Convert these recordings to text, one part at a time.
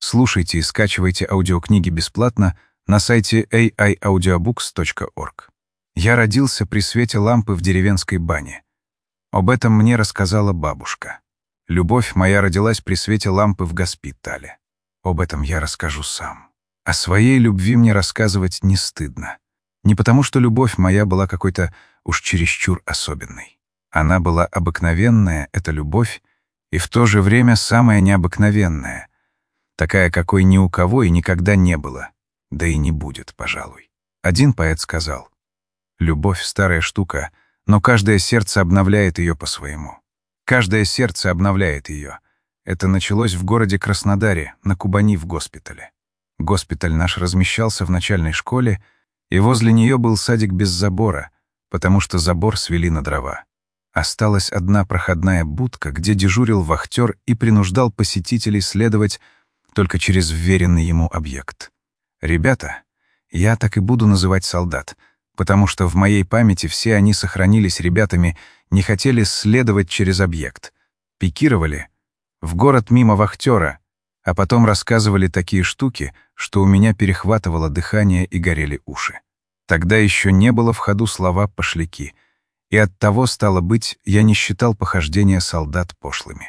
Слушайте и скачивайте аудиокниги бесплатно на сайте aiaudiobooks.org. Я родился при свете лампы в деревенской бане. Об этом мне рассказала бабушка. Любовь моя родилась при свете лампы в госпитале. Об этом я расскажу сам. О своей любви мне рассказывать не стыдно. Не потому, что любовь моя была какой-то уж чересчур особенной. Она была обыкновенная, эта любовь, и в то же время самая необыкновенная, такая, какой ни у кого и никогда не было, да и не будет, пожалуй. Один поэт сказал: «Любовь — старая штука, но каждое сердце обновляет ее по-своему. Каждое сердце обновляет ее». Это началось в городе Краснодаре, на Кубани в госпитале. Госпиталь наш размещался в начальной школе, и возле нее был садик без забора, потому что забор свели на дрова. Осталась одна проходная будка, где дежурил вахтер и принуждал посетителей следовать только через вверенный ему объект. Ребята, я так и буду называть солдат, потому что в моей памяти все они сохранились ребятами, не хотели следовать через объект. Пикировали в город мимо вахтера, а потом рассказывали такие штуки, что у меня перехватывало дыхание и горели уши. Тогда еще не было в ходу слова «пошляки», и оттого, стало быть, я не считал похождения солдат пошлыми.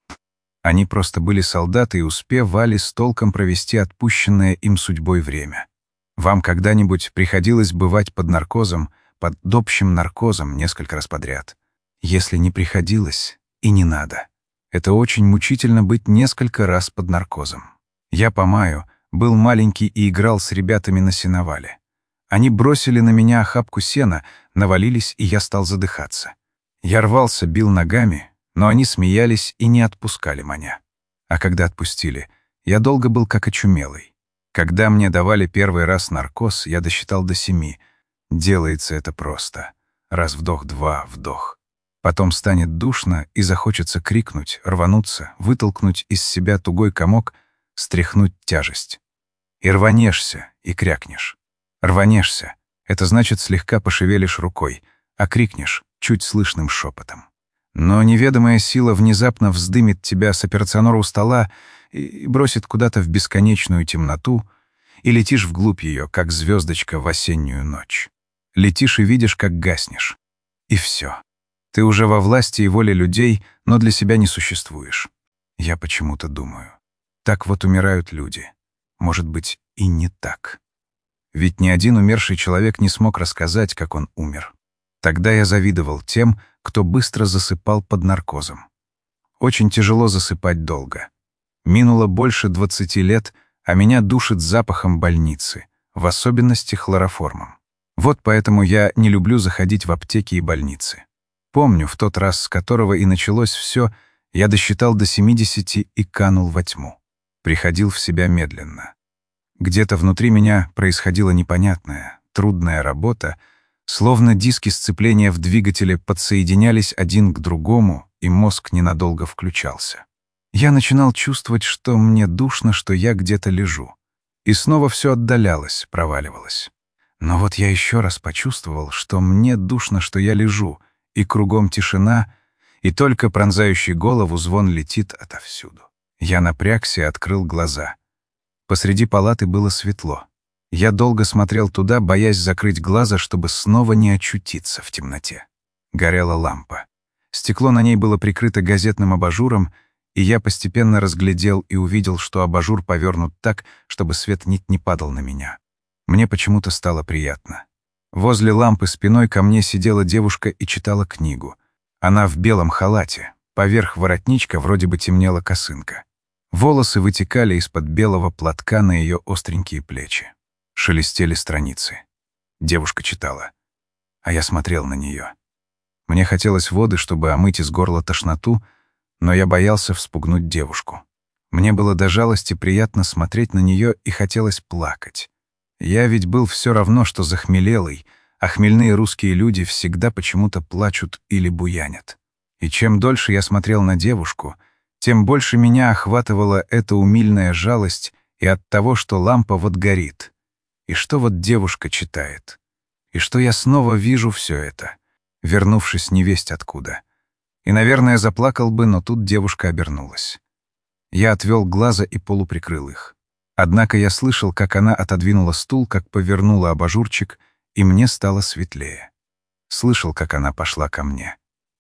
Они просто были солдаты и успевали с толком провести отпущенное им судьбой время. Вам когда-нибудь приходилось бывать под наркозом, под общим наркозом несколько раз подряд? Если не приходилось, и не надо. Это очень мучительно быть несколько раз под наркозом. Я по маю был маленький и играл с ребятами на сеновале. Они бросили на меня охапку сена, навалились, и я стал задыхаться. Я рвался, бил ногами, но они смеялись и не отпускали меня. А когда отпустили, я долго был как очумелый. Когда мне давали первый раз наркоз, я досчитал до 7. Делается это просто. Раз вдох, 2 вдох. Потом станет душно и захочется крикнуть, рвануться, вытолкнуть из себя тугой комок, стряхнуть тяжесть. И рванешься, и крякнешь. Рванешься — это значит, слегка пошевелишь рукой, а крикнешь чуть слышным шепотом. Но неведомая сила внезапно вздымет тебя с операционного стола и бросит куда-то в бесконечную темноту, и летишь вглубь ее, как звездочка в осеннюю ночь. Летишь и видишь, как гаснешь. И все. Ты уже во власти и воле людей, но для себя не существуешь. Я почему-то думаю. Так вот умирают люди. Может быть, и не так. Ведь ни один умерший человек не смог рассказать, как он умер. Тогда я завидовал тем, кто быстро засыпал под наркозом. Очень тяжело засыпать долго. Минуло больше 20 лет, а меня душит запахом больницы, в особенности хлороформом. Вот поэтому я не люблю заходить в аптеки и больницы. Помню, в тот раз, с которого и началось все, я досчитал до 70 и канул во тьму. Приходил в себя медленно. Где-то внутри меня происходила непонятная, трудная работа, словно диски сцепления в двигателе подсоединялись один к другому, и мозг ненадолго включался. Я начинал чувствовать, что мне душно, что я где-то лежу. И снова все отдалялось, проваливалось. Но вот я еще раз почувствовал, что мне душно, что я лежу, и кругом тишина, и только пронзающий голову звон летит отовсюду. Я напрягся и открыл глаза. Посреди палаты было светло. Я долго смотрел туда, боясь закрыть глаза, чтобы снова не очутиться в темноте. Горела лампа. Стекло на ней было прикрыто газетным абажуром, и я постепенно разглядел и увидел, что абажур повернут так, чтобы свет нить не падал на меня. Мне почему-то стало приятно. Возле лампы спиной ко мне сидела девушка и читала книгу. Она в белом халате, поверх воротничка вроде бы темнела косынка. Волосы вытекали из-под белого платка на ее остренькие плечи. Шелестели страницы. Девушка читала, а я смотрел на нее. Мне хотелось воды, чтобы омыть из горла тошноту, но я боялся вспугнуть девушку. Мне было до жалости приятно смотреть на нее и хотелось плакать. Я ведь был все равно, что захмелелый, а хмельные русские люди всегда почему-то плачут или буянят. И чем дольше я смотрел на девушку, тем больше меня охватывала эта умильная жалость и от того, что лампа вот горит, и что вот девушка читает, и что я снова вижу все это, вернувшись невесть откуда. И, наверное, заплакал бы, но тут девушка обернулась. Я отвел глаза и полуприкрыл их. Однако я слышал, как она отодвинула стул, как повернула абажурчик, и мне стало светлее. Слышал, как она пошла ко мне.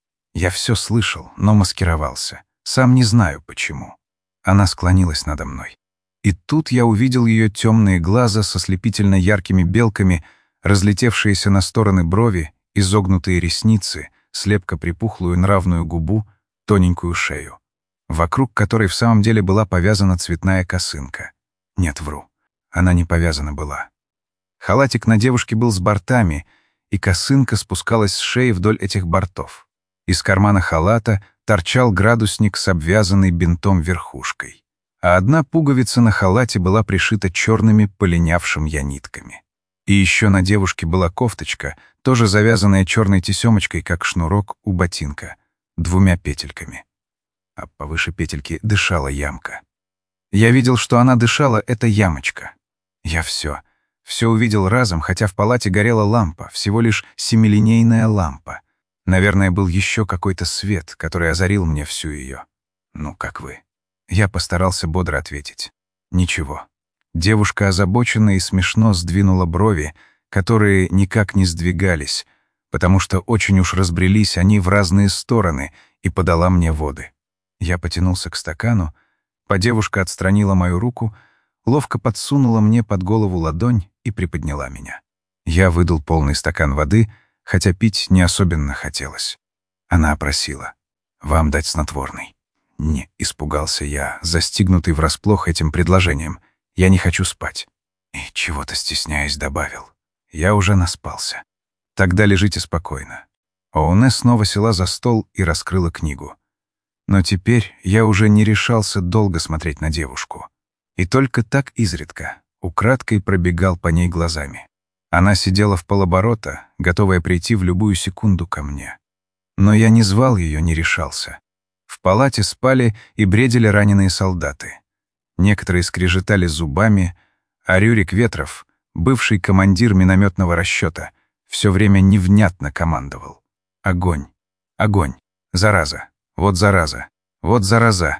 Я все слышал, но маскировался. Сам не знаю, почему. Она склонилась надо мной. И тут я увидел ее темные глаза со слепительно яркими белками, разлетевшиеся на стороны брови, изогнутые ресницы, слепко припухлую нравную губу, тоненькую шею, вокруг которой в самом деле была повязана цветная косынка. Нет, вру. Она не повязана была. Халатик на девушке был с бортами, и косынка спускалась с шеи вдоль этих бортов. Из кармана халата торчал градусник с обвязанной бинтом верхушкой, а одна пуговица на халате была пришита черными полинявшим нитками. И еще на девушке была кофточка, тоже завязанная черной тесемочкой, как шнурок у ботинка, 2 петельками. А повыше петельки дышала ямка. Я видел, что она дышала, эта ямочка. Я все увидел разом, хотя в палате горела лампа, всего лишь 7-линейная лампа. Наверное, был еще какой-то свет, который озарил мне всю ее. Ну, как вы? Я постарался бодро ответить. Ничего. Девушка озабоченно и смешно сдвинула брови, которые никак не сдвигались, потому что очень уж разбрелись они в разные стороны, и подала мне воды. Я потянулся к стакану, девушка отстранила мою руку, ловко подсунула мне под голову ладонь и приподняла меня. Я выдал полный стакан воды, хотя пить не особенно хотелось. Она просила: «Вам дать снотворный?» «Не», — испугался я, застигнутый врасплох этим предложением. «Я не хочу спать». И, чего-то стесняясь, добавил: «Я уже наспался». «Тогда лежите спокойно». Оуне снова села за стол и раскрыла книгу. Но теперь я уже не решался долго смотреть на девушку. И только так изредка, украдкой пробегал по ней глазами. Она сидела вполоборота, готовая прийти в любую секунду ко мне. Но я не звал ее, не решался. В палате спали и бредили раненые солдаты. Некоторые скрежетали зубами, а Рюрик Ветров, бывший командир минометного расчета, все время невнятно командовал: «Огонь! Огонь! Зараза! Вот зараза! Вот зараза!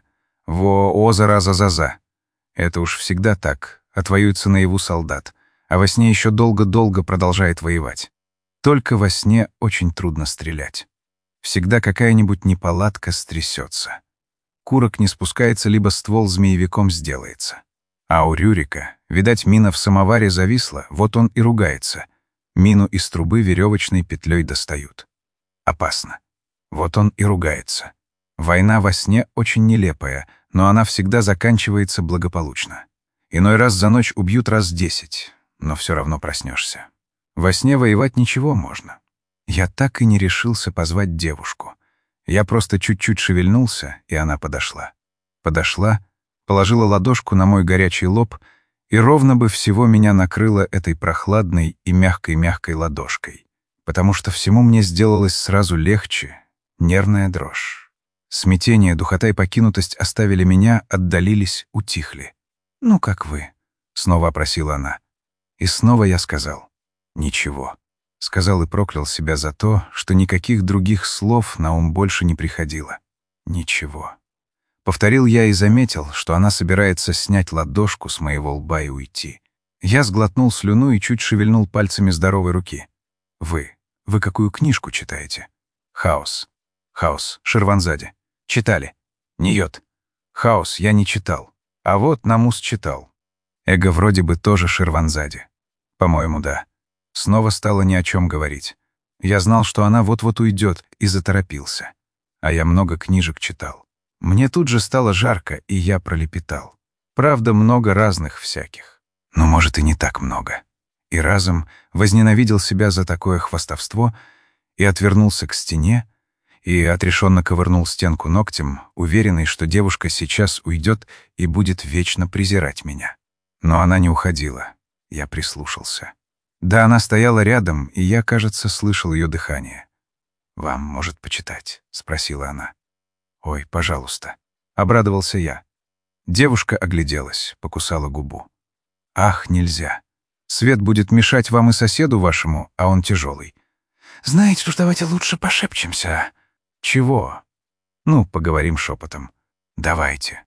О, зараза-за-за!» Это уж всегда так, отвоюется наяву солдат, а во сне еще долго-долго продолжает воевать. Только во сне очень трудно стрелять. Всегда какая-нибудь неполадка стрясется. Курок не спускается, либо ствол змеевиком сделается. А у Рюрика, видать, мина в самоваре зависла, вот он и ругается. Мину из трубы веревочной петлей достают. Опасно. Вот он и ругается. Война во сне очень нелепая, но она всегда заканчивается благополучно. Иной раз за ночь убьют раз 10, но все равно проснешься. Во сне воевать ничего можно. Я так и не решился позвать девушку. Я просто чуть-чуть шевельнулся, и она подошла. Подошла, положила ладошку на мой горячий лоб, и ровно бы всего меня накрыло этой прохладной и мягкой-мягкой ладошкой, потому что всему мне сделалось сразу легче, нервная дрожь. Смятение, духота и покинутость оставили меня, отдалились, утихли. «Ну, как вы?» — снова опросила она. И снова я сказал: «Ничего». Сказал и проклял себя за то, что никаких других слов на ум больше не приходило. «Ничего». Повторил я и заметил, что она собирается снять ладошку с моего лба и уйти. Я сглотнул слюну и чуть шевельнул пальцами здоровой руки. Вы какую книжку читаете?» «Хаос». «Хаос», Ширванзаде. «Читали?» «Ниёт». «Хаос» я не читал. А вот Намус читал. Эго вроде бы тоже Ширванзаде. По-моему, да. Снова стало ни о чем говорить. Я знал, что она вот-вот уйдет, и заторопился. А я много книжек читал. Мне тут же стало жарко, и я пролепетал. Правда, много разных всяких. Но, может, и не так много. И разом возненавидел себя за такое хвастовство и отвернулся к стене, и отрешенно ковырнул стенку ногтем, уверенный, что девушка сейчас уйдет и будет вечно презирать меня. Но она не уходила. Я прислушался. Да, она стояла рядом, и я, кажется, слышал ее дыхание. «Вам, может, почитать?» — спросила она. «Ой, пожалуйста», — обрадовался я. Девушка огляделась, покусала губу. «Ах, нельзя. Свет будет мешать вам и соседу вашему, а он тяжелый. Знаете, что давайте лучше пошепчемся». «Чего?» «Ну, поговорим шепотом». «Давайте».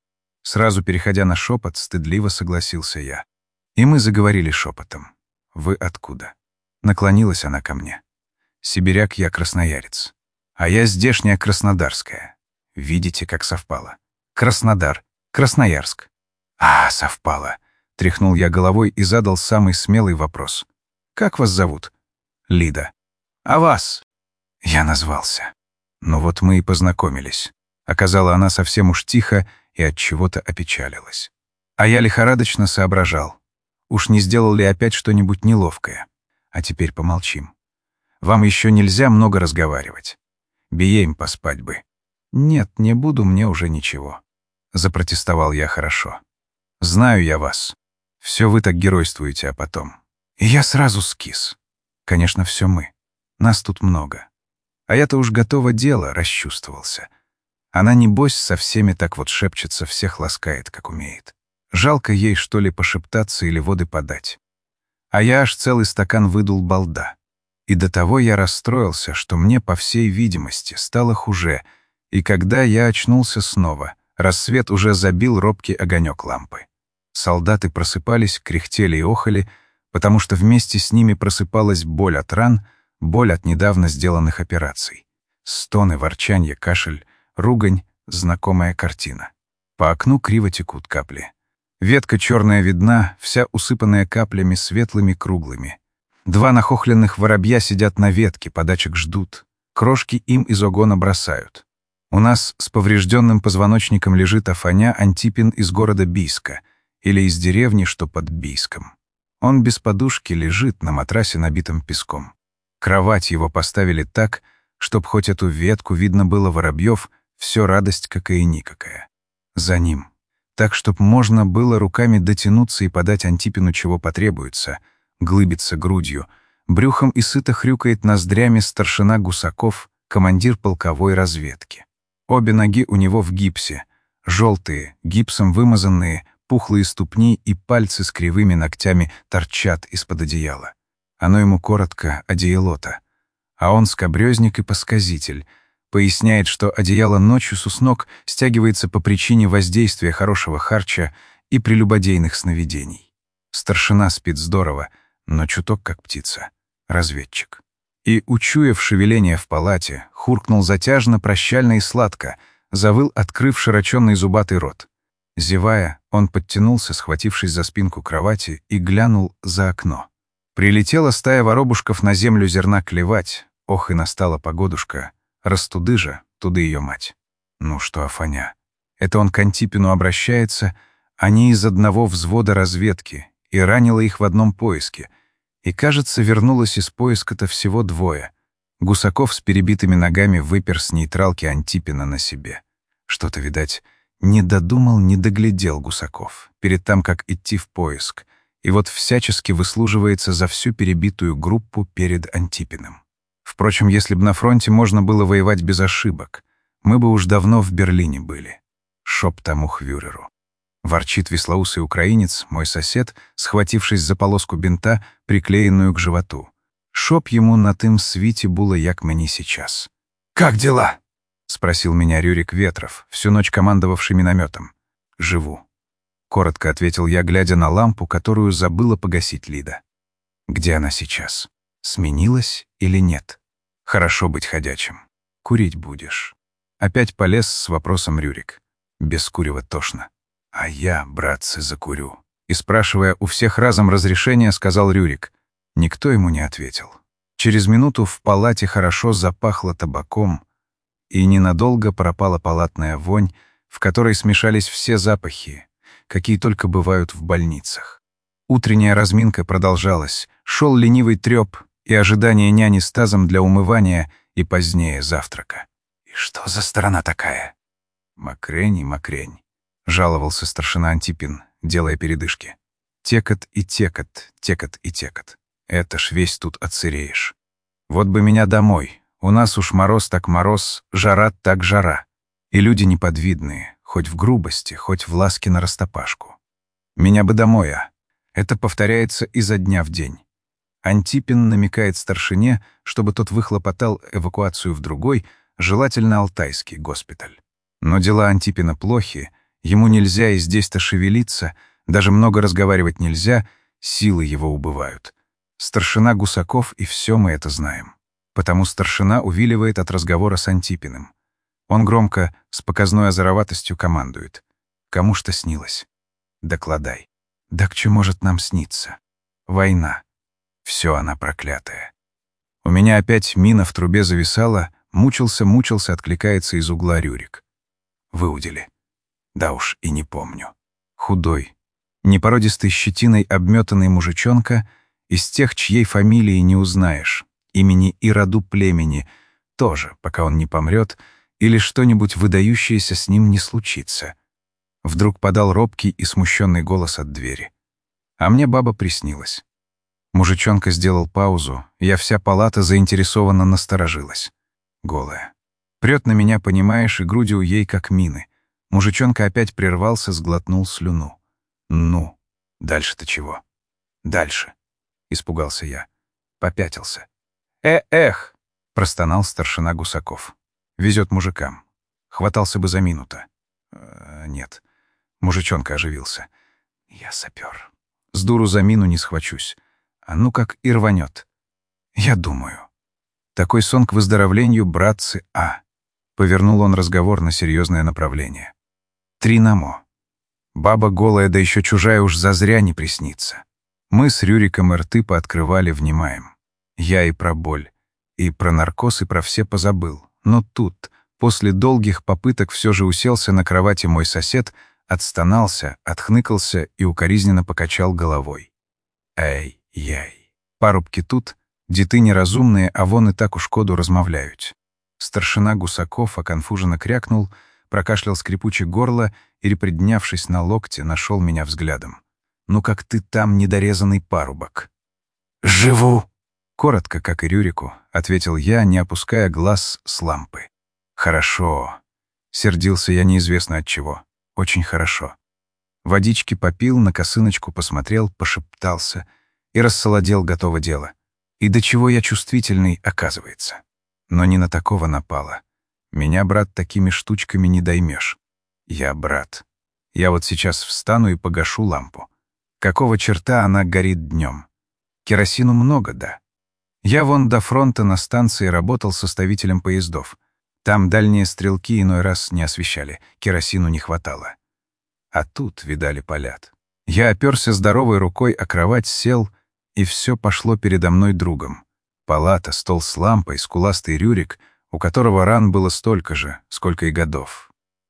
Сразу переходя на шепот, стыдливо согласился я. И мы заговорили шепотом. «Вы откуда?» Наклонилась она ко мне. «Сибиряк я, красноярец. А я здешняя краснодарская. Видите, как совпало? Краснодар, Красноярск». Совпало. Тряхнул я головой и задал самый смелый вопрос. «Как вас зовут?» «Лида». «А вас?» Я назвался. Ну вот мы и познакомились. Оказала она совсем уж тихо и от чего-то опечалилась. А я лихорадочно соображал. Уж не сделал ли опять что-нибудь неловкое? А теперь помолчим. Вам еще нельзя много разговаривать. Биеем поспать бы. Нет, не буду, мне уже ничего. Запротестовал я хорошо. Знаю я вас. Все вы так геройствуете, а потом. И я сразу скис. Конечно, все мы. Нас тут много. А я-то уж готово дело, расчувствовался. Она, небось, со всеми так вот шепчется, всех ласкает, как умеет. Жалко ей, что ли, пошептаться или воды подать. А я аж целый стакан выдул балда. И до того я расстроился, что мне, по всей видимости, стало хуже, и когда я очнулся снова, рассвет уже забил робкий огонек лампы. Солдаты просыпались, кряхтели и охали, потому что вместе с ними просыпалась боль от ран, боль от недавно сделанных операций. Стоны, ворчанье, кашель, ругань, знакомая картина. По окну криво текут капли. Ветка черная видна, вся усыпанная каплями светлыми круглыми. Два нахохленных воробья сидят на ветке, подачек ждут. Крошки им из огона бросают. У нас с поврежденным позвоночником лежит Афоня Антипин из города Бийска или из деревни, что под Бийском. Он без подушки лежит на матрасе, набитом песком. Кровать его поставили так, чтоб хоть эту ветку видно было воробьев, все радость какая никакая. За ним. Так, чтоб можно было руками дотянуться и подать Антипину, чего потребуется, глыбится грудью, брюхом и сыто хрюкает ноздрями старшина Гусаков, командир полковой разведки. Обе ноги у него в гипсе, желтые, гипсом вымазанные, пухлые ступни и пальцы с кривыми ногтями торчат из-под одеяла. Оно ему коротко одеялота. А он скабрёзник и посказитель. Поясняет, что одеяло ночью с уснок стягивается по причине воздействия хорошего харча и прелюбодейных сновидений. Старшина спит здорово, но чуток как птица. Разведчик. И, учуяв шевеление в палате, хуркнул затяжно, прощально и сладко, завыл, открыв широченный зубатый рот. Зевая, он подтянулся, схватившись за спинку кровати, и глянул за окно. Прилетела стая воробушков на землю зерна клевать. Ох, и настала погодушка. Растудыжа, туды ее мать. Ну что, Афоня? Это он к Антипину обращается, они из одного взвода разведки, и ранило их в одном поиске. И, кажется, вернулось из поиска-то всего двое. Гусаков с перебитыми ногами выпер с нейтралки Антипина на себе. Что-то, видать, не додумал, не доглядел Гусаков, перед тем, как идти в поиск, и вот всячески выслуживается за всю перебитую группу перед Антипиным. Впрочем, если бы на фронте можно было воевать без ошибок, мы бы уж давно в Берлине были. Шоп тому хвюреру. Ворчит веслоусый украинец, мой сосед, схватившись за полоску бинта, приклеенную к животу. Шоп ему на тым свите было, як мені сейчас. «Как дела?» — спросил меня Рюрик Ветров, всю ночь командовавший минометом. «Живу», — коротко ответил я, глядя на лампу, которую забыла погасить Лида. «Где она сейчас? Сменилась или нет? Хорошо быть ходячим. Курить будешь». Опять полез с вопросом Рюрик. Без курева тошно. «А я, братцы, закурю». И, спрашивая у всех разом разрешения, сказал Рюрик. Никто ему не ответил. Через минуту в палате хорошо запахло табаком, и ненадолго пропала палатная вонь, в которой смешались все запахи, какие только бывают в больницах. Утренняя разминка продолжалась, шел ленивый трёп и ожидание няни с тазом для умывания и позднее завтрака. «И что за сторона такая?» «Мокрень и мокрень», — жаловался старшина Антипин, делая передышки. «Текот и текот, текот и текот. Это ж весь тут отсыреешь. Вот бы меня домой. У нас уж мороз так мороз, жара так жара. И люди неподвидные, хоть в грубости, хоть в ласке нарастопашку. Меня бы домой, а. Это повторяется изо дня в день. Антипин намекает старшине, чтобы тот выхлопотал эвакуацию в другой, желательно алтайский госпиталь. Но дела Антипина плохи, Ему нельзя и здесь-то шевелиться, даже много разговаривать нельзя, силы его убывают. Старшина Гусаков, и все мы это знаем. Потому старшина увиливает от разговора с Антипиным. Он громко, с показной озороватостью командует. Кому что снилось? Докладай. Да к чему может нам сниться? Война. Все она проклятая. У меня опять мина в трубе зависала, мучился, откликается из угла Рюрик. Выудили. Да уж и не помню. Худой, непородистой щетиной обметанный мужичонка, из тех, чьей фамилии не узнаешь, имени и роду племени, тоже, пока он не помрет, или что-нибудь выдающееся с ним не случится. Вдруг подал робкий и смущенный голос от двери. А мне баба приснилась. Мужичонка сделал паузу, я вся палата заинтересованно насторожилась. Голая. Прет на меня, понимаешь, и грудью ей как мины. Мужичонка опять прервался, сглотнул слюну. «Ну, дальше-то чего?» «Дальше», — испугался я. Попятился. «Эх!» — простонал старшина Гусаков. «Везет мужикам. Хватался бы за мину-то». «Нет». Мужичонка оживился. «Я сапер. С дуру за мину не схвачусь. А ну как и рванет. Я думаю. Такой сон к выздоровлению, братцы, Повернул он разговор на серьезное направление. 3 намо. Баба голая, да еще чужая уж зазря не приснится. Мы с Рюриком рты пооткрывали, внимаем. Я и про боль, и про наркоз, и про все позабыл. Но тут, после долгих попыток, все же уселся на кровати мой сосед, отстонался, отхныкался и укоризненно покачал головой. Эй-яй. Парубки тут, дети неразумные, а вон и так уж коду размовляют. Старшина Гусаков оконфуженно крякнул, прокашлял скрипуче горло и, приподнявшись на локте, нашел меня взглядом. «Ну как ты там, недорезанный парубок?» «Живу!» Коротко, как и Рюрику, ответил я, не опуская глаз с лампы. «Хорошо». Сердился я неизвестно от чего. Очень хорошо. Водички попил, на косыночку посмотрел, пошептался и рассолодел, готово дело. И до чего я чувствительный, оказывается. Но не на такого напало. Меня, брат, такими штучками не доймешь. Я брат. Я вот сейчас встану и погашу лампу. Какого черта она горит днем? Керосину много, да. Я вон до фронта на станции работал составителем поездов. Там дальние стрелки иной раз не освещали, керосину не хватало. А тут, видали, палят. Я оперся здоровой рукой о кровать, сел, и все пошло передо мной другом. Палата, стол с лампой, скуластый Рюрик, у которого ран было столько же, сколько и годов.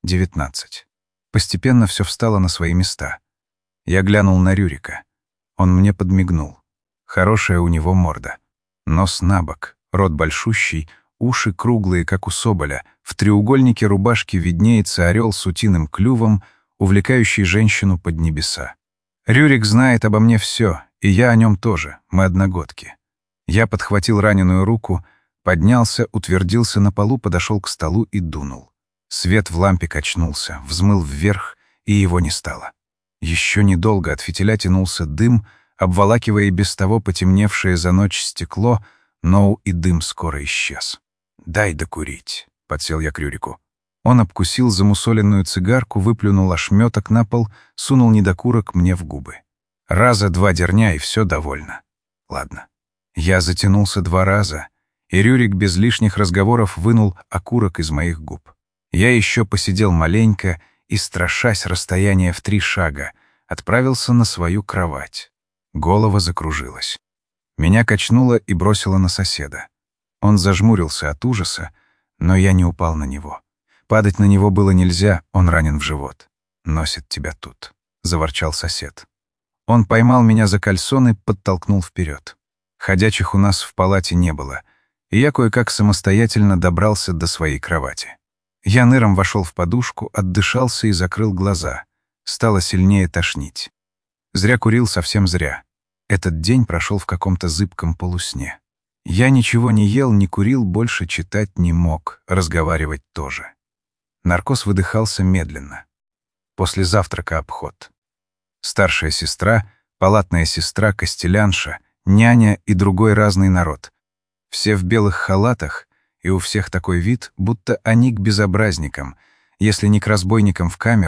19. Постепенно все встало на свои места. Я глянул на Рюрика. Он мне подмигнул. Хорошая у него морда. Нос набок, рот большущий, уши круглые, как у соболя. В треугольнике рубашки виднеется орел с утиным клювом, увлекающий женщину под небеса. Рюрик знает обо мне все, и я о нем тоже, мы одногодки. Я подхватил раненую руку, поднялся, утвердился на полу, подошел к столу и дунул. Свет в лампе качнулся, взмыл вверх, и его не стало. Еще недолго от фитиля тянулся дым, обволакивая и без того потемневшее за ночь стекло, но и дым скоро исчез. «Дай докурить», — подсел я к Рюрику. Он обкусил замусоленную цигарку, выплюнул ошметок на пол, сунул недокурок мне в губы. Раза 2 дерня, и все довольно. Ладно. Я затянулся 2 раза, и Рюрик без лишних разговоров вынул окурок из моих губ. Я еще посидел маленько и, страшась расстояния в 3 шага, отправился на свою кровать. Голова закружилась. Меня качнуло и бросило на соседа. Он зажмурился от ужаса, но я не упал на него. Падать на него было нельзя, он ранен в живот. «Носит тебя тут», — заворчал сосед. Он поймал меня за кальсоны, подтолкнул вперед. Ходячих у нас в палате не было, и я кое-как самостоятельно добрался до своей кровати. Я ныром вошел в подушку, отдышался и закрыл глаза. Стало сильнее тошнить. Зря курил, совсем зря. Этот день прошел в каком-то зыбком полусне. Я ничего не ел, не курил, больше читать не мог, разговаривать тоже. Наркоз выдыхался медленно. После завтрака обход. Старшая сестра, палатная сестра, костелянша, няня и другой разный народ. Все в белых халатах, и у всех такой вид, будто они к безобразникам, если не к разбойникам в камеру,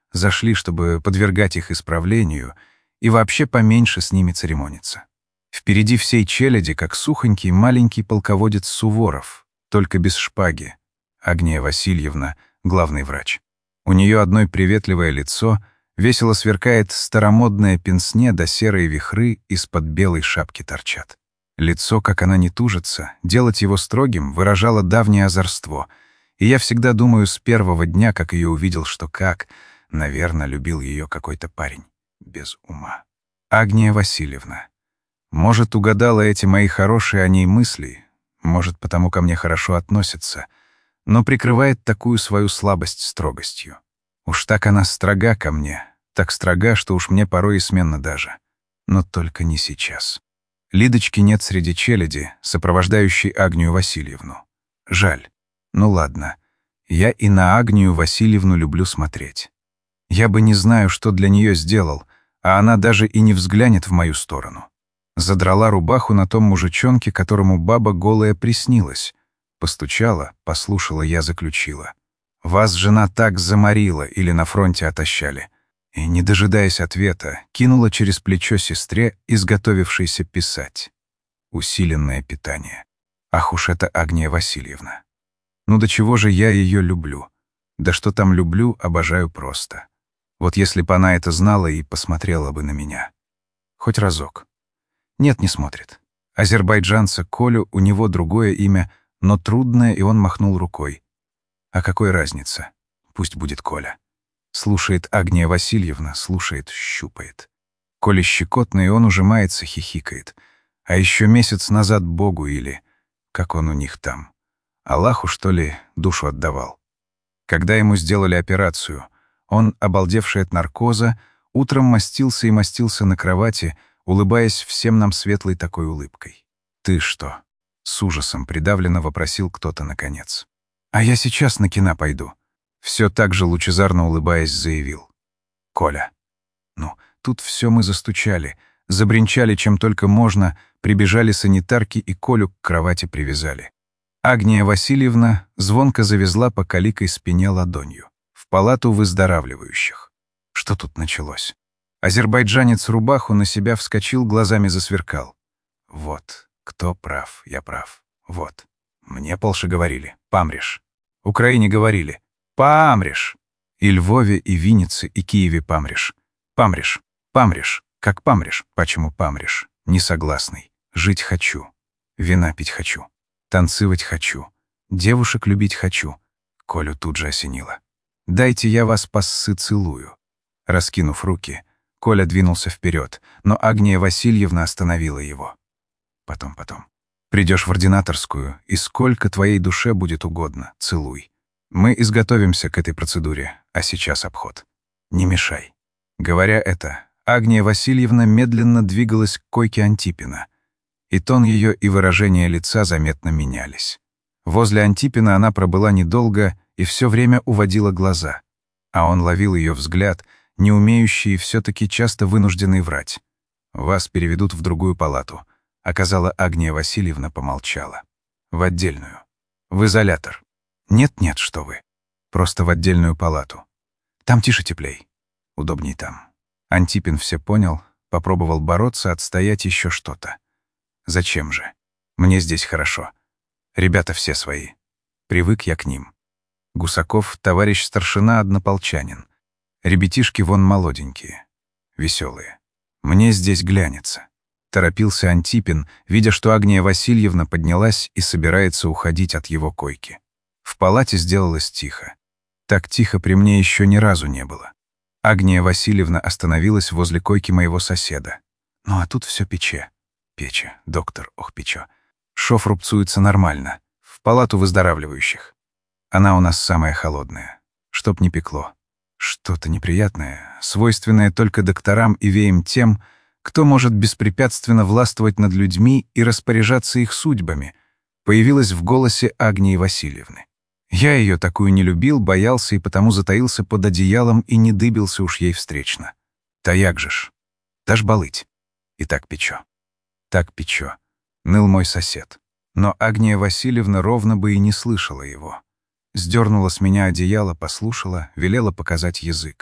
Зашли, чтобы подвергать их исправлению и вообще поменьше с ними церемониться. Впереди всей челяди, как сухонький маленький полководец Суворов, только без шпаги. Агния Васильевна — главный врач. У нее одной приветливое лицо, весело сверкает старомодное пенсне, да серые вихры из-под белой шапки торчат. Лицо, как она не тужится, делать его строгим выражало давнее озорство, и я всегда думаю с первого дня, как ее увидел, что наверное, любил ее какой-то парень. Без ума. Агния Васильевна. Может, угадала эти мои хорошие о ней мысли, может, потому ко мне хорошо относятся, но прикрывает такую свою слабость строгостью. Уж так она строга ко мне, так строга, что уж мне порой и сменно даже. Но только не сейчас. Лидочки нет среди челяди, сопровождающей Агнию Васильевну. Жаль. Ну ладно. Я и на Агнию Васильевну люблю смотреть. Я бы не знаю, что для нее сделал, а она даже и не взглянет в мою сторону. Задрала рубаху на том мужичонке, которому баба голая приснилась. Постучала, послушала, я заключила. Вас жена так заморила или на фронте отощали. И, не дожидаясь ответа, кинула через плечо сестре, изготовившейся писать. Усиленное питание. Ах уж это Агния Васильевна. Ну до чего же я ее люблю? Да что там люблю, обожаю просто. Вот если бы она это знала и посмотрела бы на меня. Хоть разок. Нет, не смотрит. Азербайджанца Колю, у него другое имя, но трудное, и он махнул рукой. А какой разница? Пусть будет Коля. Слушает Агния Васильевна, слушает, щупает. Коля щекотно, и он ужимается, хихикает. А еще месяц назад Богу или, как он у них там, Аллаху, что ли, душу отдавал. Когда ему сделали операцию, он, обалдевший от наркоза, утром мастился и мастился на кровати, улыбаясь всем нам светлой такой улыбкой. «Ты что?» — с ужасом придавленно вопросил кто-то наконец. «А я сейчас на кино пойду», — все так же лучезарно улыбаясь заявил. «Коля». Ну, тут все мы застучали, забринчали чем только можно, прибежали санитарки и Колю к кровати привязали. Агния Васильевна звонко завезла по каликой спине ладонью. В палату выздоравливающих. Что тут началось? Азербайджанец рубаху на себя вскочил, глазами засверкал. Вот, кто прав, я прав. Вот. Мне Полше говорили. Памриш. Украине говорили. Памриш. И Львове, и Виннице, и Киеве памриш. Памриш. Памриш. Как памриш. Почему памриш? Несогласный. Жить хочу. Вина пить хочу. Танцевать хочу. Девушек любить хочу. Колю тут же осенило. «Дайте я вас пассы целую». Раскинув руки, Коля двинулся вперед, но Агния Васильевна остановила его. Потом. Придешь в ординаторскую, и сколько твоей душе будет угодно, целуй. Мы изготовимся к этой процедуре, а сейчас обход. Не мешай. Говоря это, Агния Васильевна медленно двигалась к койке Антипина. И тон ее и выражение лица заметно менялись. Возле Антипина она пробыла недолго и все время уводила глаза. А он ловил ее взгляд, не умеющий и все-таки часто вынужденный врать. «Вас переведут в другую палату», — оказала Агния Васильевна, помолчала. «В отдельную. В изолятор». «Нет, что вы. Просто в отдельную палату. Там тише, теплей. Удобней там». Антипин все понял, попробовал бороться, отстоять еще что-то. «Зачем же? Мне здесь хорошо. Ребята все свои. Привык я к ним. Гусаков — товарищ старшина, однополчанин. Ребятишки вон молоденькие, веселые. Мне здесь глянется». Торопился Антипин, видя, что Агния Васильевна поднялась и собирается уходить от его койки. В палате сделалось тихо. Так тихо при мне еще ни разу не было. Агния Васильевна остановилась возле койки моего соседа. Ну а тут все пече. Пече, доктор, ох, пече. Шов рубцуется нормально. В палату выздоравливающих. Она у нас самая холодная. Чтоб не пекло. Что-то неприятное, свойственное только докторам и веям тем, кто может беспрепятственно властвовать над людьми и распоряжаться их судьбами, появилось в голосе Агнии Васильевны. Я ее такую не любил, боялся и потому затаился под одеялом и не дыбился уж ей встречно. Та як же ж. Та ж болыть. И так печо. Так печо. Ныл мой сосед. Но Агния Васильевна ровно бы и не слышала его. Сдернула с меня одеяло, послушала, велела показать язык.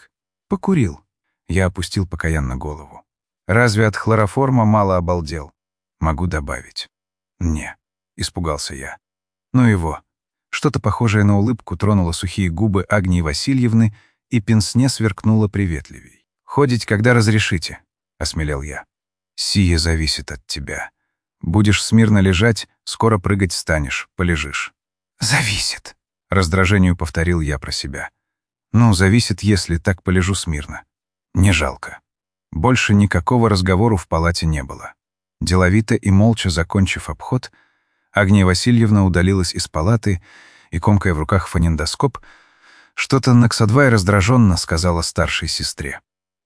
Покурил. Я опустил покаянно голову. Разве от хлороформа мало обалдел? Могу добавить. Не, испугался я. Ну его. Что-то похожее на улыбку тронуло сухие губы Агнии Васильевны, и пенсне сверкнуло приветливей. «Ходить, когда разрешите», — осмелел я. «Сие зависит от тебя. Будешь смирно лежать, скоро прыгать станешь, полежишь». «Зависит», — раздражению повторил я про себя. «Ну, зависит, если так полежу смирно. Не жалко». Больше никакого разговору в палате не было. Деловито и молча закончив обход, Агния Васильевна удалилась из палаты и, комкая в руках фонендоскоп, что-то наксадва и раздраженно сказала старшей сестре.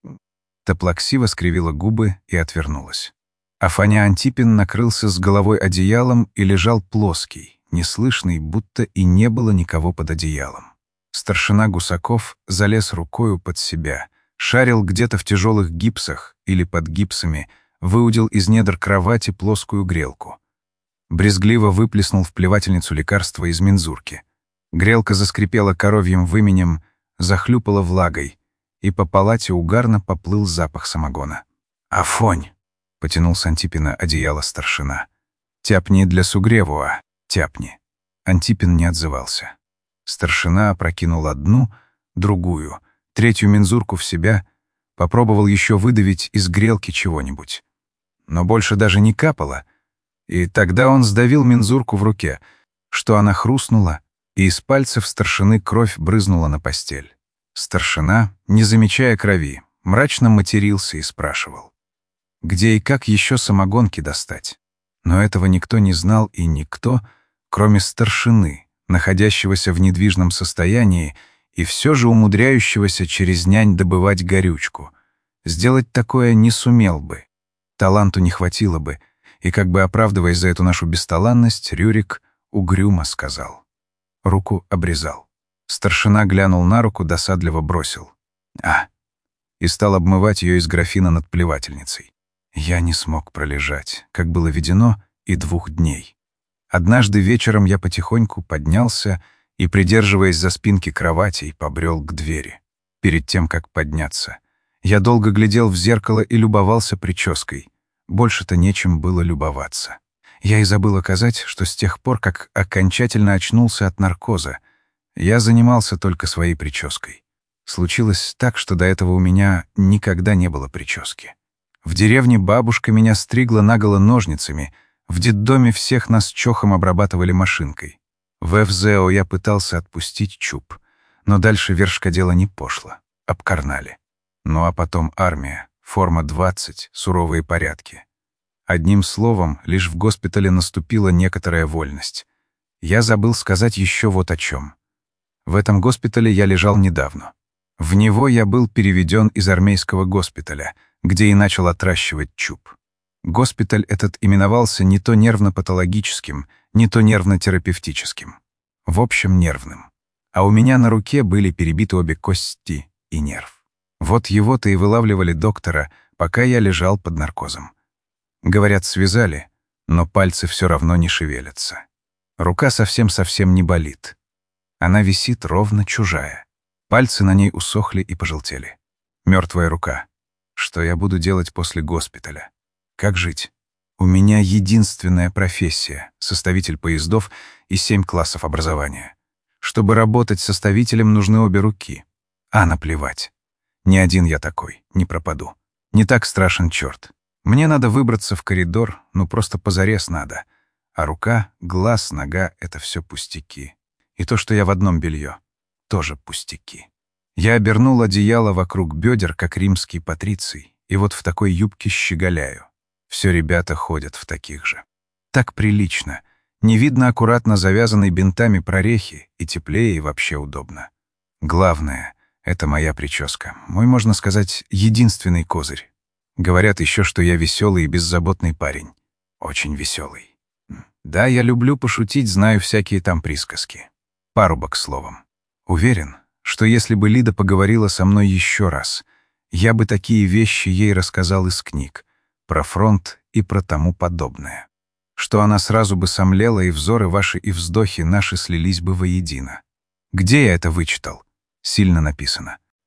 Та плаксиво скривила губы и отвернулась. А Фаня Антипин накрылся с головой одеялом и лежал плоский, неслышный, будто и не было никого под одеялом. Старшина Гусаков залез рукою под себя, шарил где-то в тяжелых гипсах или под гипсами, выудил из недр кровати плоскую грелку. Брезгливо выплеснул в плевательницу лекарства из мензурки. Грелка заскрипела коровьим выменем, захлюпала влагой, и по палате угарно поплыл запах самогона. «Афонь!» — потянул с Антипина одеяло старшина. «Тяпни для сугреву, а, тяпни». Антипин не отзывался. Старшина опрокинул одну, другую, третью мензурку в себя, попробовал еще выдавить из грелки чего-нибудь. Но больше даже не капало, и тогда он сдавил мензурку в руке, что она хрустнула, и из пальцев старшины кровь брызнула на постель. Старшина, не замечая крови, мрачно матерился и спрашивал, где и как еще самогонки достать. Но этого никто не знал, и никто, кроме старшины, находящегося в недвижном состоянии и все же умудряющегося через нянь добывать горючку. Сделать такое не сумел бы. Таланту не хватило бы, и, как бы оправдываясь за эту нашу бесталанность, Рюрик угрюмо сказал. Руку обрезал. Старшина глянул на руку, досадливо бросил. «А!» и стал обмывать ее из графина над плевательницей. Я не смог пролежать, как было ведено, и 2 дней. Однажды вечером я потихоньку поднялся и, придерживаясь за спинки кроватей, побрел к двери. Перед тем, как подняться, я долго глядел в зеркало и любовался прической. Больше-то нечем было любоваться. Я и забыл оказать, что с тех пор, как окончательно очнулся от наркоза, я занимался только своей прической. Случилось так, что до этого у меня никогда не было прически. В деревне бабушка меня стригла наголо ножницами, в детдоме всех нас чохом обрабатывали машинкой. В ФЗО я пытался отпустить чуб, но дальше вершка дела не пошло, обкарнали. Ну а потом армия, форма 20, суровые порядки. Одним словом, лишь в госпитале наступила некоторая вольность. Я забыл сказать еще вот о чем. В этом госпитале я лежал недавно. В него я был переведен из армейского госпиталя, где и начал отращивать чуб. Госпиталь этот именовался не то нервно-патологическим, не то нервно-терапевтическим. В общем, нервным. А у меня на руке были перебиты обе кости и нерв. Вот его-то и вылавливали доктора, пока я лежал под наркозом. Говорят, связали, но пальцы все равно не шевелятся. Рука совсем-совсем не болит. Она висит ровно чужая. Пальцы на ней усохли и пожелтели. Мертвая рука. Что я буду делать после госпиталя? Как жить? У меня единственная профессия — составитель поездов и 7 классов образования. Чтобы работать составителем, нужны обе руки. А наплевать. Не один я такой, не пропаду. Не так страшен черт. Мне надо выбраться в коридор, ну просто позарез надо. А рука, глаз, нога — это все пустяки. И то, что я в одном белье, тоже пустяки. Я обернул одеяло вокруг бедер, как римский патриций, и вот в такой юбке щеголяю. Все ребята ходят в таких же. Так прилично. Не видно аккуратно завязанной бинтами прорехи, и теплее, и вообще удобно. Главное — это моя прическа. Мой, можно сказать, единственный козырь. Говорят еще, что я веселый и беззаботный парень. Очень веселый. Да, я люблю пошутить, знаю всякие там присказки. Парубок, словом. Уверен, что если бы Лида поговорила со мной еще раз, я бы такие вещи ей рассказал из книг, про фронт и про тому подобное. Что она сразу бы сомлела, и взоры ваши, и вздохи наши слились бы воедино. Где я это вычитал? Сильно написано.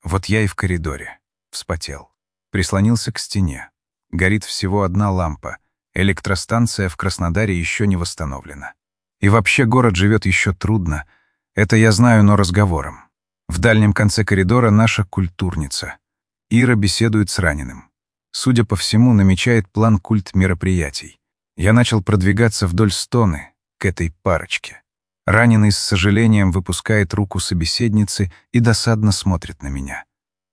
Вот я и в коридоре. Вспотел. Прислонился к стене. Горит всего одна лампа. Электростанция в Краснодаре еще не восстановлена. И вообще город живет еще трудно. Это я знаю, но разговором. В дальнем конце коридора наша культурница. Ира беседует с раненым. Судя по всему, намечает план культ мероприятий. Я начал продвигаться вдоль стоны, к этой парочке. Раненый с сожалением выпускает руку собеседницы и досадно смотрит на меня.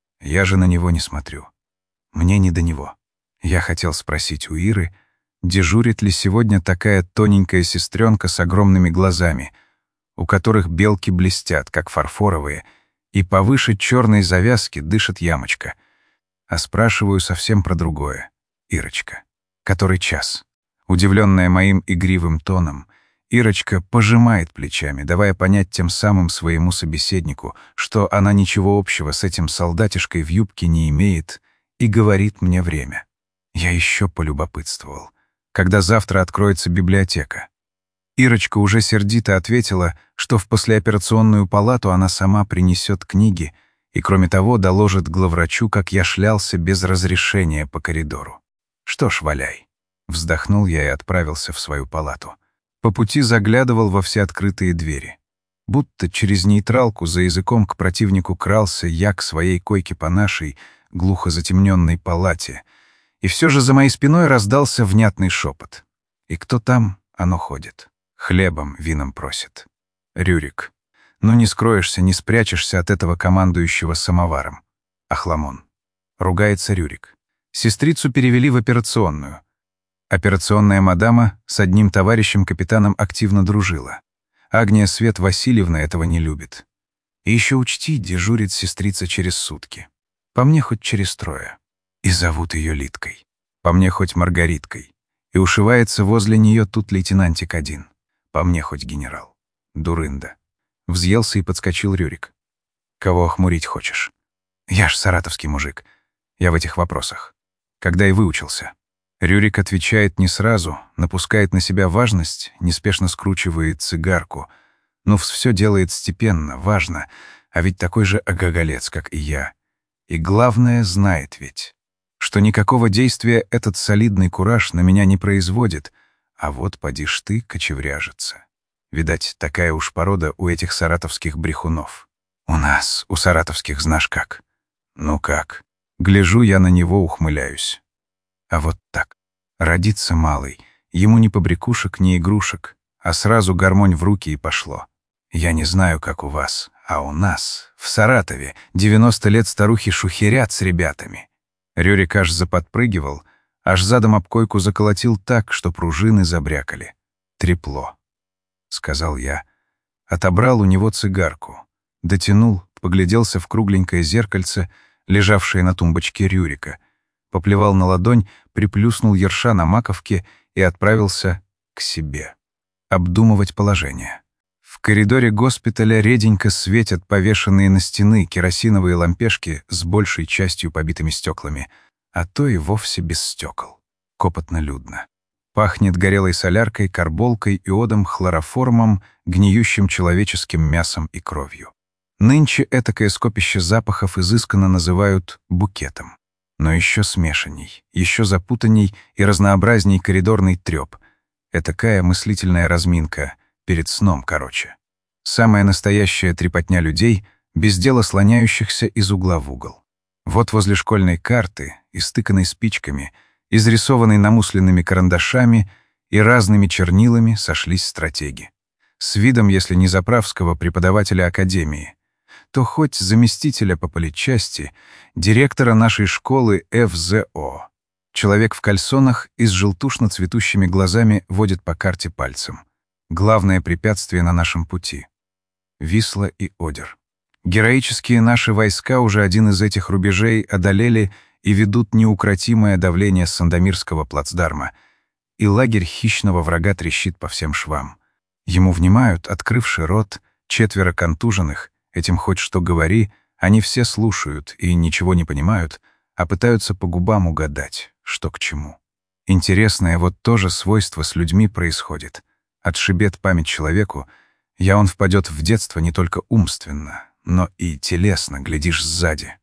Я же на него не смотрю. Мне не до него. Я хотел спросить у Иры, дежурит ли сегодня такая тоненькая сестренка с огромными глазами, у которых белки блестят, как фарфоровые, и повыше черной завязки дышит ямочка. А спрашиваю совсем про другое. Ирочка. Который час? Удивленная моим игривым тоном, Ирочка пожимает плечами, давая понять тем самым своему собеседнику, что она ничего общего с этим солдатишкой в юбке не имеет, и говорит мне время. Я еще полюбопытствовал. Когда завтра откроется библиотека? Ирочка уже сердито ответила, что в послеоперационную палату она сама принесет книги и, кроме того, доложит главврачу, как я шлялся без разрешения по коридору. Что ж, валяй. Вздохнул я и отправился в свою палату. По пути заглядывал во все открытые двери. Будто через нейтралку за языком к противнику крался я к своей койке по нашей, глухо затемненной палате. И все же за моей спиной раздался внятный шепот. И кто там, оно ходит. Хлебом, вином просит. Рюрик. Ну не скроешься, не спрячешься от этого командующего самоваром. Ахламон. Ругается Рюрик. Сестрицу перевели в операционную. Операционная мадама с одним товарищем-капитаном активно дружила. Агния Свет Васильевна этого не любит. И еще учти, дежурит сестрица через сутки. По мне хоть через трое. И зовут ее Литкой. По мне хоть Маргариткой. И ушивается возле нее тут лейтенантик один. По мне хоть генерал. Дурында. Взъелся и подскочил Рюрик. Кого охмурить хочешь? Я ж саратовский мужик. Я в этих вопросах. Когда и выучился. Рюрик отвечает не сразу, напускает на себя важность, неспешно скручивает цигарку. Но все делает степенно, важно, а ведь такой же оголец, как и я. И главное, знает ведь, что никакого действия этот солидный кураж на меня не производит, а вот поди ж ты кочевряжется. Видать, такая уж порода у этих саратовских брехунов. У нас, у саратовских, знаешь как. Ну как? Гляжу я на него, ухмыляюсь. А вот так. Родится малый, ему ни побрякушек, ни игрушек, а сразу гармонь в руки и пошло. Я не знаю, как у вас, а у нас, в Саратове, 90 лет старухи шухерят с ребятами. Рюрик аж заподпрыгивал, аж задом об койку заколотил так, что пружины забрякали. «Трепло», — сказал я. Отобрал у него цигарку. Дотянул, погляделся в кругленькое зеркальце, лежавшее на тумбочке Рюрика, поплевал на ладонь, приплюснул ерша на маковке и отправился к себе. Обдумывать положение. В коридоре госпиталя реденько светят повешенные на стены керосиновые лампешки с большей частью побитыми стеклами, а то и вовсе без стекол. Копотно-людно. Пахнет горелой соляркой, карболкой, иодом, хлороформом, гниющим человеческим мясом и кровью. Нынче этакое скопище запахов изысканно называют букетом. Но еще смешанней, еще запутанней и разнообразней коридорный треп. Этакая мыслительная разминка, перед сном, короче. Самая настоящая трепотня людей, без дела слоняющихся из угла в угол. Вот возле школьной карты, истыканной спичками, изрисованной намусленными карандашами и разными чернилами сошлись стратеги. С видом, если не заправского преподавателя академии, то хоть заместителя по политчасти, директора нашей школы ФЗО. Человек в кальсонах и с желтушно-цветущими глазами водит по карте пальцем. Главное препятствие на нашем пути. Висла и Одер. Героические наши войска уже один из этих рубежей одолели и ведут неукротимое давление с Сандомирского плацдарма, и лагерь хищного врага трещит по всем швам. Ему внимают, открывший рот, 4 контуженных, этим хоть что говори, они все слушают и ничего не понимают, а пытаются по губам угадать, что к чему. Интересное вот тоже свойство с людьми происходит. Отшибет память человеку, он впадет в детство не только умственно, но и телесно, глядишь, сзади.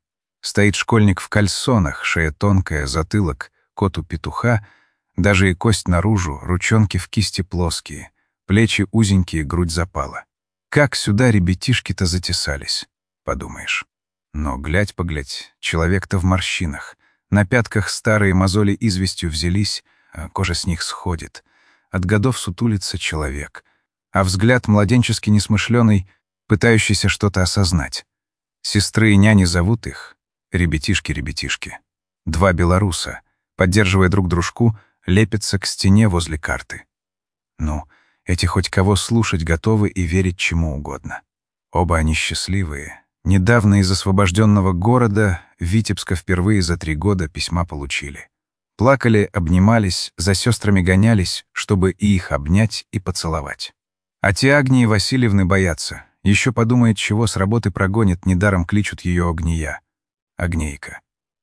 Стоит школьник в кальсонах, шея тонкая, затылок, кот у петуха, даже и кость наружу, ручонки в кисти плоские, плечи узенькие, грудь запала. Как сюда ребятишки-то затесались, подумаешь. Но глядь-поглядь, человек-то в морщинах, на пятках старые мозоли известью взялись, а кожа с них сходит. От годов сутулится человек, а взгляд младенчески несмышленый, пытающийся что-то осознать. Сестры и няни зовут их ребятишки-ребятишки. Два белоруса, поддерживая друг дружку, лепятся к стене возле карты. Ну, эти хоть кого слушать готовы и верить чему угодно. Оба они счастливые. Недавно из освобожденного города Витебска впервые за 3 года письма получили. Плакали, обнимались, за сестрами гонялись, чтобы и их обнять и поцеловать. А те Агнии Васильевны боятся. Еще подумает, чего с работы прогонит, недаром кличут ее Огния. Огнейка.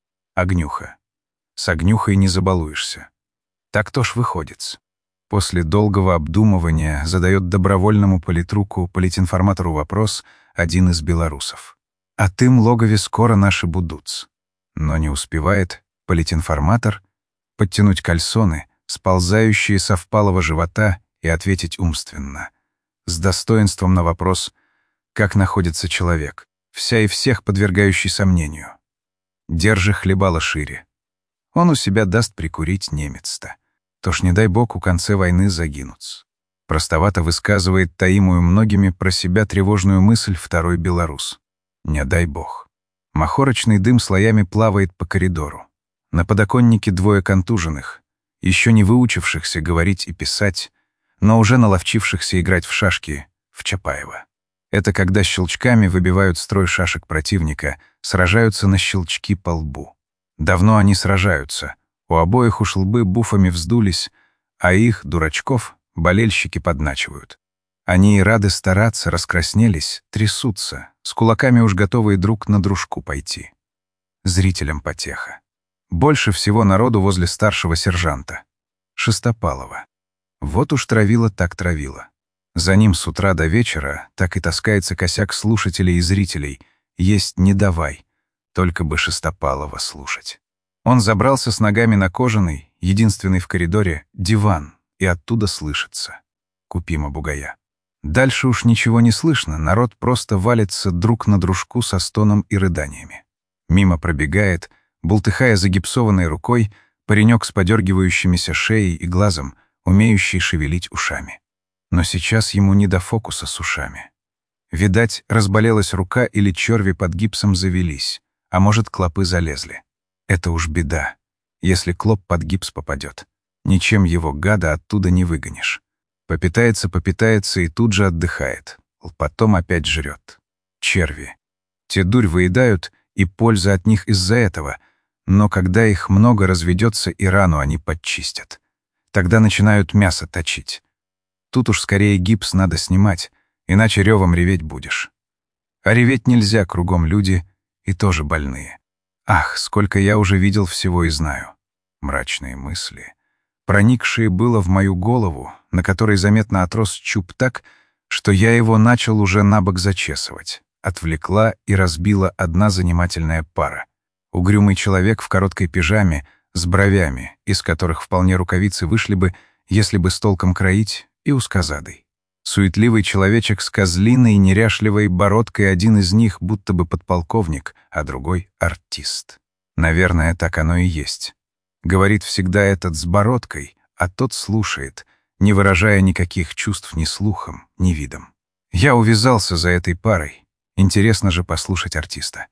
Огнюха. С Огнюхой не забалуешься. Так-то ж выходит. После долгого обдумывания задает добровольному политруку, политинформатору вопрос один из белорусов. «А тым логове скоро наши будут». Но не успевает политинформатор подтянуть кальсоны, сползающие со впалого живота, и ответить умственно, с достоинством на вопрос «Как находится человек?» вся и всех подвергающий сомнению. Держи хлебало шире. Он у себя даст прикурить немец-то. То ж, не дай бог, у конце войны загинутся. Простовато высказывает таимую многими про себя тревожную мысль второй белорус. Не дай бог. Махорочный дым слоями плавает по коридору. На подоконнике 2 контуженных, еще не выучившихся говорить и писать, но уже наловчившихся играть в шашки в Чапаева. Это когда щелчками выбивают строй шашек противника, сражаются на щелчки по лбу. Давно они сражаются. У обоих уж лбы буфами вздулись, а их, дурачков, болельщики подначивают. Они и рады стараться, раскраснелись, трясутся, с кулаками уж готовые друг на дружку пойти. Зрителям потеха. Больше всего народу возле старшего сержанта. Шестопалова. Вот уж травила так травила. За ним с утра до вечера так и таскается косяк слушателей и зрителей. Есть не давай, только бы Шестопалова слушать. Он забрался с ногами на кожаный, единственный в коридоре, диван, и оттуда слышится. Купима бугая. Дальше уж ничего не слышно, народ просто валится друг на дружку со стоном и рыданиями. Мимо пробегает, бултыхая загипсованной рукой, паренек с подергивающимися шеей и глазом, умеющий шевелить ушами. Но сейчас ему не до фокуса с ушами. Видать, разболелась рука или черви под гипсом завелись, а может, клопы залезли. Это уж беда, если клоп под гипс попадет. Ничем его, гада, оттуда не выгонишь. Попитается и тут же отдыхает. Потом опять жрет. Черви. Те дурь выедают, и польза от них из-за этого. Но когда их много разведется, и рану они подчистят. Тогда начинают мясо точить. Тут уж скорее гипс надо снимать, иначе ревом реветь будешь. А реветь нельзя, кругом люди и тоже больные. Ах, сколько я уже видел всего и знаю. Мрачные мысли, проникшие было в мою голову, на которой заметно отрос чуб так, что я его начал уже набок зачесывать. Отвлекла и разбила одна занимательная пара. Угрюмый человек в короткой пижаме, с бровями, из которых вполне рукавицы вышли бы, если бы с толком кроить, и узкозадый. Суетливый человечек с козлиной неряшливой бородкой, один из них будто бы подполковник, а другой — артист. Наверное, так оно и есть. Говорит всегда этот с бородкой, а тот слушает, не выражая никаких чувств ни слухом, ни видом. Я увязался за этой парой. Интересно же послушать артиста.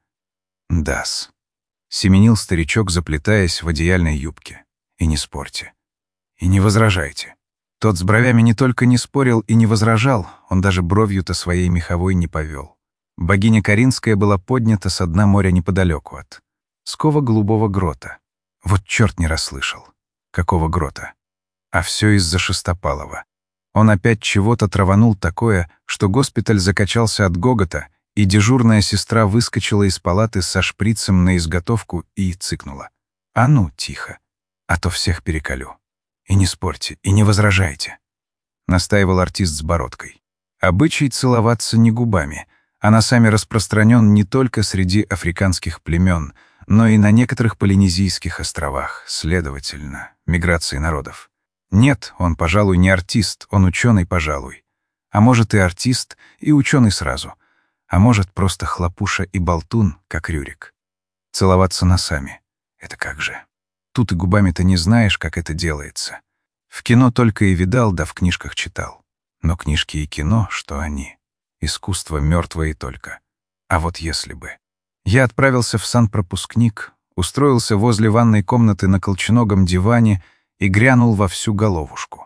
Дас. Семенил старичок, заплетаясь в одеяльной юбке. И не спорьте. И не возражайте. Тот с бровями не только не спорил и не возражал, он даже бровью-то своей меховой не повел. Богиня Каринская была поднята со дна моря неподалеку от скова голубого грота. Вот черт не расслышал. Какого грота? А все из-за Шестопалова. Он опять чего-то траванул такое, что госпиталь закачался от гогота, и дежурная сестра выскочила из палаты со шприцем на изготовку и цыкнула. «А ну, тихо, а то всех переколю. И не спорьте, и не возражайте», — настаивал артист с бородкой. Обычай целоваться не губами, а носами распространен не только среди африканских племен, но и на некоторых полинезийских островах, следовательно, миграции народов. Нет, он, пожалуй, не артист, он ученый, пожалуй. А может, и артист, и ученый сразу. А может, просто хлопуша и болтун, как Рюрик. Целоваться носами. Это как же? Тут и губами-то не знаешь, как это делается. В кино только и видал, да в книжках читал. Но книжки и кино, что они? Искусство мертвое и только. А вот если бы. Я отправился в санпропускник, устроился возле ванной комнаты на колченогом диване и грянул во всю головушку.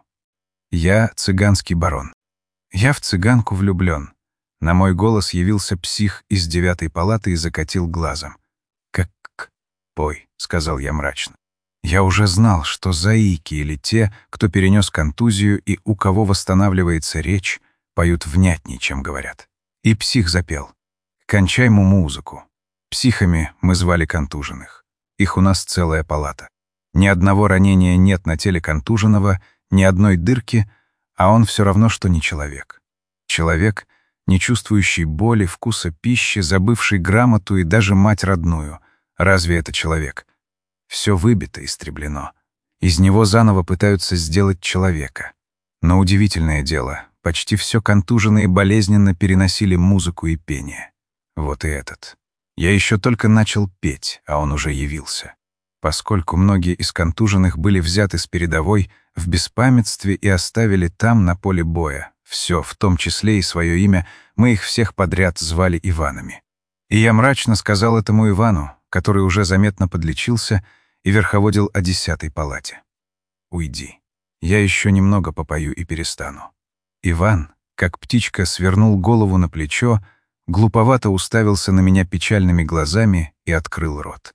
Я цыганский барон. Я в цыганку влюблен. На мой голос явился псих из 9-й палаты и закатил глазом. «Как пой», — сказал я мрачно. Я уже знал, что заики или те, кто перенес контузию и у кого восстанавливается речь, поют внятней, чем говорят. И псих запел. «Кончай музыку». Психами мы звали контуженных. Их у нас целая палата. Ни одного ранения нет на теле контуженного, ни одной дырки, а он все равно, что не человек. Человек, не чувствующий боли, вкуса пищи, забывший грамоту и даже мать родную. Разве это человек? Все выбито, истреблено. Из него заново пытаются сделать человека. Но удивительное дело, почти все контуженные болезненно переносили музыку и пение. Вот и этот. Я еще только начал петь, а он уже явился. Поскольку многие из контуженных были взяты с передовой, в беспамятстве и оставили там, на поле боя, все, в том числе и свое имя, мы их всех подряд звали Иванами. И я мрачно сказал этому Ивану, который уже заметно подлечился и верховодил о 10-й палате. «Уйди. Я еще немного попою и перестану». Иван, как птичка, свернул голову на плечо, глуповато уставился на меня печальными глазами и открыл рот.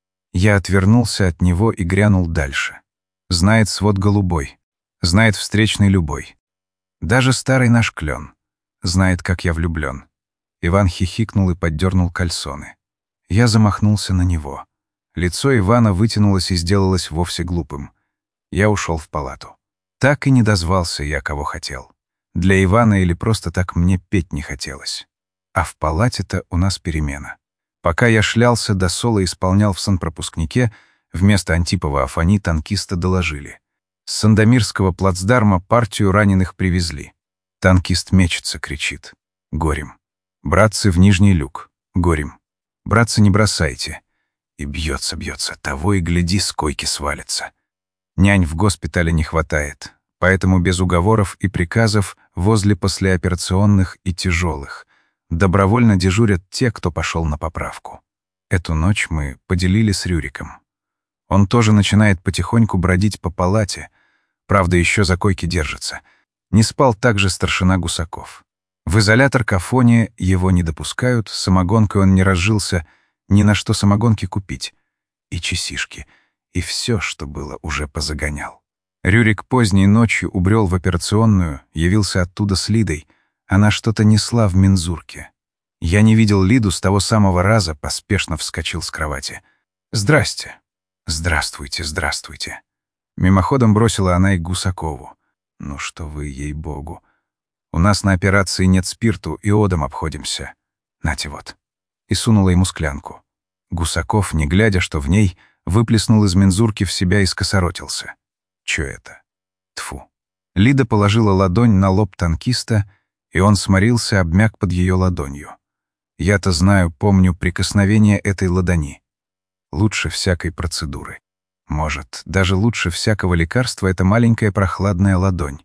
Я отвернулся от него и грянул дальше. Знает свод голубой, знает встречный любой. Даже старый наш клен знает, как я влюблен. Иван хихикнул и поддернул кальсоны. Я замахнулся на него. Лицо Ивана вытянулось и сделалось вовсе глупым. Я ушел в палату. Так и не дозвался я, кого хотел. Для Ивана или просто так мне петь не хотелось. А в палате-то у нас перемена. Пока я шлялся до соло исполнял в санпропускнике, вместо Антипова Афани танкиста доложили. С Сандомирского плацдарма партию раненых привезли. Танкист мечется, кричит. Горем. Братцы, в нижний люк. Горем. Братцы, не бросайте. И бьется, того и гляди, с койки свалится. Нянь в госпитале не хватает, поэтому без уговоров и приказов возле послеоперационных и тяжелых. Добровольно дежурят те, кто пошел на поправку. Эту ночь мы поделили с Рюриком. Он тоже начинает потихоньку бродить по палате, правда, еще за койки держится. Не спал также старшина Гусаков. В изолятор к Афоне его не допускают, самогонкой он не разжился, ни на что самогонки купить. И часишки, и все, что было, уже позагонял. Рюрик поздней ночью убрел в операционную, явился оттуда с Лидой. Она что-то несла в мензурке. Я не видел Лиду с того самого раза, поспешно вскочил с кровати. «Здрасте». «Здравствуйте, здравствуйте». Мимоходом бросила она и к Гусакову. «Ну что вы, ей-богу. У нас на операции нет спирту, иодом обходимся. Нате вот». И сунула ему склянку. Гусаков, не глядя, что в ней, выплеснул из мензурки в себя и скосоротился. Чё это? Тфу. Лида положила ладонь на лоб танкиста, и он сморился, обмяк под ее ладонью. Я-то знаю, помню прикосновение этой ладони. Лучше всякой процедуры. Может, даже лучше всякого лекарства эта маленькая прохладная ладонь.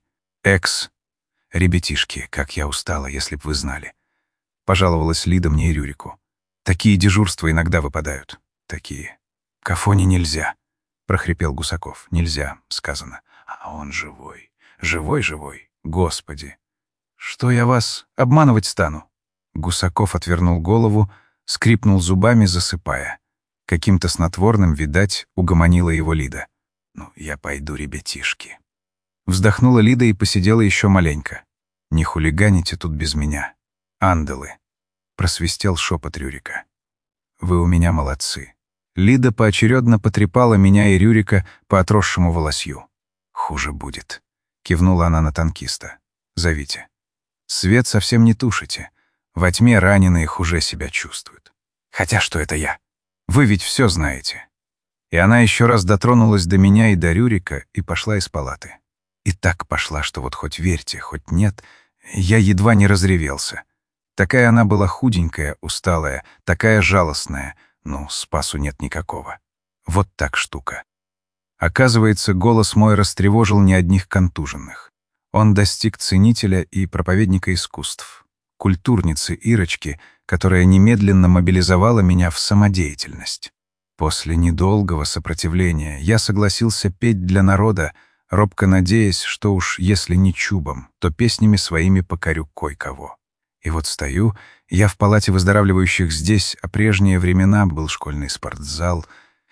Ребятишки, как я устала, если б вы знали. Пожаловалась Лида мне и Рюрику. Такие дежурства иногда выпадают. Такие. К Афоне нельзя, прохрипел Гусаков. Нельзя, сказано. А он живой. Живой. Господи. Что я вас обманывать стану? Гусаков отвернул голову, скрипнул зубами, засыпая. Каким-то снотворным, видать, угомонила его Лида. Ну, я пойду, ребятишки. Вздохнула Лида и посидела еще маленько. Не хулиганите тут без меня. Андалы. Просвистел шепот Рюрика. «Вы у меня молодцы». Лида поочередно потрепала меня и Рюрика по отросшему волосью. «Хуже будет», — кивнула она на танкиста. «Зовите. Свет совсем не тушите. Во тьме раненые хуже себя чувствуют. Хотя что это я? Вы ведь все знаете. И она еще раз дотронулась до меня и до Рюрика и пошла из палаты. И так пошла, что вот хоть верьте, хоть нет, я едва не разревелся. Такая она была худенькая, усталая, такая жалостная. Ну, спасу нет никакого. Вот так штука. Оказывается, голос мой растревожил не одних контуженных. Он достиг ценителя и проповедника искусств, культурницы Ирочки, которая немедленно мобилизовала меня в самодеятельность. После недолгого сопротивления я согласился петь для народа, робко надеясь, что уж если не чубом, то песнями своими покорю кой-кого. И вот стою, я в палате выздоравливающих здесь, а прежние времена был школьный спортзал,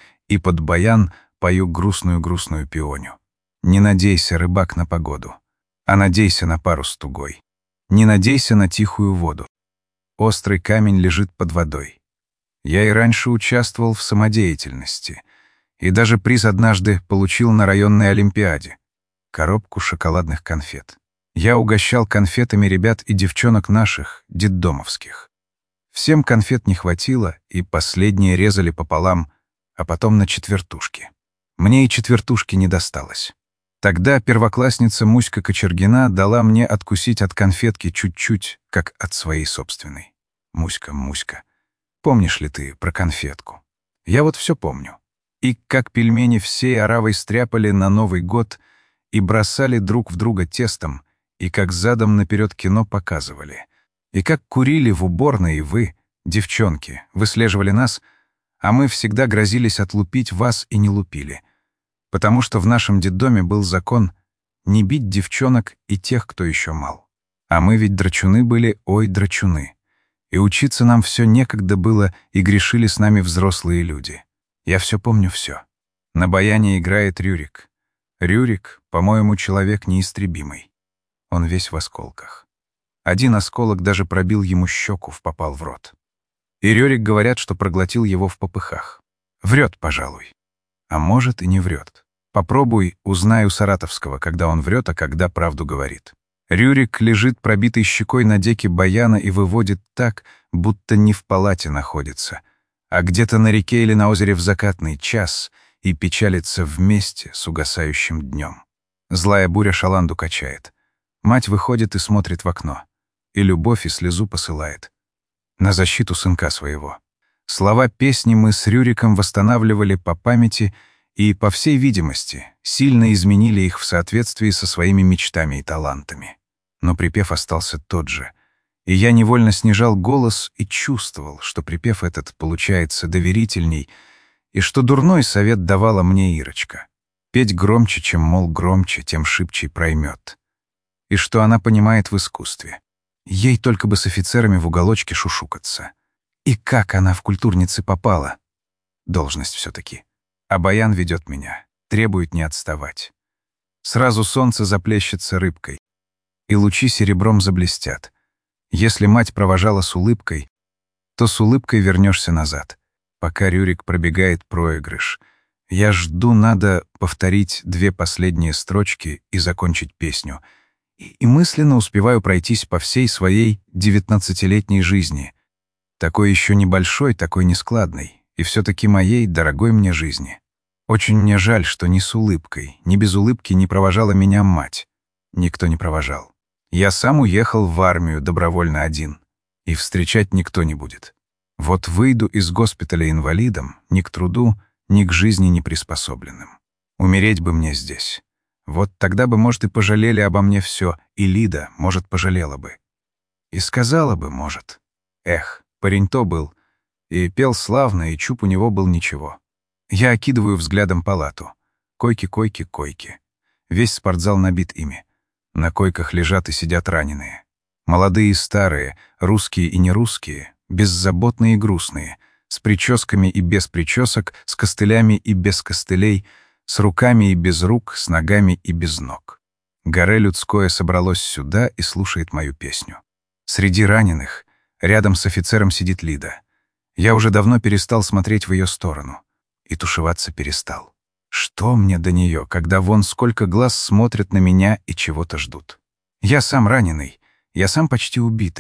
и под баян пою грустную-грустную пионю. Не надейся, рыбак, на погоду, а надейся на парус тугой. Не надейся на тихую воду. Острый камень лежит под водой. Я и раньше участвовал в самодеятельности, и даже приз однажды получил на районной олимпиаде — коробку шоколадных конфет. Я угощал конфетами ребят и девчонок наших, детдомовских. Всем конфет не хватило, и последние резали пополам, а потом на четвертушки. Мне и четвертушки не досталось. Тогда первоклассница Муська Кочергина дала мне откусить от конфетки чуть-чуть, как от своей собственной. Муська, Муська, помнишь ли ты про конфетку? Я вот все помню. И как пельмени всей оравой стряпали на Новый год и бросали друг в друга тестом, и как задом наперед кино показывали, и как курили в уборной вы, девчонки, выслеживали нас, а мы всегда грозились отлупить вас и не лупили, потому что в нашем детдоме был закон не бить девчонок и тех, кто еще мал. А мы ведь драчуны были, ой, драчуны. И учиться нам все некогда было, и грешили с нами взрослые люди. Я все помню все. На баяне играет Рюрик. Рюрик, по-моему, человек неистребимый. Он весь в осколках. Один осколок даже пробил ему щеку, попал в рот. И Рюрик, говорят, что проглотил его в попыхах. Врет, пожалуй. А может, и не врет. Попробуй, узнай у Саратовского, когда он врет, а когда правду говорит. Рюрик лежит пробитой щекой на деке баяна и выводит так, будто не в палате находится, а где-то на реке или на озере в закатный час и печалится вместе с угасающим днем. Злая буря шаланду качает. Мать выходит и смотрит в окно. И любовь, и слезу посылает. На защиту сынка своего. Слова песни мы с Рюриком восстанавливали по памяти и, по всей видимости, сильно изменили их в соответствии со своими мечтами и талантами. Но припев остался тот же. И я невольно снижал голос и чувствовал, что припев этот получается доверительней, и что дурной совет давала мне Ирочка. Петь громче, чем, мол, громче, тем шибче проймет. И что она понимает в искусстве. Ей только бы с офицерами в уголочке шушукаться. И как она в культурницы попала? Должность все-таки. А баян ведет меня, требует не отставать. Сразу солнце заплещется рыбкой, и лучи серебром заблестят. Если мать провожала с улыбкой, то с улыбкой вернешься назад. Пока Рюрик пробегает проигрыш, я жду, надо повторить 2 последние строчки и закончить песню. И мысленно успеваю пройтись по всей своей 19-летней жизни, такой еще небольшой, такой нескладной, и все-таки моей дорогой мне жизни. Очень мне жаль, что ни с улыбкой, ни без улыбки не провожала меня мать. Никто не провожал. Я сам уехал в армию добровольно один, и встречать никто не будет. Вот выйду из госпиталя инвалидом, ни к труду, ни к жизни не приспособленным. Умереть бы мне здесь. Вот тогда бы, может, и пожалели обо мне все, и Лида, может, пожалела бы. И сказала бы, может. Эх, парень то был. И пел славно, и чуб у него был ничего. Я окидываю взглядом палату. Койки, койки, койки. Весь спортзал набит ими. На койках лежат и сидят раненые. Молодые и старые, русские и нерусские, беззаботные и грустные, с прическами и без причесок, с костылями и без костылей, с руками и без рук, с ногами и без ног. Горе людское собралось сюда и слушает мою песню. Среди раненых, рядом с офицером сидит Лида. Я уже давно перестал смотреть в ее сторону. И тушеваться перестал. Что мне до нее, когда вон сколько глаз смотрят на меня и чего-то ждут? Я сам раненый, я сам почти убитый.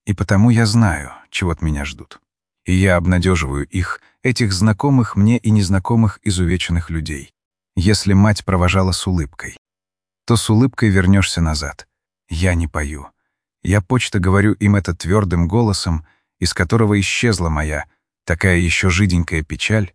И потому я знаю, чего от меня ждут. И я обнадеживаю их, этих знакомых мне и незнакомых изувеченных людей. Если мать провожала с улыбкой, то с улыбкой вернешься назад. Я не пою. Я почта говорю им это твердым голосом, из которого исчезла моя, такая еще жиденькая печаль,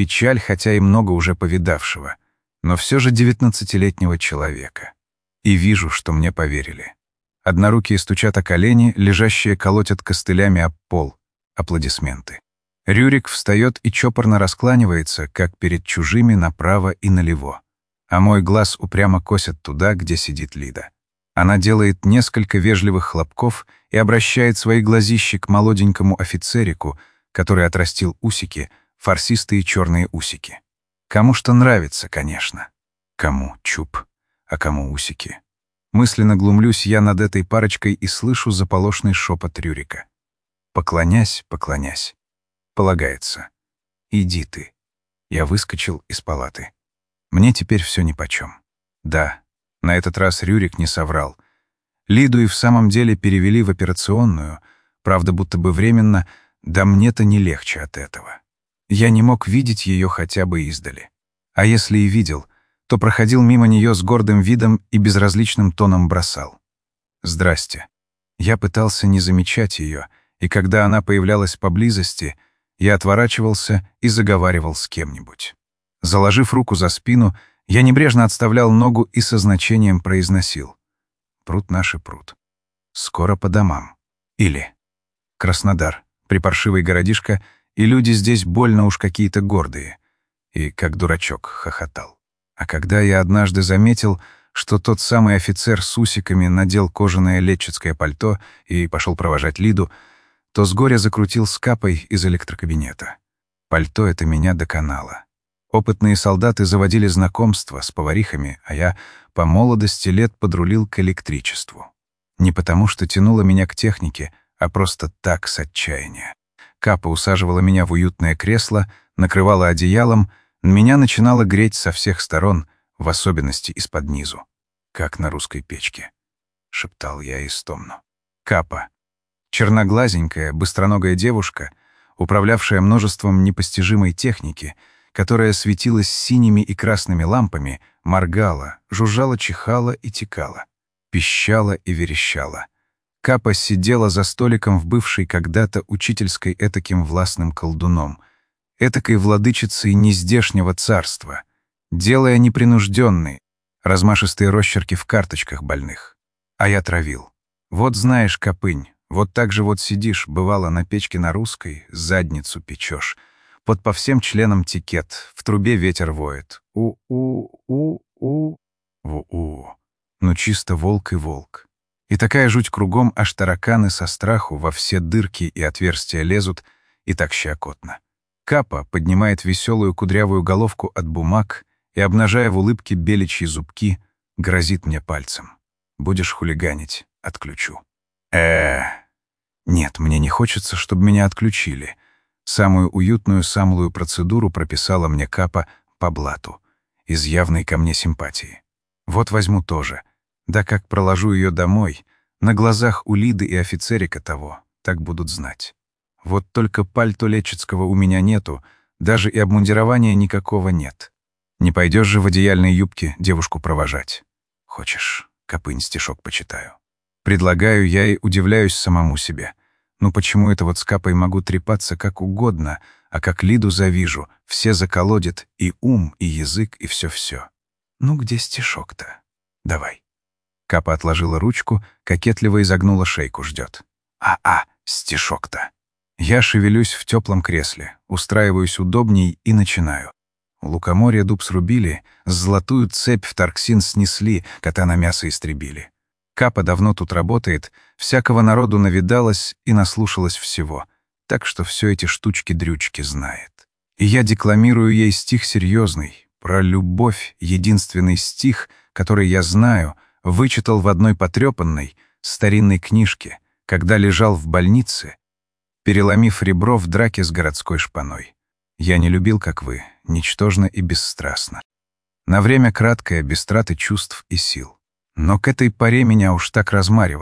хотя и много уже повидавшего, но все же 19-летнего человека. И вижу, что мне поверили. Однорукие стучат о колени, лежащие колотят костылями об пол. Аплодисменты. Рюрик встает и чопорно раскланивается, как перед чужими направо и налево. А мой глаз упрямо косит туда, где сидит Лида. Она делает несколько вежливых хлопков и обращает свои глазищи к молоденькому офицерику, который отрастил усики, фарсистые черные усики. Кому что нравится, конечно. Кому чуб, а кому усики. Мысленно глумлюсь я над этой парочкой и слышу заполошный шепот Рюрика. Поклонясь, поклонясь. Полагается. Иди ты. Я выскочил из палаты. Мне теперь все нипочем. Да, на этот раз Рюрик не соврал. Лиду и в самом деле перевели в операционную, правда, будто бы временно, да мне-то не легче от этого. Я не мог видеть ее хотя бы издали. А если и видел, то проходил мимо нее с гордым видом и безразличным тоном бросал. «Здрасте». Я пытался не замечать ее, и когда она появлялась поблизости, я отворачивался и заговаривал с кем-нибудь. Заложив руку за спину, я небрежно отставлял ногу и со значением произносил: «Пруд наши пруд. Скоро по домам». Или «Краснодар, припаршивый городишко, и люди здесь больно уж какие-то гордые». И как дурачок хохотал. А когда я однажды заметил, что тот самый офицер с усиками надел кожаное летчицкое пальто и пошел провожать Лиду, то с горя закрутил с Капой из электрокабинета. Пальто это меня доконало. Опытные солдаты заводили знакомства с поварихами, а я по молодости лет подрулил к электричеству. Не потому, что тянуло меня к технике, а просто так, с отчаяния. Капа усаживала меня в уютное кресло, накрывала одеялом, меня начинало греть со всех сторон, в особенности из-под низу. «Как на русской печке», — шептал я истомно. Капа. Черноглазенькая, быстроногая девушка, управлявшая множеством непостижимой техники, которая светилась синими и красными лампами, моргала, жужжала, чихала и текала, пищала и верещала. Капа сидела за столиком в бывшей когда-то учительской этаким властным колдуном, этакой владычицей нездешнего царства, делая непринужденные, размашистые росчерки в карточках больных. А я травил. Вот знаешь, Капынь, вот так же вот сидишь, бывало, на печке на русской, задницу печешь. Под по всем членам тикет, в трубе ветер воет. У-у-у-у. В-у. Ну чисто волк и волк. И такая жуть кругом, аж тараканы со страху во все дырки и отверстия лезут, и так щекотно. Капа поднимает веселую кудрявую головку от бумаг и, обнажая в улыбке беличьи зубки, грозит мне пальцем. Будешь хулиганить — отключу. Нет, мне не хочется, чтобы меня отключили. Самую уютную самую процедуру прописала мне Капа по блату, из явной ко мне симпатии. Вот возьму тоже. Да как проложу ее домой, на глазах у Лиды и офицерика того, так будут знать. Вот только пальто летчицкого у меня нету, даже и обмундирования никакого нет. Не пойдешь же в одеяльной юбке девушку провожать. Хочешь, Капынь, стишок почитаю. Предлагаю я и удивляюсь самому себе. Ну почему это вот с Капой могу трепаться как угодно, а как Лиду завижу, все заколодит и ум, и язык, и все-все. Ну где стишок-то? Давай. Капа отложила ручку, кокетливо изогнула шейку, ждет. Стишок-то. Я шевелюсь в теплом кресле, устраиваюсь удобней и начинаю. Лукоморье дуб срубили, золотую цепь в Тарксин снесли, кота на мясо истребили. Капа давно тут работает, всякого народу навидалась и наслушалась всего, так что все эти штучки-дрючки знает. И я декламирую ей стих серьезный, про любовь, единственный стих, который я знаю, вычитал в одной потрепанной, старинной книжке, когда лежал в больнице, переломив ребро в драке с городской шпаной. Я не любил, как вы, ничтожно и бесстрастно. На время краткое, без траты чувств и сил. Но к этой поре меня уж так размаривало,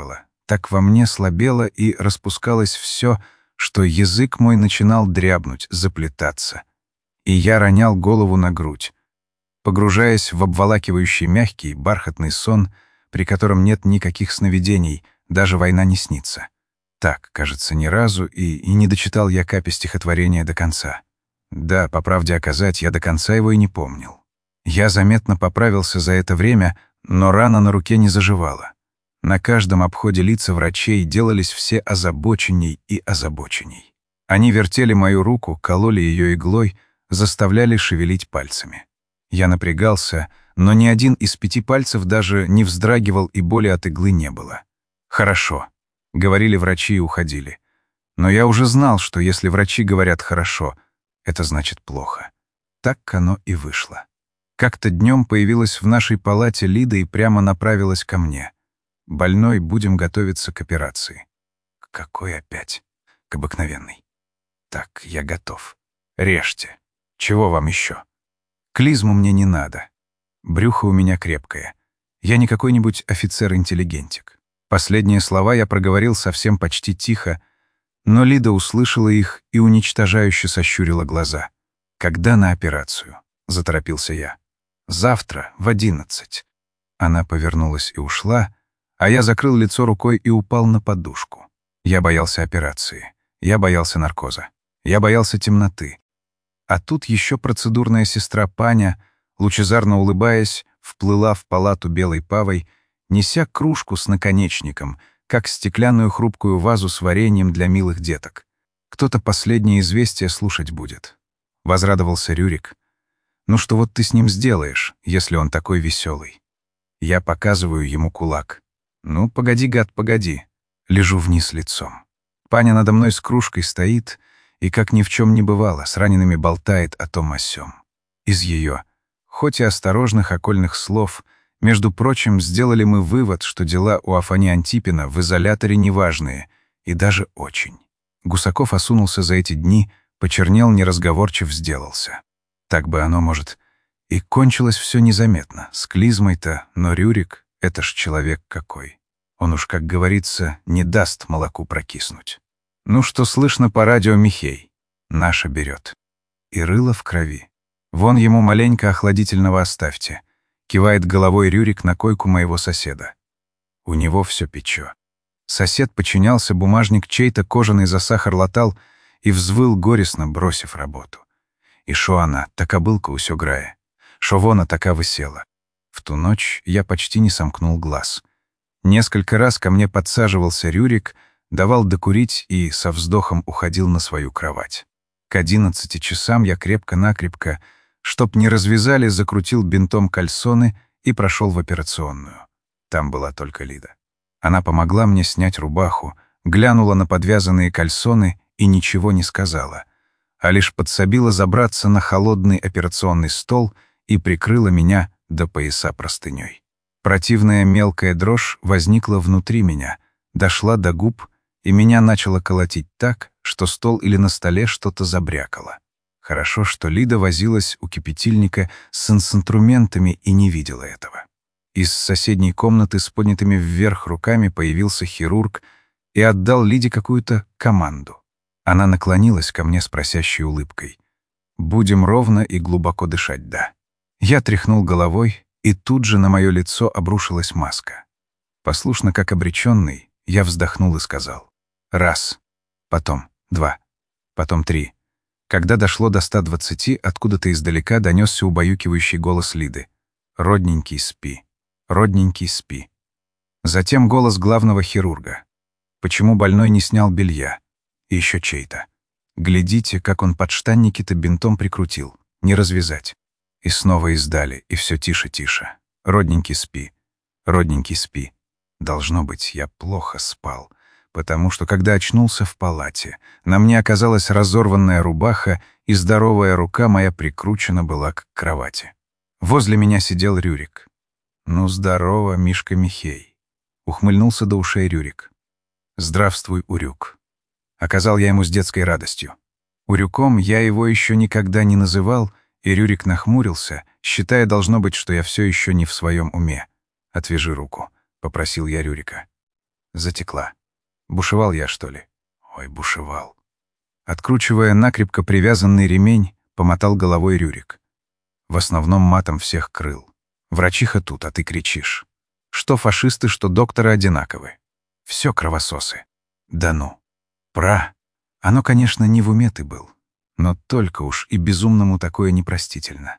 Так во мне слабело и распускалось все, что язык мой начинал дрябнуть, заплетаться. И я ронял голову на грудь, погружаясь в обволакивающий мягкий, бархатный сон, при котором нет никаких сновидений, даже война не снится. Так, кажется, ни разу и не дочитал я капи стихотворения до конца. Да, по правде оказать, я до конца его и не помнил. Я заметно поправился за это время, но рана на руке не заживала. На каждом обходе лица врачей делались все озабоченней и озабоченней. Они вертели мою руку, кололи ее иглой, заставляли шевелить пальцами. Я напрягался, но ни один из 5 пальцев даже не вздрагивал, и боли от иглы не было. «Хорошо», — говорили врачи и уходили. Но я уже знал, что если врачи говорят «хорошо», это значит плохо. Так оно и вышло. Как-то днем появилась в нашей палате Лида и прямо направилась ко мне. «Больной, будем готовиться к операции». «Какой опять?» «К обыкновенной». «Так, я готов. Режьте. Чего вам еще?» «Клизму мне не надо. Брюхо у меня крепкое. Я не какой-нибудь офицер-интеллигентик». Последние слова я проговорил совсем почти тихо, но Лида услышала их и уничтожающе сощурила глаза. «Когда на операцию?» — заторопился я. «Завтра, в 11». Она повернулась и ушла, а я закрыл лицо рукой и упал на подушку. Я боялся операции. Я боялся наркоза. Я боялся темноты. А тут еще процедурная сестра Паня, лучезарно улыбаясь, вплыла в палату белой павой, неся кружку с наконечником, как стеклянную хрупкую вазу с вареньем для милых деток. Кто-то последнее известие слушать будет. Возрадовался Рюрик. «Ну что вот ты с ним сделаешь, если он такой веселый?» Я показываю ему кулак. «Ну, погоди, гад, погоди». Лежу вниз лицом. Паня надо мной с кружкой стоит и, как ни в чем не бывало, с ранеными болтает о том о сём. Из ее, хоть и осторожных окольных слов, между прочим, сделали мы вывод, что дела у Афани Антипина в изоляторе неважные, и даже очень. Гусаков осунулся за эти дни, почернел, неразговорчив сделался. Так бы оно, может, и кончилось все незаметно. С клизмой-то, но Рюрик — это ж человек какой. Он уж, как говорится, не даст молоку прокиснуть. Ну, что слышно по радио, Михей? Наша берет. И рыло в крови. Вон ему маленько охладительного оставьте. Кивает головой Рюрик на койку моего соседа. У него все печё. Сосед подчинялся, бумажник чей-то кожаный за сахар латал и взвыл горестно, бросив работу. И шо она, така былка усё грае. Шо вона така висела. В ту ночь я почти не сомкнул глаз. Несколько раз ко мне подсаживался Рюрик, давал докурить и со вздохом уходил на свою кровать. К 11 часам я крепко-накрепко, чтоб не развязали, закрутил бинтом кальсоны и прошел в операционную. Там была только Лида. Она помогла мне снять рубаху, глянула на подвязанные кальсоны и ничего не сказала, а лишь подсобила забраться на холодный операционный стол и прикрыла меня до пояса простыней. Противная мелкая дрожь возникла внутри меня, дошла до губ, и меня начало колотить так, что стол или на столе что-то забрякало. Хорошо, что Лида возилась у кипятильника с инструментами и не видела этого. Из соседней комнаты с поднятыми вверх руками появился хирург и отдал Лиде какую-то команду. Она наклонилась ко мне с просящей улыбкой. «Будем ровно и глубоко дышать, да». Я тряхнул головой, и тут же на мое лицо обрушилась маска. Послушно, как обреченный, я вздохнул и сказал: «Раз, потом 2, потом 3». Когда дошло до 120, откуда-то издалека донесся убаюкивающий голос Лиды. «Родненький, спи. Родненький, спи». Затем голос главного хирурга. «Почему больной не снял белья?» И еще чей-то. «Глядите, как он подштанники-то бинтом прикрутил. Не развязать». И снова издали, и все тише-тише. «Родненький, спи. Родненький, спи». Должно быть, я плохо спал, потому что, когда очнулся в палате, на мне оказалась разорванная рубаха, и здоровая рука моя прикручена была к кровати. Возле меня сидел Рюрик. «Ну, здорово, Мишка Михей», — ухмыльнулся до ушей Рюрик. «Здравствуй, Урюк». Оказал я ему с детской радостью. Урюком я его еще никогда не называл, и Рюрик нахмурился, считая, должно быть, что я все еще не в своем уме. «Отвяжи руку», — попросил я Рюрика. Затекла. Бушевал я, что ли? Ой, бушевал. Откручивая накрепко привязанный ремень, помотал головой Рюрик. В основном матом всех крыл. Врачиха тут, а ты кричишь. Что фашисты, что докторы одинаковы. Все кровососы. Да ну. Оно, конечно, не в уме ты был. Но только уж и безумному такое непростительно.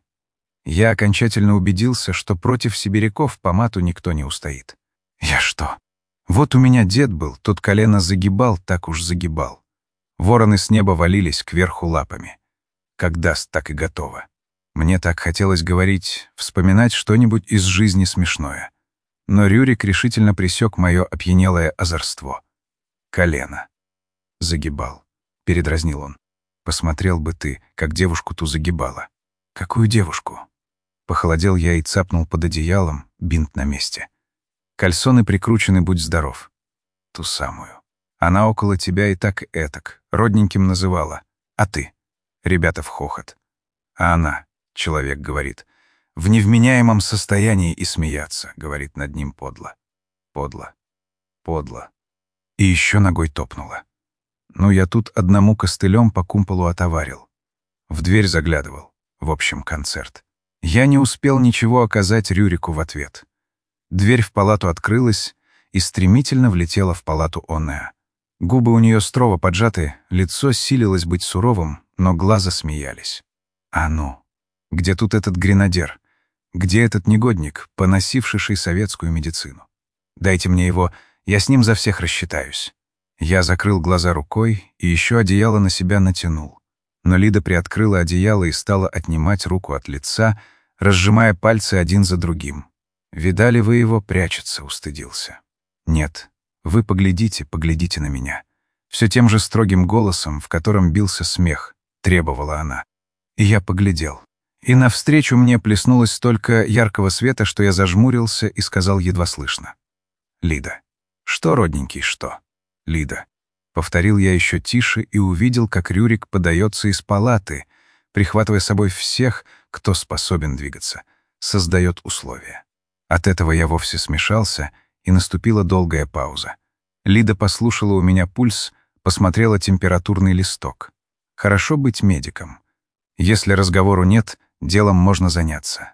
Я окончательно убедился, что против сибиряков по мату никто не устоит. Я что? Вот у меня дед был, тот колено загибал, так уж загибал. Вороны с неба валились кверху лапами. Как даст, так и готово. Мне так хотелось говорить, вспоминать что-нибудь из жизни смешное. Но Рюрик решительно пресек мое опьянелое озорство. Колено. Загибал. Передразнил он. Посмотрел бы ты, как девушку ту загибала. Какую девушку? Похолодел я и цапнул под одеялом, бинт на месте. Кальсоны прикручены, будь здоров. Ту самую. Она около тебя и так этак, родненьким называла. А ты? Ребята в хохот. А она, человек говорит, в невменяемом состоянии и смеяться, говорит над ним подло. Подло. Подло. И еще ногой топнула. Ну, я тут одному костылем по кумполу отоварил. В дверь заглядывал. В общем, концерт. Я не успел ничего оказать Рюрику в ответ. Дверь в палату открылась и стремительно влетела в палату Онеа. Губы у нее строго поджаты, лицо силилось быть суровым, но глаза смеялись. А ну, где тут этот гренадер? Где этот негодник, поносивший советскую медицину? Дайте мне его, я с ним за всех рассчитаюсь. Я закрыл глаза рукой и еще одеяло на себя натянул. Но Лида приоткрыла одеяло и стала отнимать руку от лица, разжимая пальцы один за другим. «Видали вы его, прячется», — устыдился. «Нет, вы поглядите, поглядите на меня». Все тем же строгим голосом, в котором бился смех, требовала она. И я поглядел. И навстречу мне плеснулось столько яркого света, что я зажмурился и сказал едва слышно. «Лида». «Что, родненький, что?» «Лида». Повторил я еще тише и увидел, как Рюрик подается из палаты, прихватывая с собой всех, кто способен двигаться, создает условия. От этого я вовсе смешался, и наступила долгая пауза. Лида послушала у меня пульс, посмотрела температурный листок. Хорошо быть медиком. Если разговору нет, делом можно заняться.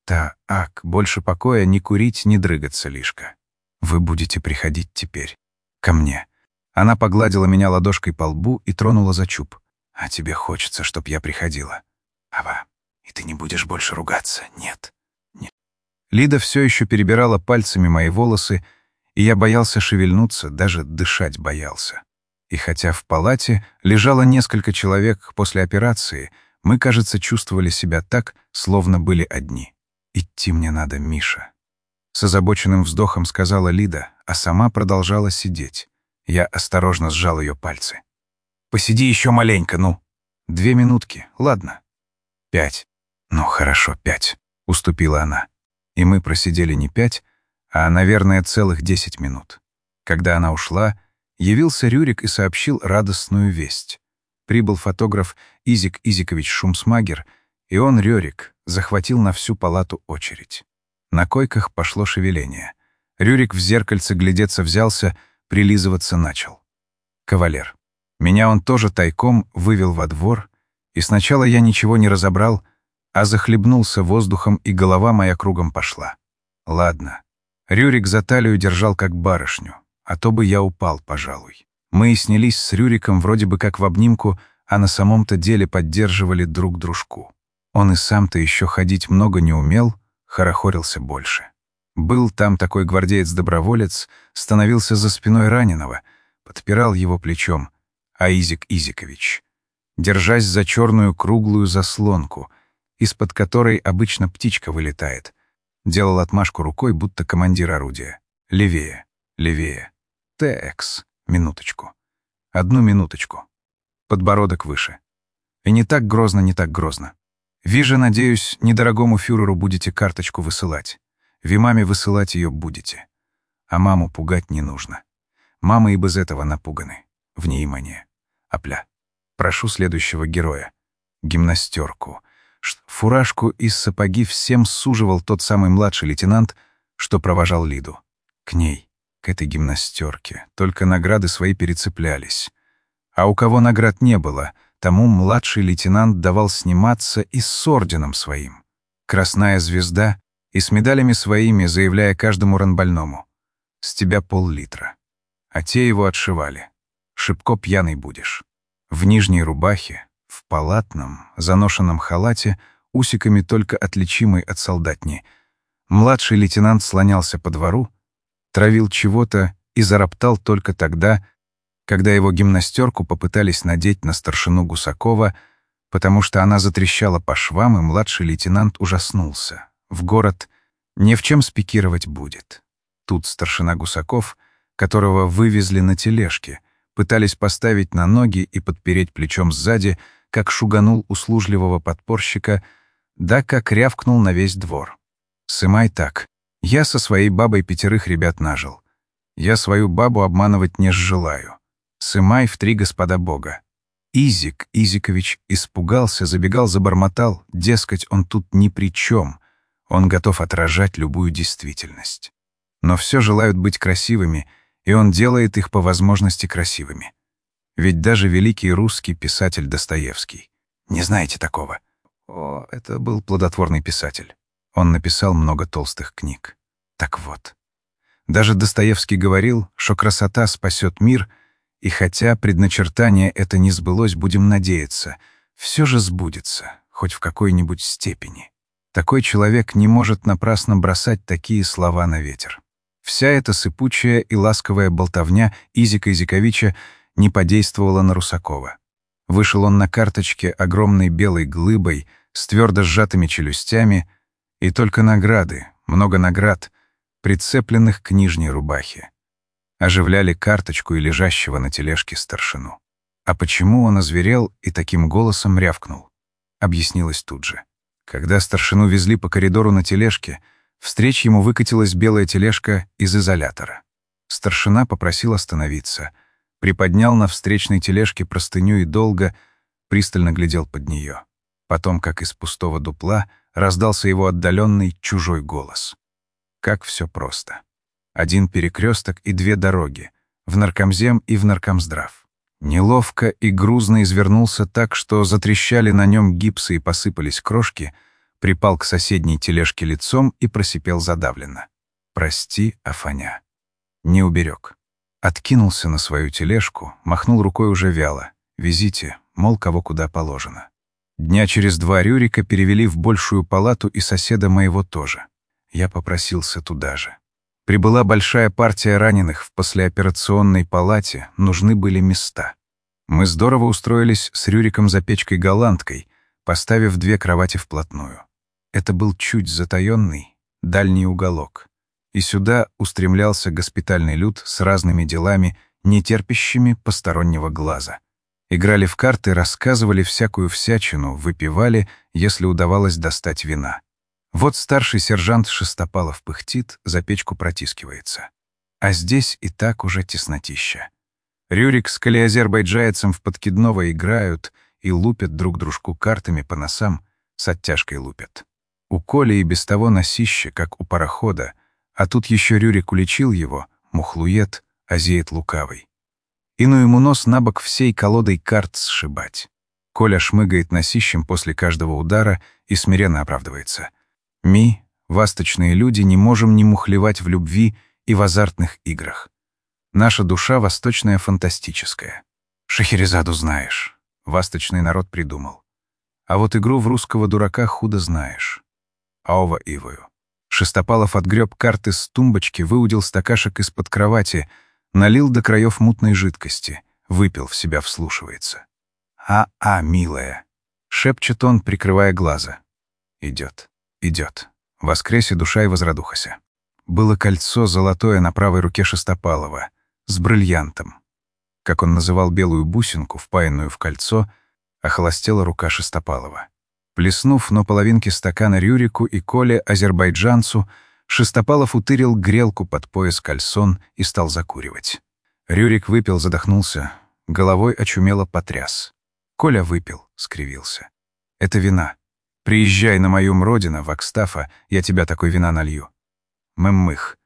Так, больше покоя не курить, не дрыгаться лишка. Вы будете приходить теперь. Ко мне. Она погладила меня ладошкой по лбу и тронула за чуб. А тебе хочется, чтоб я приходила. Ава, и ты не будешь больше ругаться? Нет. Нет. Лида все еще перебирала пальцами мои волосы, и я боялся шевельнуться, даже дышать боялся. И хотя в палате лежало несколько человек после операции, мы, кажется, чувствовали себя так, словно были одни. «Идти мне надо, Миша», — с озабоченным вздохом сказала Лида, а сама продолжала сидеть. Я осторожно сжал ее пальцы. «Посиди еще маленько, ну». 2 минутки, ладно. 5. Ну, хорошо, 5, — уступила она. И мы просидели не 5, а, наверное, целых 10 минут. Когда она ушла, явился Рюрик и сообщил радостную весть. Прибыл фотограф Изик Изикович Шумсмагер, и он, Рюрик, захватил на всю палату очередь. На койках пошло шевеление. Рюрик в зеркальце глядеться взялся, прилизываться начал. Кавалер. Меня он тоже тайком вывел во двор, и сначала я ничего не разобрал, а захлебнулся воздухом, и голова моя кругом пошла. Ладно. Рюрик за талию держал как барышню, а то бы я упал, пожалуй. Мы и снялись с Рюриком вроде бы как в обнимку, а на самом-то деле поддерживали друг дружку. Он и сам-то еще ходить много не умел, хорохорился больше. Был там такой гвардеец-доброволец, становился за спиной раненого, подпирал его плечом, а Изик Изикович, держась за черную круглую заслонку, из-под которой обычно птичка вылетает, делал отмашку рукой, будто командир орудия. Левее, левее. ТЭКС. Минуточку. 1 минуточку. Подбородок выше. И не так грозно, не так грозно. Вижу, надеюсь, недорогому фюреру будете карточку высылать. Вимаме высылать ее будете. А маму пугать не нужно. Мамы и без этого напуганы. Внимание. Опля. Прошу следующего героя. Гимнастерку. Фуражку и сапоги всем суживал тот самый младший лейтенант, что провожал Лиду. К ней. к этой гимнастерке, только награды свои перецеплялись. А у кого наград не было, тому младший лейтенант давал сниматься и с орденом своим. Красная звезда и с медалями своими, заявляя каждому ранбольному: «С тебя пол-литра». А те его отшивали: «Шибко пьяный будешь». В нижней рубахе, в палатном, заношенном халате, усиками только отличимой от солдатни, младший лейтенант слонялся по двору, травил чего-то и зароптал только тогда, когда его гимнастерку попытались надеть на старшину Гусакова, потому что она затрещала по швам, и младший лейтенант ужаснулся. В город не в чем спикировать будет. Тут старшина Гусаков, которого вывезли на тележке, пытались поставить на ноги и подпереть плечом сзади, как шуганул услужливого подпорщика, да как рявкнул на весь двор: «Сымай так, я со своей бабой 5 ребят нажил. Я свою бабу обманывать не желаю. Сымай в 3 господа Бога». Изик Изикович испугался, забегал, забормотал, дескать, он тут ни при чем, он готов отражать любую действительность. Но все желают быть красивыми, и он делает их по возможности красивыми. Ведь даже великий русский писатель Достоевский. Не знаете такого? О, это был плодотворный писатель. Он написал много толстых книг. Так вот, даже Достоевский говорил, что красота спасет мир, и хотя предначертание это не сбылось, будем надеяться, все же сбудется, хоть в какой-нибудь степени. Такой человек не может напрасно бросать такие слова на ветер. Вся эта сыпучая и ласковая болтовня Изика Изиковича не подействовала на Русакова. Вышел он на карточке огромной белой глыбой с твердо сжатыми челюстями, и только награды, много наград, прицепленных к нижней рубахе, оживляли карточку и лежащего на тележке старшину. А почему он озверел и таким голосом рявкнул? Объяснилось тут же. Когда старшину везли по коридору на тележке, встреч ему выкатилась белая тележка из изолятора. Старшина попросил остановиться, приподнял на встречной тележке простыню и долго, пристально глядел под нее. Потом, как из пустого дупла, раздался его отдаленный чужой голос. Как все просто. 1 перекресток и 2 дороги, в наркомзем и в наркомздрав. Неловко и грузно извернулся так, что затрещали на нем гипсы и посыпались крошки, припал к соседней тележке лицом и просипел задавленно: «Прости, Афаня». Не уберег. Откинулся на свою тележку, махнул рукой уже вяло: «Везите, мол, кого куда положено». Дня через 2 Рюрика перевели в большую палату, и соседа моего тоже. Я попросился туда же. Прибыла большая партия раненых в послеоперационной палате, нужны были места. Мы здорово устроились с Рюриком за печкой-голландкой, поставив 2 кровати вплотную. Это был чуть затаённый, дальний уголок. И сюда устремлялся госпитальный люд с разными делами, не терпящими постороннего глаза. Играли в карты, рассказывали всякую всячину, выпивали, если удавалось достать вина. Вот старший сержант Шестопалов пыхтит, за печку протискивается. А здесь и так уже теснотища. Рюрик с колеозербайджайцем в подкидного играют и лупят друг дружку картами по носам, с оттяжкой лупят. У Коли и без того носище, как у парохода, а тут еще Рюрик уличил его, мухлует, азеет лукавый. И ну ему нос на бок всей колодой карт сшибать. Коля шмыгает носищем после каждого удара и смиренно оправдывается: «Ми, васточные люди, не можем не мухлевать в любви и в азартных играх. Наша душа восточная фантастическая. Шахерезаду знаешь, васточный народ придумал. А вот игру в русского дурака худо знаешь. Аова ивою». Шестопалов отгреб карты с тумбочки, выудил стакашек из-под кровати, налил до краев мутной жидкости, выпил, в себя вслушивается. «А, милая», — шепчет он, прикрывая глаза. «Идет, идет. Воскресе душа и возрадухася». Было кольцо золотое на правой руке Шестопалова, с бриллиантом. Как он называл белую бусинку, впаянную в кольцо, охолостела рука Шестопалова. Плеснув на половинке стакана Рюрику и Коле азербайджанцу, Шестопалов утырил грелку под пояс кальсон и стал закуривать. Рюрик выпил, задохнулся, головой очумело потряс. Коля выпил, скривился. «Это вина. Приезжай на мою родину, в Акстафа, я тебя такой вина налью». Мымых.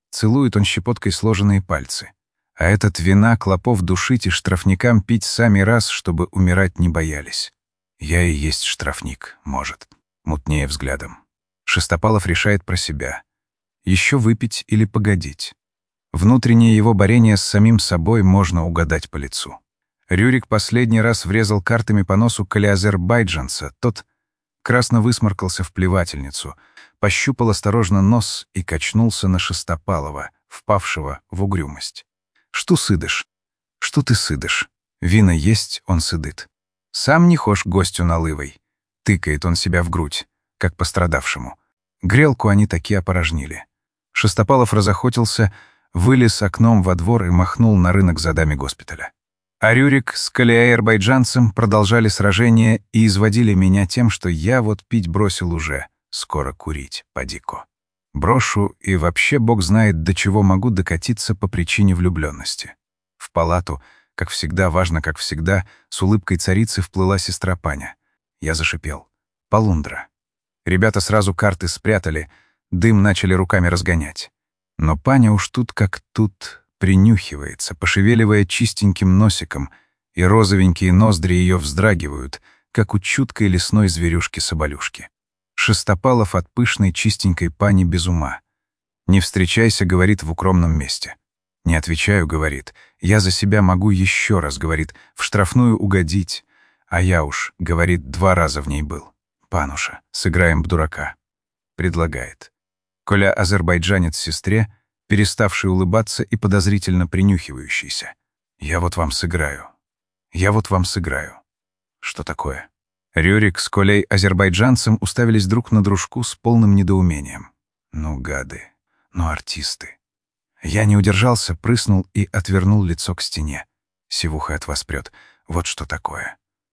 Целует он щепоткой сложенные пальцы. А этот вина, клопов душить и штрафникам пить сами раз, чтобы умирать не боялись. Я и есть штрафник, может. Мутнее взглядом. Шестопалов решает про себя. Еще выпить или погодить. Внутреннее его борение с самим собой можно угадать по лицу. Рюрик последний раз врезал картами по носу азербайджанца. Тот красно высморкался в плевательницу, пощупал осторожно нос и качнулся на Шестопалова, впавшего в угрюмость. «Что сыдышь? Что ты сыдышь? Вина есть, он сыдит. Сам не хошь гостю налывай». Тыкает он себя в грудь, как пострадавшему. Грелку они таки опорожнили. Шестопалов разохотился, вылез окном во двор и махнул на рынок за дами госпиталя. А Рюрик с азербайджанцем продолжали сражение и изводили меня тем, что я вот пить бросил уже, скоро курить, поди-ко. Брошу, и вообще бог знает, до чего могу докатиться по причине влюбленности. В палату, как всегда, важно, как всегда, с улыбкой царицы вплыла сестра Паня. Я зашипел. «Полундра». Ребята сразу карты спрятали, дым начали руками разгонять. Но Паня уж тут как тут принюхивается, пошевеливая чистеньким носиком, и розовенькие ноздри ее вздрагивают, как у чуткой лесной зверюшки-соболюшки. Шестопалов от пышной чистенькой Пани без ума. «Не встречайся», — говорит, в укромном месте. Не отвечаю, говорит. «Я за себя могу еще раз», — говорит, «в штрафную угодить». А я уж, говорит, 2 раза в ней был. «Пануша, сыграем в дурака», — предлагает. Коля азербайджанец сестре, переставший улыбаться и подозрительно принюхивающийся. «Я вот вам сыграю. Я вот вам сыграю». Что такое? Рюрик с Колей азербайджанцем уставились друг на дружку с полным недоумением. Ну, гады, ну, артисты. Я не удержался, прыснул и отвернул лицо к стене. Сивуха от вас прет. Вот что такое.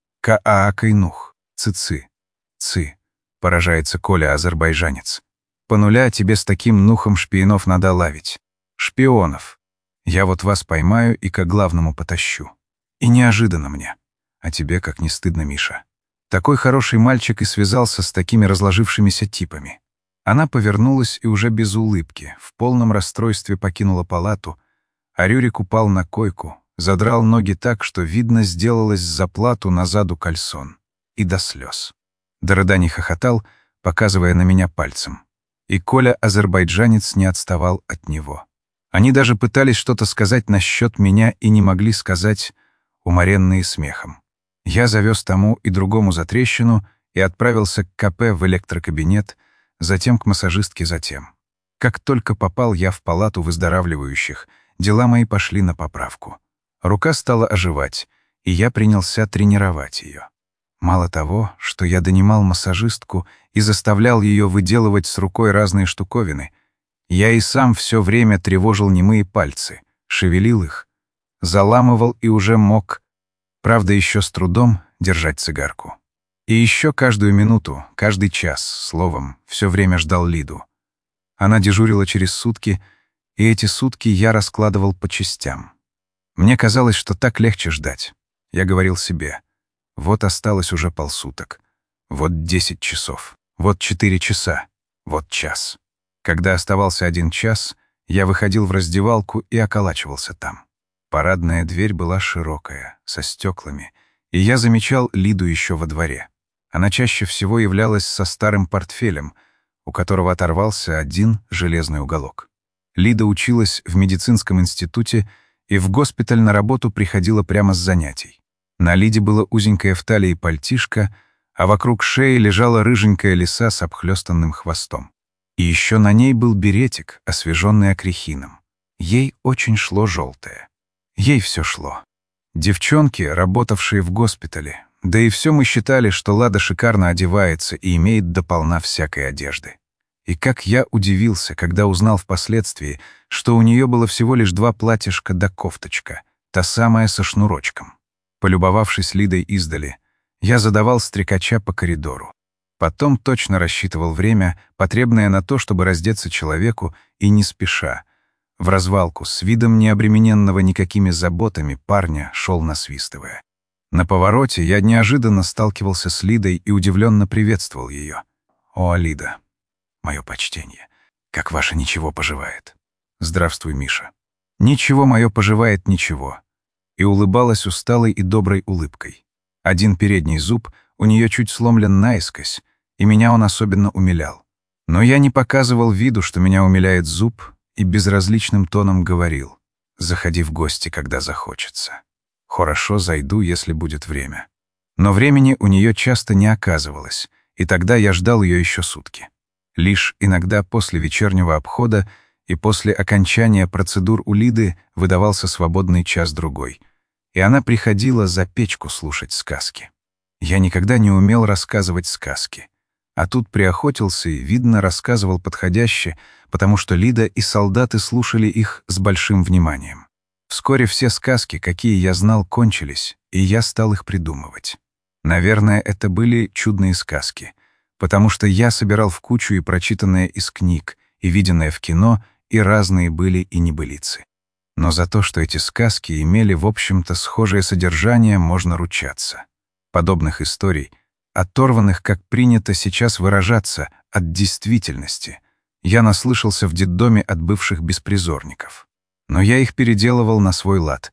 Каакайнух, цыцы, цы, поражается Коля азербайджанец. По нуля тебе с таким нухом шпионов надо ловить. Шпионов. Я вот вас поймаю и ко главному потащу. И неожиданно мне. А тебе как не стыдно, Миша. Такой хороший мальчик и связался с такими разложившимися типами. Она повернулась и уже без улыбки, в полном расстройстве покинула палату, а Рюрик упал на койку, задрал ноги так, что, видно, сделалось заплату назаду кальсон. И до слез. До рыданий хохотал, показывая на меня пальцем. И Коля азербайджанец не отставал от него. Они даже пытались что-то сказать насчет меня и не могли сказать, уморенные смехом. Я завез тому и другому затрещину и отправился к КП в электрокабинет, затем к массажистке затем. Как только попал я в палату выздоравливающих, дела мои пошли на поправку. Рука стала оживать, и я принялся тренировать ее. Мало того, что я донимал массажистку и заставлял ее выделывать с рукой разные штуковины, я и сам все время тревожил немые пальцы, шевелил их, заламывал и уже мог, правда, еще с трудом, держать цигарку. И еще каждую минуту, каждый час, словом, все время ждал Лиду. Она дежурила через сутки, и эти сутки я раскладывал по частям. Мне казалось, что так легче ждать. Я говорил себе, вот осталось уже полсуток, вот 10 часов, вот 4 часа, вот час. Когда оставался 1 час, я выходил в раздевалку и околачивался там. Парадная дверь была широкая, со стеклами, и я замечал Лиду еще во дворе. Она чаще всего являлась со старым портфелем, у которого оторвался один железный уголок. Лида училась в медицинском институте и в госпиталь на работу приходила прямо с занятий. На Лиде было узенькое в талии пальтишко, а вокруг шеи лежала рыженькая лиса с обхлёстанным хвостом. И еще на ней был беретик, освеженный акрихином. Ей очень шло желтое. Ей все шло. Девчонки, работавшие в госпитале, да и все мы считали, что Лада шикарно одевается и имеет дополна всякой одежды. И как я удивился, когда узнал впоследствии, что у нее было всего лишь 2 платьишка да кофточка, та самая со шнурочком. Полюбовавшись Лидой издали, я задавал стрекача по коридору. Потом точно рассчитывал время, потребное на то, чтобы раздеться человеку, и не спеша. В развалку, с видом необремененного никакими заботами, парня шел насвистывая. На повороте я неожиданно сталкивался с Лидой и удивленно приветствовал ее. «О, Лида, мое почтение, как ваше ничего поживает?» «Здравствуй, Миша». «Ничего мое поживает, ничего». И улыбалась усталой и доброй улыбкой. Один передний зуб у нее чуть сломлен наискось, и меня он особенно умилял. Но я не показывал виду, что меня умиляет зуб, и безразличным тоном говорил: «Заходи в гости, когда захочется. Хорошо, зайду, если будет время». Но времени у нее часто не оказывалось, и тогда я ждал ее еще сутки. Лишь иногда после вечернего обхода и после окончания процедур у Лиды выдавался свободный час-другой, и она приходила за печку слушать сказки. Я никогда не умел рассказывать сказки, а тут приохотился и, видно, рассказывал подходяще, потому что Лида и солдаты слушали их с большим вниманием. Вскоре все сказки, какие я знал, кончились, и я стал их придумывать. Наверное, это были чудные сказки, потому что я собирал в кучу и прочитанное из книг, и виденное в кино, и разные были и небылицы. Но за то, что эти сказки имели, в общем-то, схожее содержание, можно ручаться. Подобных историй, оторванных, как принято сейчас выражаться, от действительности, я наслышался в детдоме от бывших беспризорников. Но я их переделывал на свой лад.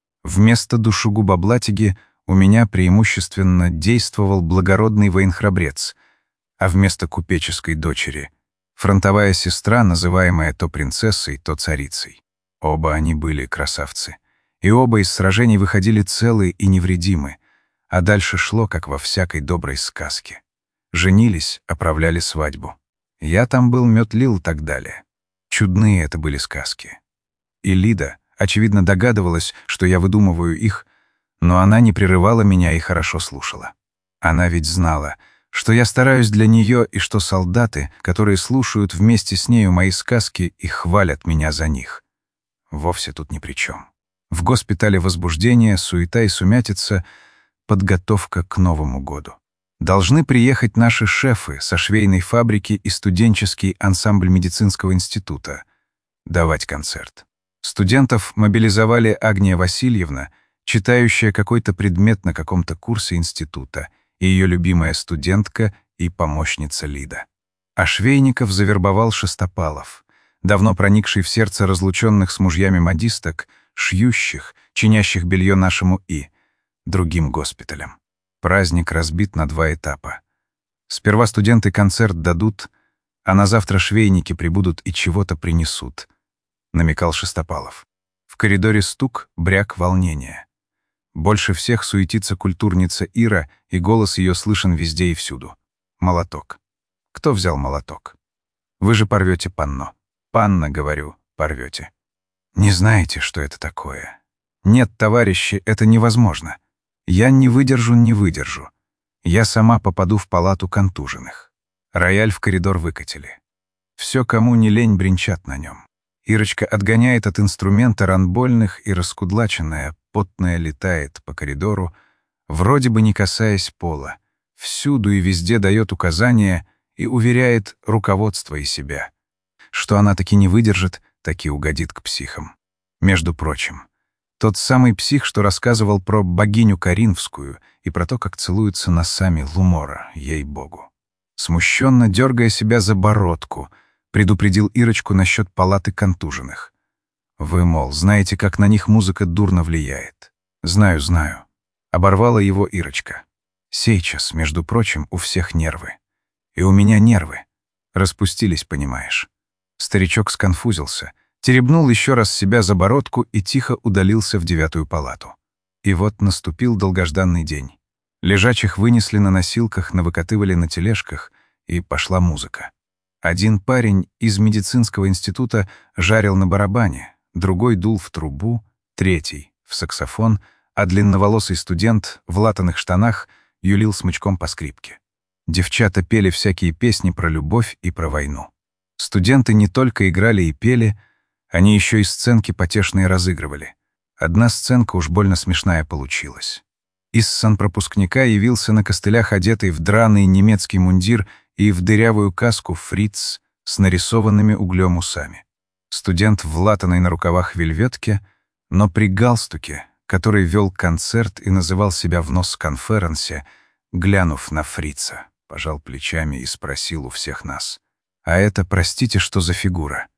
Вместо душегуба-блатиги у меня преимущественно действовал благородный военхрабрец, а вместо купеческой дочери — фронтовая сестра, называемая то принцессой, то царицей. Оба они были красавцы, и оба из сражений выходили целы и невредимы, а дальше шло, как во всякой доброй сказке. Женились, оправляли свадьбу. Я там был, мед лил и так далее. Чудные это были сказки. И Лида, очевидно, догадывалась, что я выдумываю их, но она не прерывала меня и хорошо слушала. Она ведь знала, что я стараюсь для нее и что солдаты, которые слушают вместе с нею мои сказки и хвалят меня за них, вовсе тут ни при чем. В госпитале возбуждение, суета и сумятица, подготовка к Новому году. Должны приехать наши шефы со швейной фабрики и студенческий ансамбль медицинского института давать концерт. Студентов мобилизовали Агния Васильевна, читающая какой-то предмет на каком-то курсе института, и ее любимая студентка и помощница Лида. А швейников завербовал Шестопалов, давно проникший в сердце разлученных с мужьями модисток, шьющих, чинящих белье нашему и другим госпиталям. Праздник разбит на 2 этапа. Сперва студенты концерт дадут, а на завтра швейники прибудут и чего-то принесут, намекал Шестопалов. В коридоре стук, бряк, волнение. Больше всех суетится культурница Ира, и голос ее слышен везде и всюду. Молоток. Кто взял молоток? Вы же порвете панно. Панно, говорю, порвете. Не знаете, что это такое? Нет, товарищи, это невозможно. Я не выдержу. Я сама попаду в палату контуженных. Рояль в коридор выкатили. Все, кому не лень, бренчат на нем. Ирочка отгоняет от инструмента ранбольных, и раскудлаченная, потная летает по коридору, вроде бы не касаясь пола, всюду и везде дает указания и уверяет руководство и себя. Что она таки не выдержит, таки угодит к психам. Между прочим, тот самый псих, что рассказывал про богиню Каринфскую и про то, как целуются носами Лумора, ей-богу. Смущенно дергая себя за бородку, предупредил Ирочку насчет палаты контуженных. Вы, мол, знаете, как на них музыка дурно влияет. Знаю. Оборвала его Ирочка. Сейчас, между прочим, у всех нервы. И у меня нервы. Распустились, понимаешь. Старичок сконфузился, теребнул еще раз себя за бородку и тихо удалился в 9-ю палату. И вот наступил долгожданный день. Лежачих вынесли на носилках, навыкатывали на тележках, и пошла музыка. Один парень из медицинского института жарил на барабане, другой дул в трубу, третий — в саксофон, а длинноволосый студент в латаных штанах юлил смычком по скрипке. Девчата пели всякие песни про любовь и про войну. Студенты не только играли и пели, они еще и сценки потешные разыгрывали. Одна сценка уж больно смешная получилась. Из санпропускника явился на костылях одетый в драный немецкий мундир и в дырявую каску фриц с нарисованными углем усами. Студент в латаной на рукавах вельветке, но при галстуке, который вел концерт и называл себя в нос конференсе, глянув на фрица, пожал плечами и спросил у всех нас: «А это, простите, что за фигура?»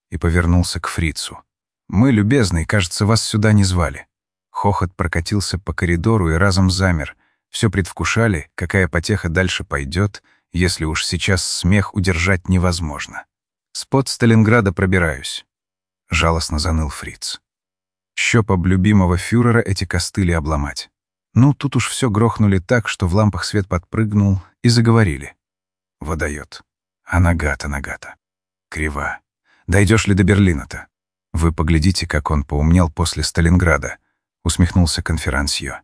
и повернулся к фрицу. «Мы, любезный, кажется, вас сюда не звали». Хохот прокатился по коридору и разом замер. Все предвкушали, какая потеха дальше пойдет, если уж сейчас смех удержать невозможно. «Спот Сталинграда пробираюсь», — жалостно заныл фриц. Щёп об любимого фюрера эти костыли обломать. Ну, тут уж все грохнули так, что в лампах свет подпрыгнул, и заговорили. Водоёт. А нога-то. Крива. Дойдешь ли до Берлина-то? Вы поглядите, как он поумнел после Сталинграда, усмехнулся конферансье.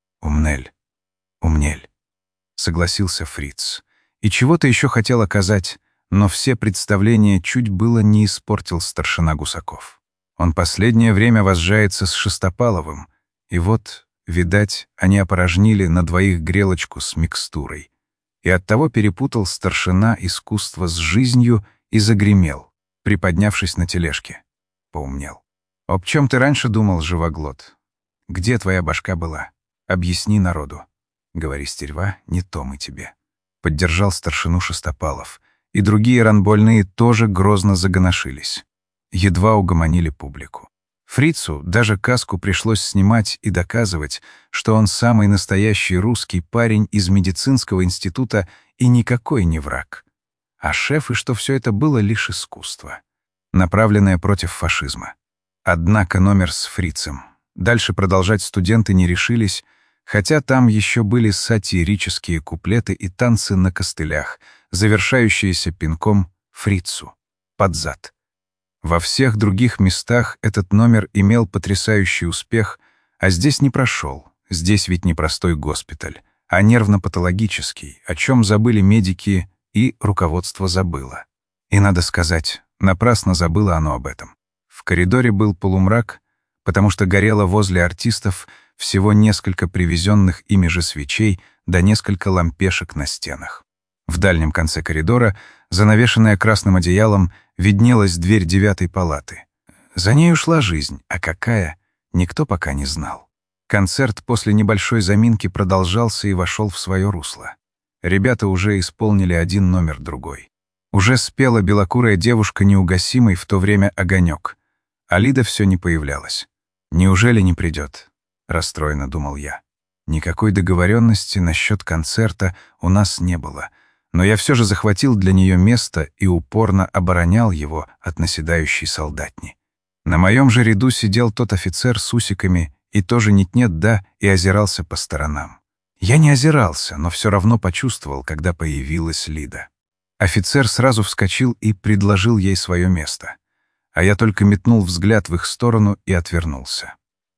Умнель, согласился фриц. И чего-то еще хотел оказать, но все представления чуть было не испортил старшина Гусаков. Он последнее время возжается с Шестопаловым, и вот, видать, они опорожнили на двоих грелочку с микстурой. И оттого перепутал старшина искусство с жизнью и загремел, приподнявшись на тележке. Поумнел. «Об чем ты раньше думал, живоглот? Где твоя башка была? Объясни народу». «Говори, стерва, не то мы тебе». Поддержал старшину Шестопалов, и другие ранбольные тоже грозно загоношились. Едва угомонили публику. Фрицу даже каску пришлось снимать и доказывать, что он самый настоящий русский парень из медицинского института и никакой не враг. А шеф, и что все это было лишь искусство, направленное против фашизма. Однако номер с фрицем. Дальше продолжать студенты не решились, хотя там еще были сатирические куплеты и танцы на костылях, завершающиеся пинком фрицу под зад. Во всех других местах этот номер имел потрясающий успех, а здесь не прошел. Здесь ведь не простой госпиталь, а нервно-патологический, о чем забыли медики и руководство забыло. И, надо сказать, напрасно забыло оно об этом. В коридоре был полумрак, потому что горело возле артистов всего несколько привезенных ими же свечей да несколько лампешек на стенах. В дальнем конце коридора, занавешенная красным одеялом, виднелась дверь 9-й палаты. За ней ушла жизнь, а какая, никто пока не знал. Концерт после небольшой заминки продолжался и вошел в свое русло. Ребята уже исполнили один номер другой. Уже спела белокурая девушка неугасимый в то время огонек. А Лида все не появлялась. «Неужели не придет?» — расстроенно думал я. Никакой договоренности насчет концерта у нас не было, но я все же захватил для нее место и упорно оборонял его от наседающей солдатни. На моем же ряду сидел тот офицер с усиками и тоже нет-нет, да, и озирался по сторонам. Я не озирался, но все равно почувствовал, когда появилась Лида. Офицер сразу вскочил и предложил ей свое место, а я только метнул взгляд в их сторону и отвернулся.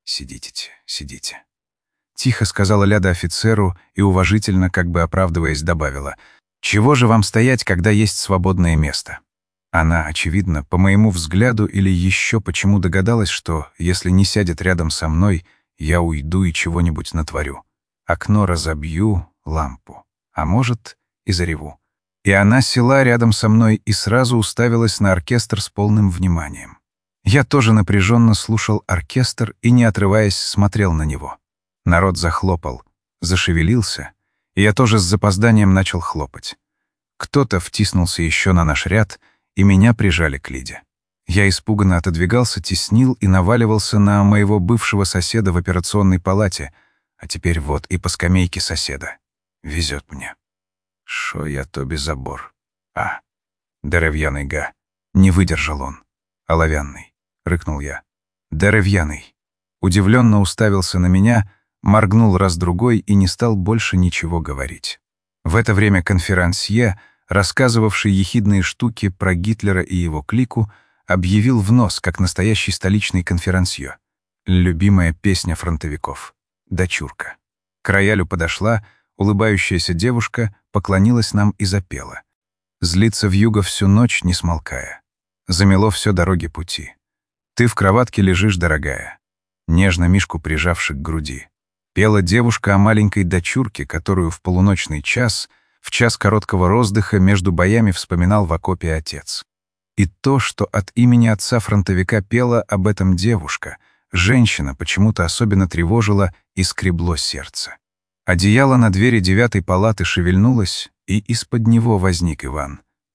«Сидите». Тихо сказала Ляда офицеру и уважительно, как бы оправдываясь, добавила: «Чего же вам стоять, когда есть свободное место?» Она, очевидно, по моему взгляду или еще почему догадалась, что, если не сядет рядом со мной, я уйду и чего-нибудь натворю. Окно разобью, лампу, а может, и зареву. И она села рядом со мной и сразу уставилась на оркестр с полным вниманием. Я тоже напряженно слушал оркестр и, не отрываясь, смотрел на него. Народ захлопал, зашевелился, и я тоже с запозданием начал хлопать. Кто-то втиснулся еще на наш ряд, и меня прижали к Лиде. Я испуганно отодвигался, теснил и наваливался на моего бывшего соседа в операционной палате, а теперь вот и по скамейке соседа. Везет мне. Шо я тобі забор? А, дерев'яний га. Не выдержал он. Оловянный, рыкнул я. Дерев'яный. Удивленно уставился на меня, моргнул раз-другой и не стал больше ничего говорить. В это время конферансье, рассказывавший ехидные штуки про Гитлера и его клику, объявил в нос, как настоящий столичный конферансье. Любимая песня фронтовиков. «Дочурка». К роялю подошла улыбающаяся девушка, поклонилась нам и запела. Злится вьюга всю ночь, не смолкая. Замело все дороги пути. Ты в кроватке лежишь, дорогая, нежно Мишку прижавши к груди. Пела девушка о маленькой дочурке, которую в полуночный час, в час короткого роздыха между боями вспоминал в окопе отец. И то, что от имени отца-фронтовика пела об этом девушка, женщина, почему-то особенно тревожило и скребло сердце. Одеяло на двери 9-й палаты шевельнулось, и из-под него возник Иван,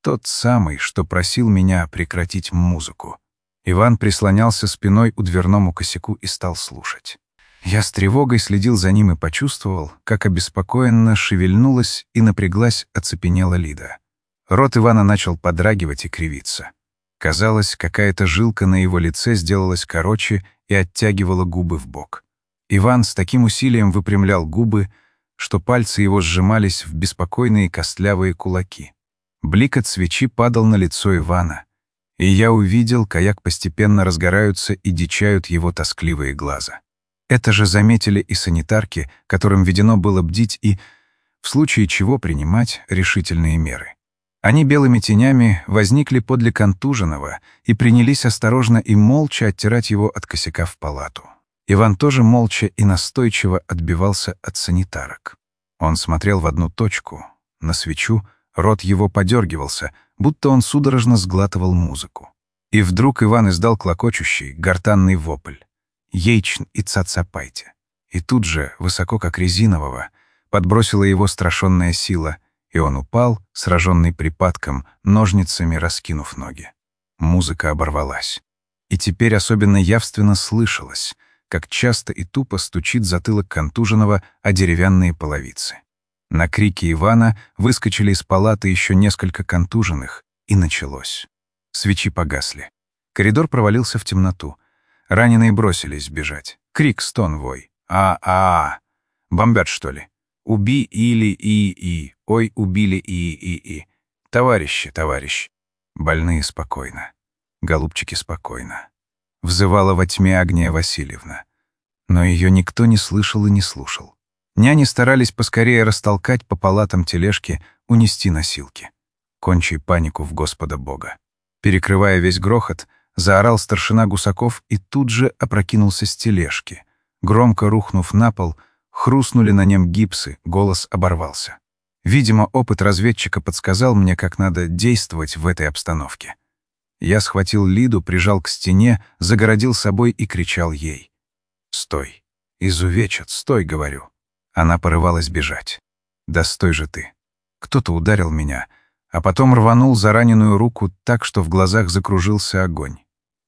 Тот самый, что просил меня прекратить музыку. Иван прислонялся спиной у дверному косяку и стал слушать. Я с тревогой следил за ним и почувствовал, как обеспокоенно шевельнулась и напряглась оцепенела Лида. Рот Ивана начал подрагивать и кривиться. Казалось, какая-то жилка на его лице сделалась короче и оттягивала губы вбок. Иван с таким усилием выпрямлял губы, что пальцы его сжимались в беспокойные костлявые кулаки. Блик от свечи падал на лицо Ивана, и я увидел, как постепенно разгораются и дичают его тоскливые глаза. Это же заметили и санитарки, которым ведено было бдить и, в случае чего, принимать решительные меры. Они белыми тенями возникли подле контуженного и принялись осторожно и молча оттирать его от косяка в палату. Иван тоже молча и настойчиво отбивался от санитарок. Он смотрел в одну точку, на свечу, рот его подергивался, будто он судорожно сглатывал музыку. И вдруг Иван издал клокочущий, гортанный вопль. «Ейчн и цацапайте!» И тут же, высоко как резинового, подбросила его страшенная сила, и он упал, сраженный припадком, ножницами раскинув ноги. Музыка оборвалась. И теперь особенно явственно слышалось, как часто и тупо стучит затылок контуженного о деревянные половицы. На крики Ивана выскочили из палаты еще несколько контуженных, и началось. Свечи погасли. Коридор провалился в темноту. Раненые бросились бежать. Крик, стон, вой. А-а-а! Бомбят, что ли? Уби или и-и. Ой, убили и-и-и. Товарищи, товарищ. Больные спокойно. Голубчики спокойно. Взывала во тьме Агния Васильевна. Но ее никто не слышал и не слушал. Няни старались поскорее растолкать по палатам тележки, унести носилки. Кончи панику в Господа Бога. Перекрывая весь грохот, заорал старшина Гусаков и тут же опрокинулся с тележки. Громко рухнув на пол, хрустнули на нем гипсы, голос оборвался. Видимо, опыт разведчика подсказал мне, как надо действовать в этой обстановке. Я схватил Лиду, прижал к стене, загородил собой и кричал ей. «Стой! Изувечат! Стой!» — говорю. Она порывалась бежать. «Да стой же ты!» Кто-то ударил меня, а потом рванул за раненую руку так, что в глазах закружился огонь.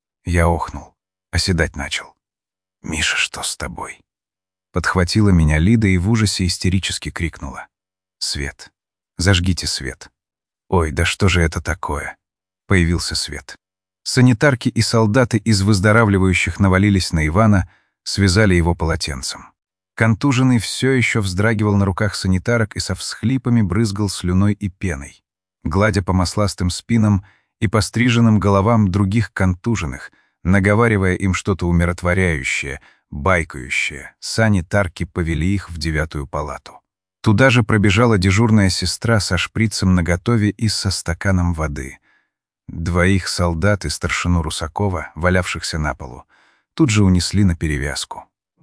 Я охнул, оседать начал. «Миша, что с тобой?» Подхватила меня Лида и в ужасе истерически крикнула. «Свет! Зажгите свет!» «Ой, да что же это такое?» Появился свет. Санитарки и солдаты из выздоравливающих навалились на Ивана, связали его полотенцем. Контуженный все еще вздрагивал на руках санитарок и со всхлипами брызгал слюной и пеной. Гладя по масластым спинам и по стриженным головам других контуженных, наговаривая им что-то умиротворяющее, байкающее, санитарки повели их в 9-ю палату. Туда же пробежала дежурная сестра со шприцем наготове и со стаканом воды. Двоих солдат и старшину Русакова, валявшихся на полу, тут же унесли на перевязку.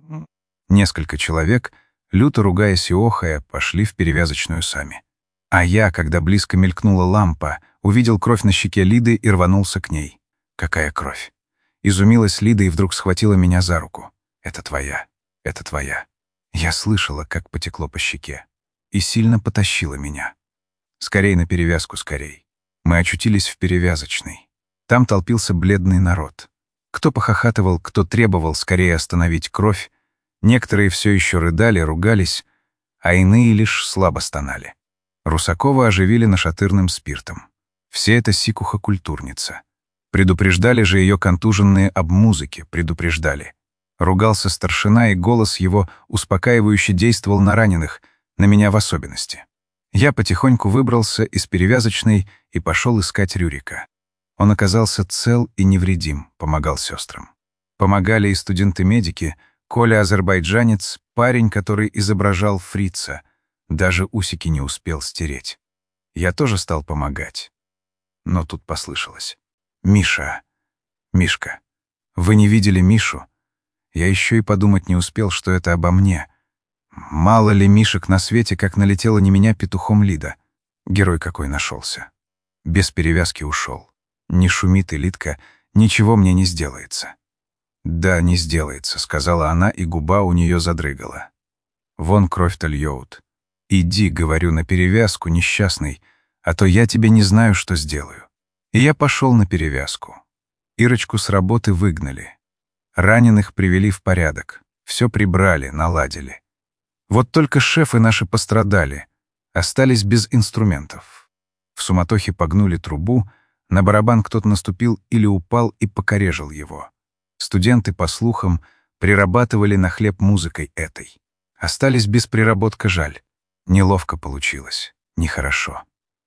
Несколько человек, люто ругаясь и охая, пошли в перевязочную сами. А я, когда близко мелькнула лампа, увидел кровь на щеке Лиды и рванулся к ней. «Какая кровь?» Изумилась Лида и вдруг схватила меня за руку. «Это твоя, это твоя». Я слышала, как потекло по щеке, и сильно потащила меня. «Скорей на перевязку, скорей». Мы очутились в перевязочной. Там толпился бледный народ. Кто похохатывал, кто требовал скорее остановить кровь. Некоторые все еще рыдали, ругались, а иные лишь слабо стонали. Русакова оживили нашатырным спиртом. Все это сикуха-культурница. Предупреждали же ее контуженные об музыке, предупреждали. Ругался старшина, и голос его успокаивающе действовал на раненых, на меня в особенности. Я потихоньку выбрался из перевязочной и пошел искать Рюрика. Он оказался цел и невредим, помогал сестрам. Помогали и студенты-медики, Коля азербайджанец, парень, который изображал фрица, даже усики не успел стереть. Я тоже стал помогать. Но тут послышалось. «Миша! Мишка! Вы не видели Мишу?» Я еще и подумать не успел, что это обо мне. Мало ли Мишек на свете, как налетела не меня петухом Лида. Герой какой нашелся. Без перевязки ушел. Не шумит и Лидка, ничего мне не сделается. «Да, не сделается», — сказала она, и губа у нее задрыгала. «Вон кровь-то льёт. Иди, — говорю, — на перевязку, несчастный, а то я тебе не знаю, что сделаю». И я пошел на перевязку. Ирочку с работы выгнали. Раненых привели в порядок. Все прибрали, наладили. Вот только шефы наши пострадали, остались без инструментов. В суматохе погнули трубу, на барабан кто-то наступил или упал и покорежил его. Студенты, по слухам, прирабатывали на хлеб музыкой этой. Остались без приработка, жаль. Неловко получилось, нехорошо.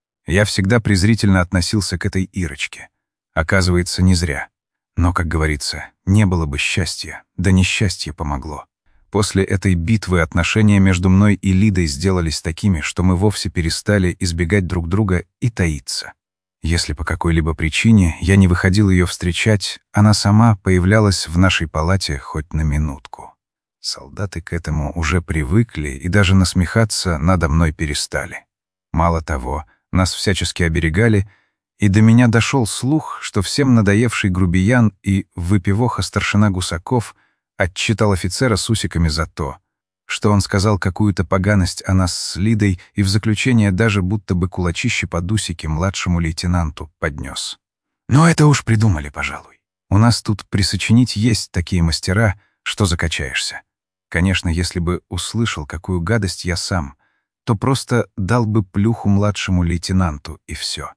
Я всегда презрительно относился к этой Ирочке. Оказывается, не зря. Но, как говорится, не было бы счастья, да несчастье помогло. После этой битвы отношения между мной и Лидой сделались такими, что мы вовсе перестали избегать друг друга и таиться. Если по какой-либо причине я не выходил ее встречать, она сама появлялась в нашей палате хоть на минутку. Солдаты к этому уже привыкли и даже насмехаться надо мной перестали. Мало того, нас всячески оберегали, и до меня дошел слух, что всем надоевший грубиян и выпивоха старшина Гусаков отчитал офицера с усиками за то, что он сказал какую-то поганость о нас с Лидой и в заключение даже будто бы кулачище под усики младшему лейтенанту поднес. Но это уж придумали, пожалуй. У нас тут присочинить есть такие мастера, что закачаешься. Конечно, если бы услышал, какую гадость я сам, то просто дал бы плюху младшему лейтенанту, и все.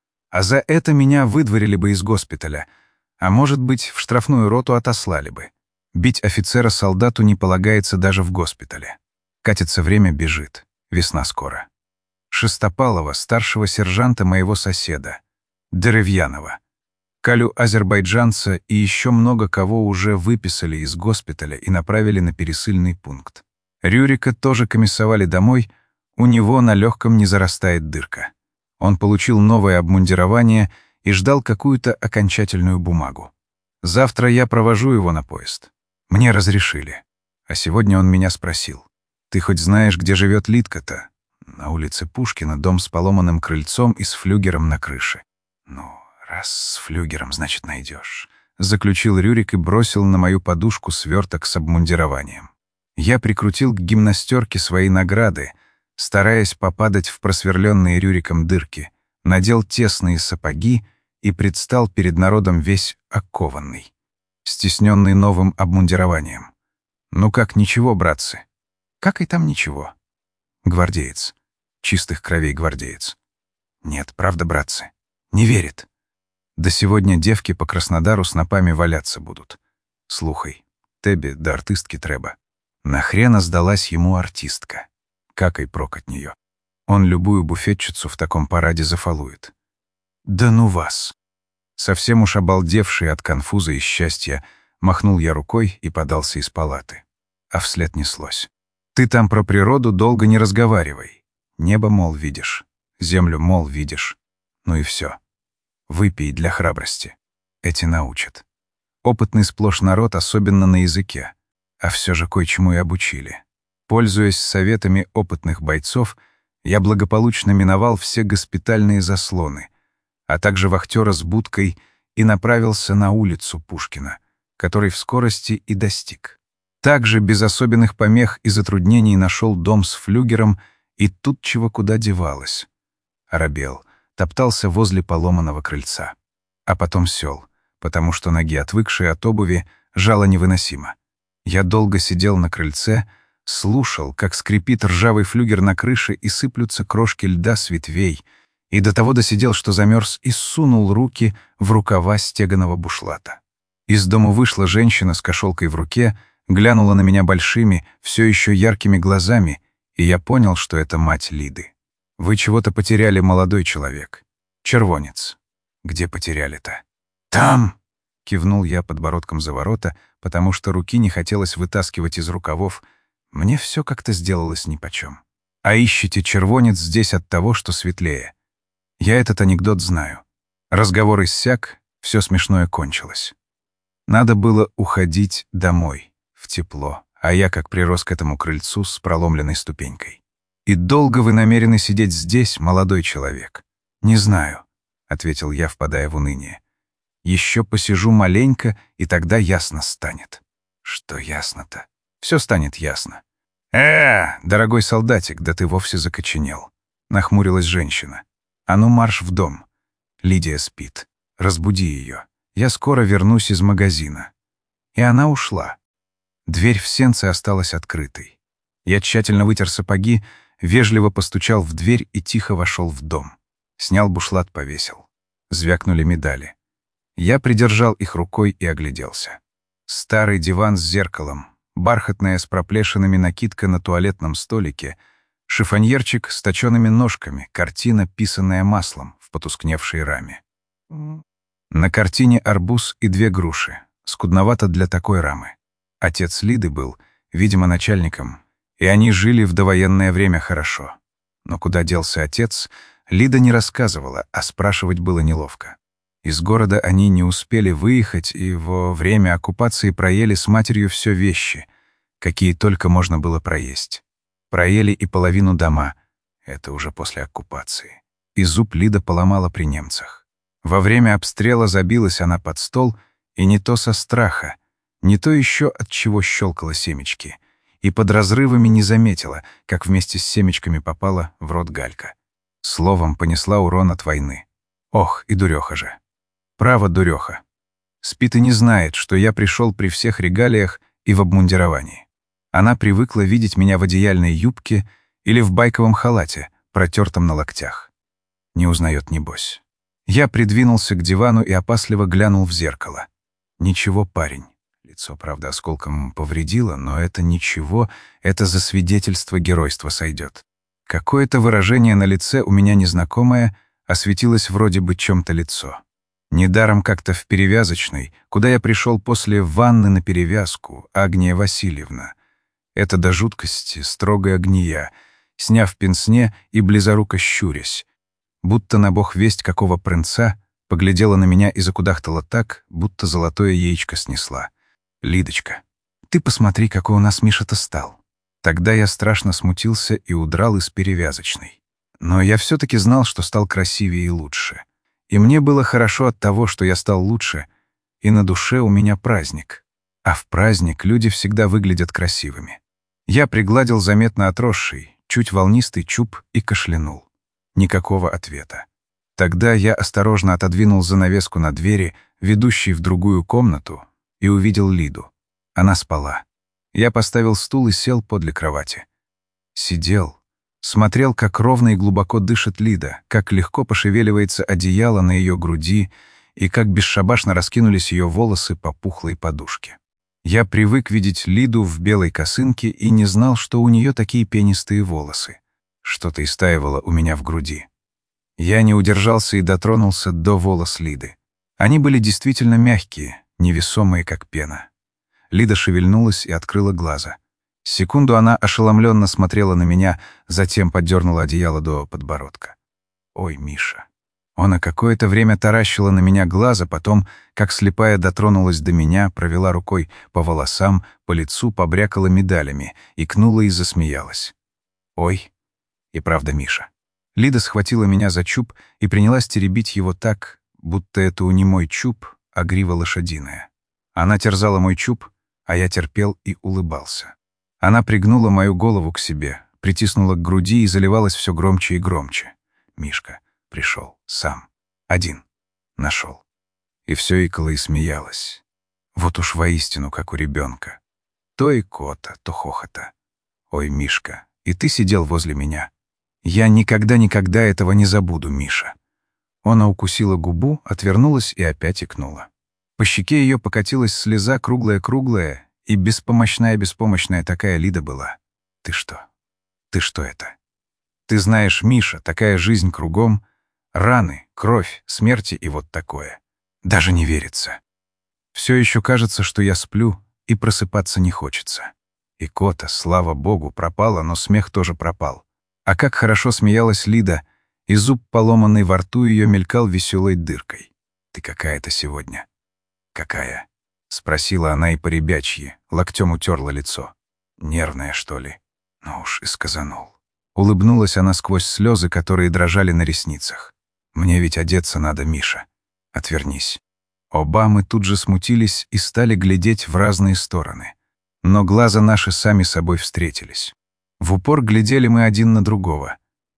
А за это меня выдворили бы из госпиталя, а может быть, в штрафную роту отослали бы. Бить офицера солдату не полагается даже в госпитале. Катится время, бежит. Весна скоро. Шестопалова, старшего сержанта моего соседа. Деревьянова. Калю азербайджанца и еще много кого уже выписали из госпиталя и направили на пересыльный пункт. Рюрика тоже комиссовали домой, у него на легком не зарастает дырка. Он получил новое обмундирование и ждал какую-то окончательную бумагу. Завтра я провожу его на поезд. Мне разрешили. А сегодня он меня спросил: «Ты хоть знаешь, где живет Лидка-то?» На улице Пушкина, дом с поломанным крыльцом и с флюгером на крыше. «Ну, раз с флюгером, значит, найдешь», — заключил Рюрик и бросил на мою подушку сверток с обмундированием. Я прикрутил к гимнастерке свои награды, стараясь попадать в просверленные Рюриком дырки, надел тесные сапоги и предстал перед народом весь окованный, стесненный новым обмундированием. Ну как, ничего, братцы? Как и там ничего. Гвардеец. Чистых кровей гвардеец. Нет, правда, братцы. Не верит. До сегодня девки по Краснодару снопами валяться будут. Слухай, тебе да артистки треба. Нахрена сдалась ему артистка? Какой прок от нее? Он любую буфетчицу в таком параде зафалует. Да ну вас! Совсем уж обалдевший от конфуза и счастья, махнул я рукой и подался из палаты. А вслед неслось: «Ты там про природу долго не разговаривай. Небо, мол, видишь, землю, мол, видишь. Ну и все. Выпей для храбрости. Эти научат. Опытный сплошь народ, особенно на языке. А все же кое-чему и обучили. Пользуясь советами опытных бойцов, я благополучно миновал все госпитальные заслоны, а также вахтера с будкой, и направился на улицу Пушкина, который в скорости и достиг. Также без особенных помех и затруднений нашел дом с флюгером, и тут чего куда девалось. Оробел, топтался возле поломанного крыльца. А потом сел, потому что ноги, отвыкшие от обуви, жало невыносимо. Я долго сидел на крыльце, слушал, как скрипит ржавый флюгер на крыше и сыплются крошки льда с ветвей, и до того досидел, что замерз, и сунул руки в рукава стеганого бушлата. Из дому вышла женщина с кошелкой в руке, глянула на меня большими, все еще яркими глазами, и я понял, что это мать Лиды. «Вы чего-то потеряли, молодой человек. Червонец». «Где потеряли-то?» «Там!» — кивнул я подбородком за ворота, потому что руки не хотелось вытаскивать из рукавов. Мне все как-то сделалось нипочем. «А ищите червонец здесь от того, что светлее. Я этот анекдот знаю». Разговор иссяк, все смешное кончилось. Надо было уходить домой, в тепло, а я как прирос к этому крыльцу с проломленной ступенькой. «И долго вы намерены сидеть здесь, молодой человек?» «Не знаю», — ответил я, впадая в уныние. «Еще посижу маленько, и тогда ясно станет». «Что ясно-то?» «Все станет ясно». Дорогой солдатик, да ты вовсе закоченел», — нахмурилась женщина. А ну марш в дом. Лидия спит. Разбуди ее. Я скоро вернусь из магазина». И она ушла. Дверь в сенце осталась открытой. Я тщательно вытер сапоги, вежливо постучал в дверь и тихо вошел в дом. Снял бушлат, повесил. Звякнули медали. Я придержал их рукой и огляделся. Старый диван с зеркалом, бархатная с проплешинами накидка на туалетном столике, шифоньерчик с точёными ножками, картина, писанная маслом в потускневшей раме. На картине арбуз и 2 груши. Скудновато для такой рамы. Отец Лиды был, видимо, начальником, и они жили в довоенное время хорошо. Но куда делся отец, Лида не рассказывала, а спрашивать было неловко. Из города они не успели выехать, и во время оккупации проели с матерью все вещи, какие только можно было проесть. Проели и половину дома, это уже после оккупации. И зуб Лида поломала при немцах. Во время обстрела забилась она под стол, и не то со страха, не то еще от чего щелкала семечки, и под разрывами не заметила, как вместе с семечками попала в рот галька. Словом, понесла урон от войны. Ох, и дуреха же. Право, дуреха. Спит и не знает, что я пришел при всех регалиях и в обмундировании. Она привыкла видеть меня в одеяльной юбке или в байковом халате, протертом на локтях. Не узнает, небось. Я придвинулся к дивану и опасливо глянул в зеркало. Ничего, парень. Лицо, правда, осколком повредило, но это ничего, это за свидетельство геройства сойдет. Какое-то выражение на лице у меня незнакомое, осветилось вроде бы чем-то лицо. Недаром как-то в перевязочной, куда я пришел после ванны на перевязку, Агния Васильевна. Это до жуткости строгая Агния, сняв пенсне и близоруко щурясь, будто на бог весть какого принца, поглядела на меня и закудахтала так, будто золотое яичко снесла. «Лидочка, ты посмотри, какой у нас Миша-то стал». Тогда я страшно смутился и удрал из перевязочной. Но я все-таки знал, что стал красивее и лучше. И мне было хорошо от того, что я стал лучше, и на душе у меня праздник. А в праздник люди всегда выглядят красивыми. Я пригладил заметно отросший, чуть волнистый чуб и кашлянул. Никакого ответа. Тогда я осторожно отодвинул занавеску на двери, ведущей в другую комнату, и увидел Лиду. Она спала. Я поставил стул и сел подле кровати. Сидел, смотрел, как ровно и глубоко дышит Лида, как легко пошевеливается одеяло на ее груди и как бесшабашно раскинулись ее волосы по пухлой подушке. Я привык видеть Лиду в белой косынке и не знал, что у нее такие пенистые волосы. Что-то истаивало у меня в груди. Я не удержался и дотронулся до волос Лиды. Они были действительно мягкие, невесомые, как пена. Лида шевельнулась и открыла глаза. Секунду она ошеломленно смотрела на меня, затем поддернула одеяло до подбородка. «Ой, Миша». Она какое-то время таращила на меня глаза, потом, как слепая, дотронулась до меня, провела рукой по волосам, по лицу, побрякала медалями, икнула и засмеялась. «Ой». И правда, Миша. Лида схватила меня за чуб и принялась теребить его так, будто это не мой чуб, а грива лошадиная. Она терзала мой чуб, а я терпел и улыбался. Она пригнула мою голову к себе, притиснула к груди и заливалась все громче и громче. Мишка пришел сам, один, нашел. И все икала и смеялась. Вот уж воистину, как у ребенка. То икота, то хохота. Ой, Мишка, и ты сидел возле меня. Я никогда этого не забуду, Миша. Она укусила губу, отвернулась и опять икнула. По щеке ее покатилась слеза круглая-круглая, и беспомощная такая Лида была. Ты что? Ты что это? Ты знаешь, Миша, такая жизнь кругом, раны, кровь, смерти и вот такое. Даже не верится. Все еще кажется, что я сплю, и просыпаться не хочется. Икота, слава богу, пропала, но смех тоже пропал. А как хорошо смеялась Лида, и зуб, поломанный во рту, ее мелькал веселой дыркой. Ты какая-то сегодня. Какая? — спросила она и по-ребячьи, локтем утерла лицо. Нервная, что ли? Ну уж и сказанул. Улыбнулась она сквозь слезы, которые дрожали на ресницах. Мне ведь одеться надо, Миша. Отвернись. Оба мы тут же смутились и стали глядеть в разные стороны. Но глаза наши сами собой встретились. В упор глядели мы один на другого.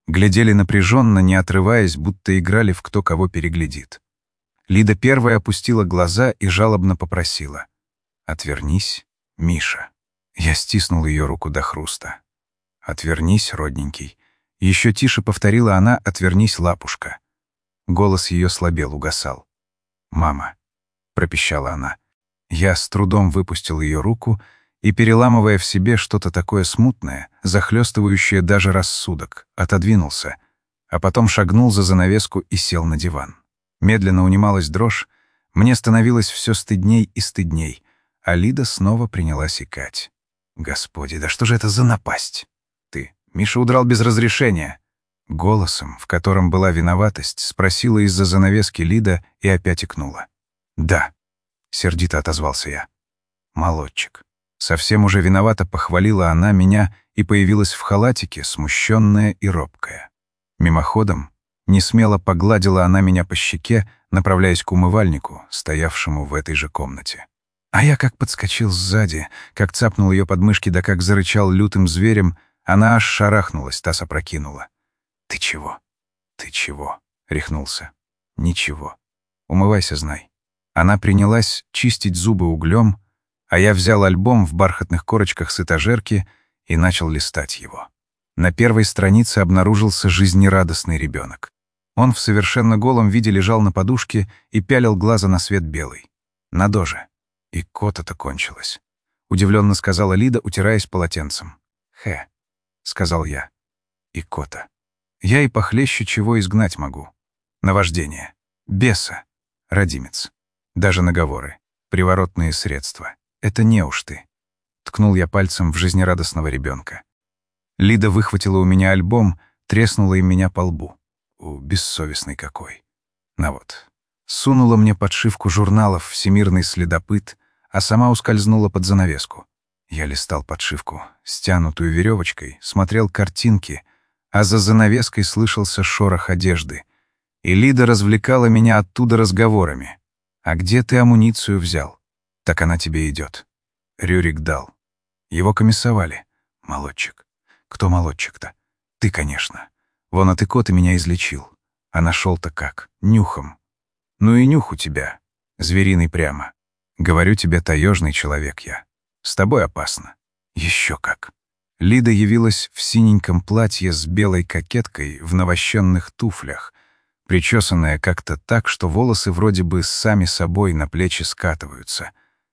Глядели напряженно, не отрываясь, будто играли в кто кого переглядит. Лида первая опустила глаза и жалобно попросила: «Отвернись, Миша». Я стиснул ее руку до хруста. «Отвернись, родненький». Еще тише повторила она: «Отвернись, лапушка». Голос ее слабел, угасал. «Мама», — пропищала она. Я с трудом выпустил ее руку и, переламывая в себе что-то такое смутное, захлестывающее даже рассудок, отодвинулся, а потом шагнул за занавеску и сел на диван. Медленно унималась дрожь, мне становилось все стыдней и стыдней, а Лида снова принялась икать. «Господи, да что же это за напасть? Ты, Миша удрал без разрешения». Голосом, в котором была виноватость, спросила из-за занавески Лида и опять икнула. «Да», — сердито отозвался я. «Молодчик». Совсем уже виновато похвалила она меня и появилась в халатике, смущенная и робкая. Мимоходом несмело погладила она меня по щеке, направляясь к умывальнику, стоявшему в этой же комнате. А я как подскочил сзади, как цапнул ее подмышки, да как зарычал лютым зверем, она аж шарахнулась, таз опрокинула. «Ты чего? Ты чего?» — рехнулся. «Ничего. Умывайся, знай». Она принялась чистить зубы углем, а я взял альбом в бархатных корочках с этажерки и начал листать его. На первой странице обнаружился жизнерадостный ребенок. Он в совершенно голом виде лежал на подушке и пялил глаза на свет белый. На доже. И кота-то кончилась. Удивленно сказала Лида, утираясь полотенцем. «Хе», — сказал я. И кота. Я и похлеще чего изгнать могу. Наваждение. Беса. Родимец. Даже наговоры. Приворотные средства. Это не уж ты. Ткнул я пальцем в жизнерадостного ребенка. Лида выхватила у меня альбом, треснула им меня по лбу. Бессовестный какой. На вот. Сунула мне подшивку журналов «Всемирный следопыт», а сама ускользнула под занавеску. Я листал подшивку, стянутую веревочкой, смотрел картинки, а за занавеской слышался шорох одежды. И Лида развлекала меня оттуда разговорами. «А где ты амуницию взял?» «Так она тебе идет». Рюрик дал. Его комиссовали. Молодчик. Кто молодчик-то? Ты, конечно. Вон от икоты меня излечил. А нашел-то как? Нюхом. Ну и нюх у тебя. Звериный прямо. Говорю тебе, таежный человек я. С тобой опасно. Еще как. Лида явилась в синеньком платье с белой кокеткой в навощенных туфлях, причесанная как-то так, что волосы вроде бы сами собой на плечи скатываются,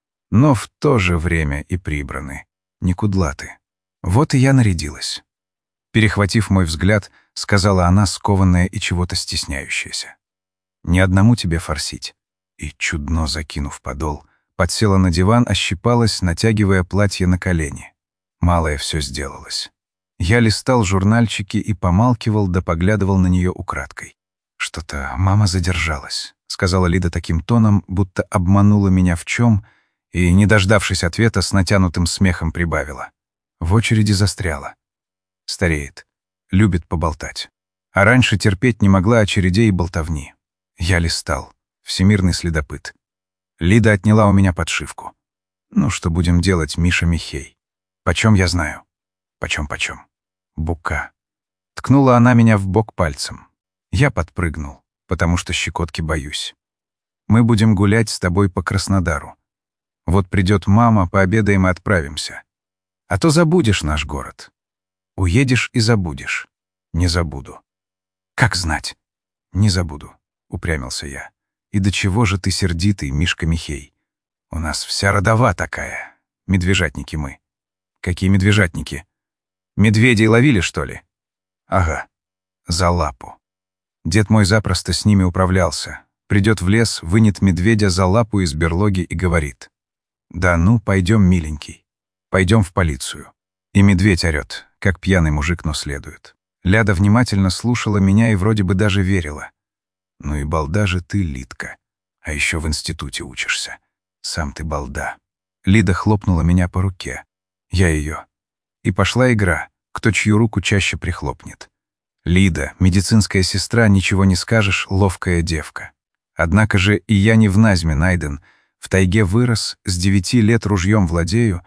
но в то же время и прибраны, не кудлаты. Вот и я нарядилась. Перехватив мой взгляд, сказала она, скованная и чего-то стесняющаяся. «Ни одному тебе форсить». И, чудно закинув подол, подсела на диван, ощипалась, натягивая платье на колени. Малое все сделалось. Я листал журнальчики и помалкивал, да поглядывал на нее украдкой. «Что-то мама задержалась», — сказала Лида таким тоном, будто обманула меня в чем, и, не дождавшись ответа, с натянутым смехом прибавила. В очереди застряла. Стареет. Любит поболтать. А раньше терпеть не могла очередей и болтовни. Я листал. Всемирный следопыт. Лида отняла у меня подшивку. «Ну, что будем делать, Миша Михей? Почем я знаю?» «Почем? Бука». Ткнула она меня в бок пальцем. Я подпрыгнул, потому что щекотки боюсь. «Мы будем гулять с тобой по Краснодару. Вот придет мама, пообедаем и отправимся. А то забудешь наш город. Уедешь и забудешь». «Не забуду». «Как знать?» «Не забуду», — упрямился я. «И до чего же ты сердитый, Мишка Михей? У нас вся родова такая. Медвежатники мы». «Какие медвежатники? Медведей ловили, что ли?» «Ага. За лапу. Дед мой запросто с ними управлялся. Придет в лес, вынет медведя за лапу из берлоги и говорит: «Да ну, пойдем, миленький. Пойдем в полицию». И медведь орёт, как пьяный мужик, но следует. Ляда внимательно слушала меня и вроде бы даже верила. «Ну и балда же ты, Лидка. А еще в институте учишься. Сам ты балда». Лида хлопнула меня по руке. Я ее. И пошла игра, кто чью руку чаще прихлопнет. Лида, медицинская сестра, ничего не скажешь, ловкая девка. Однако же и я не в Назьме найден. В тайге вырос, с 9 лет ружьем владею,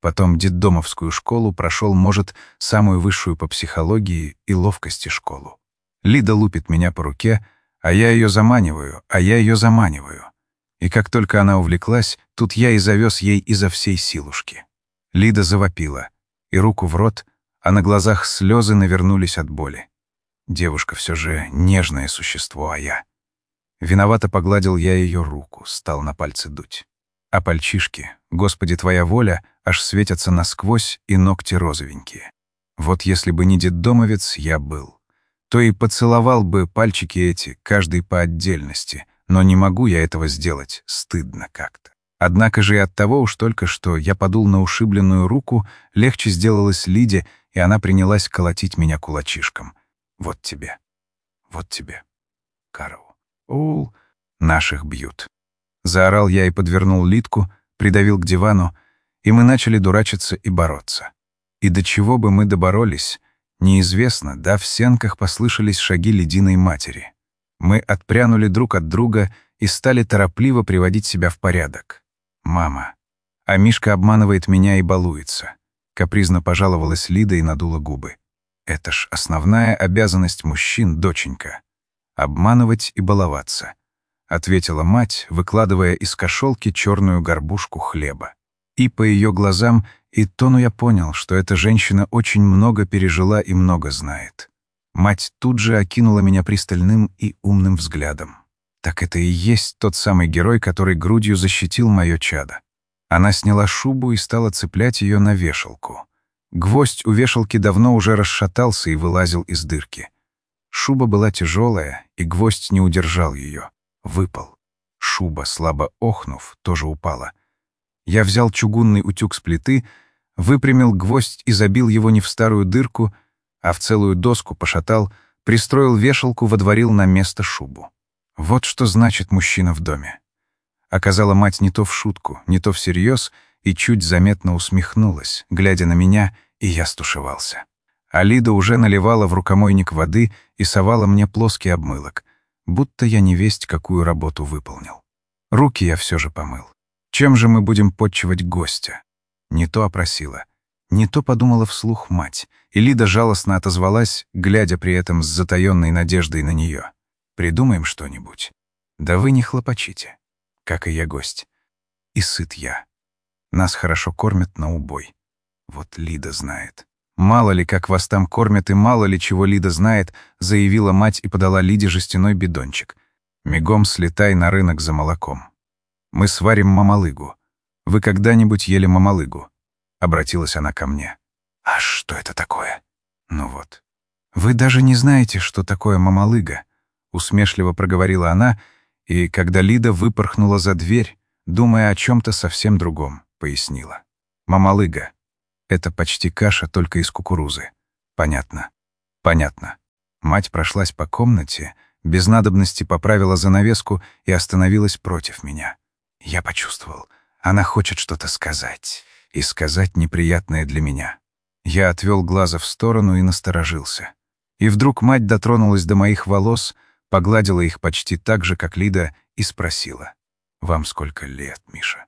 потом детдомовскую школу, прошел, может, самую высшую по психологии и ловкости школу. Лида лупит меня по руке, а я ее заманиваю. И как только она увлеклась, тут я и завез ей изо всей силушки. Лида завопила, и руку в рот, а на глазах слезы навернулись от боли. Девушка все же нежное существо, а я. Виновато погладил я ее руку, стал на пальцы дуть. А пальчишки, Господи, твоя воля, аж светятся насквозь, и ногти розовенькие. Вот если бы не детдомовец я был, то и поцеловал бы пальчики эти, каждый по отдельности, но не могу я этого сделать, стыдно как-то. Однако же и от того уж только что я подул на ушибленную руку, легче сделалось Лиде, и она принялась колотить меня кулачишком. Вот тебе, Карл. Наших бьют. Заорал я и подвернул Лидку, придавил к дивану, и мы начали дурачиться и бороться. И до чего бы мы доборолись, неизвестно, да в сенках послышались шаги Лидиной матери. Мы отпрянули друг от друга и стали торопливо приводить себя в порядок. «Мама, а Мишка обманывает меня и балуется», — капризно пожаловалась Лида и надула губы. «Это ж основная обязанность мужчин, доченька. Обманывать и баловаться», — ответила мать, выкладывая из кошелки черную горбушку хлеба. И по ее глазам и тону я понял, что эта женщина очень много пережила и много знает. Мать тут же окинула меня пристальным и умным взглядом. Так это и есть тот самый герой, который грудью защитил мое чадо. Она сняла шубу и стала цеплять ее на вешалку. Гвоздь у вешалки давно уже расшатался и вылазил из дырки. Шуба была тяжелая, и гвоздь не удержал ее. Выпал. Шуба, слабо охнув, тоже упала. Я взял чугунный утюг с плиты, выпрямил гвоздь и забил его не в старую дырку, а в целую доску пошатал, пристроил вешалку, водворил на место шубу. Вот что значит мужчина в доме. Оказала мать не то в шутку, не то всерьез, и чуть заметно усмехнулась, глядя на меня, и я стушевался. А Лида уже наливала в рукомойник воды и совала мне плоский обмылок, будто я невесть какую работу выполнил. Руки я все же помыл. Чем же мы будем подчивать гостя? Не то опросила, не то подумала вслух мать, и Лида жалостно отозвалась, глядя при этом с затаённой надеждой на нее. «Придумаем что-нибудь. Да вы не хлопочите, как и я гость. И сыт я. Нас хорошо кормят на убой. Вот Лида знает. Мало ли, как вас там кормят, и мало ли, чего Лида знает», заявила мать и подала Лиде жестяной бидончик. «Мигом слетай на рынок за молоком. Мы сварим мамалыгу. Вы когда-нибудь ели мамалыгу?» Обратилась она ко мне. «А что это такое?» «Ну вот. Вы даже не знаете, что такое мамалыга», усмешливо проговорила она, и, когда Лида выпорхнула за дверь, думая о чем-то совсем другом, пояснила. «Мамалыга — это почти каша, только из кукурузы. Понятно. Понятно». Мать прошлась по комнате, без надобности поправила занавеску и остановилась против меня. Я почувствовал, она хочет что-то сказать, и сказать неприятное для меня. Я отвел глаза в сторону и насторожился. И вдруг мать дотронулась до моих волос, погладила их почти так же, как Лида, и спросила. «Вам сколько лет, Миша?»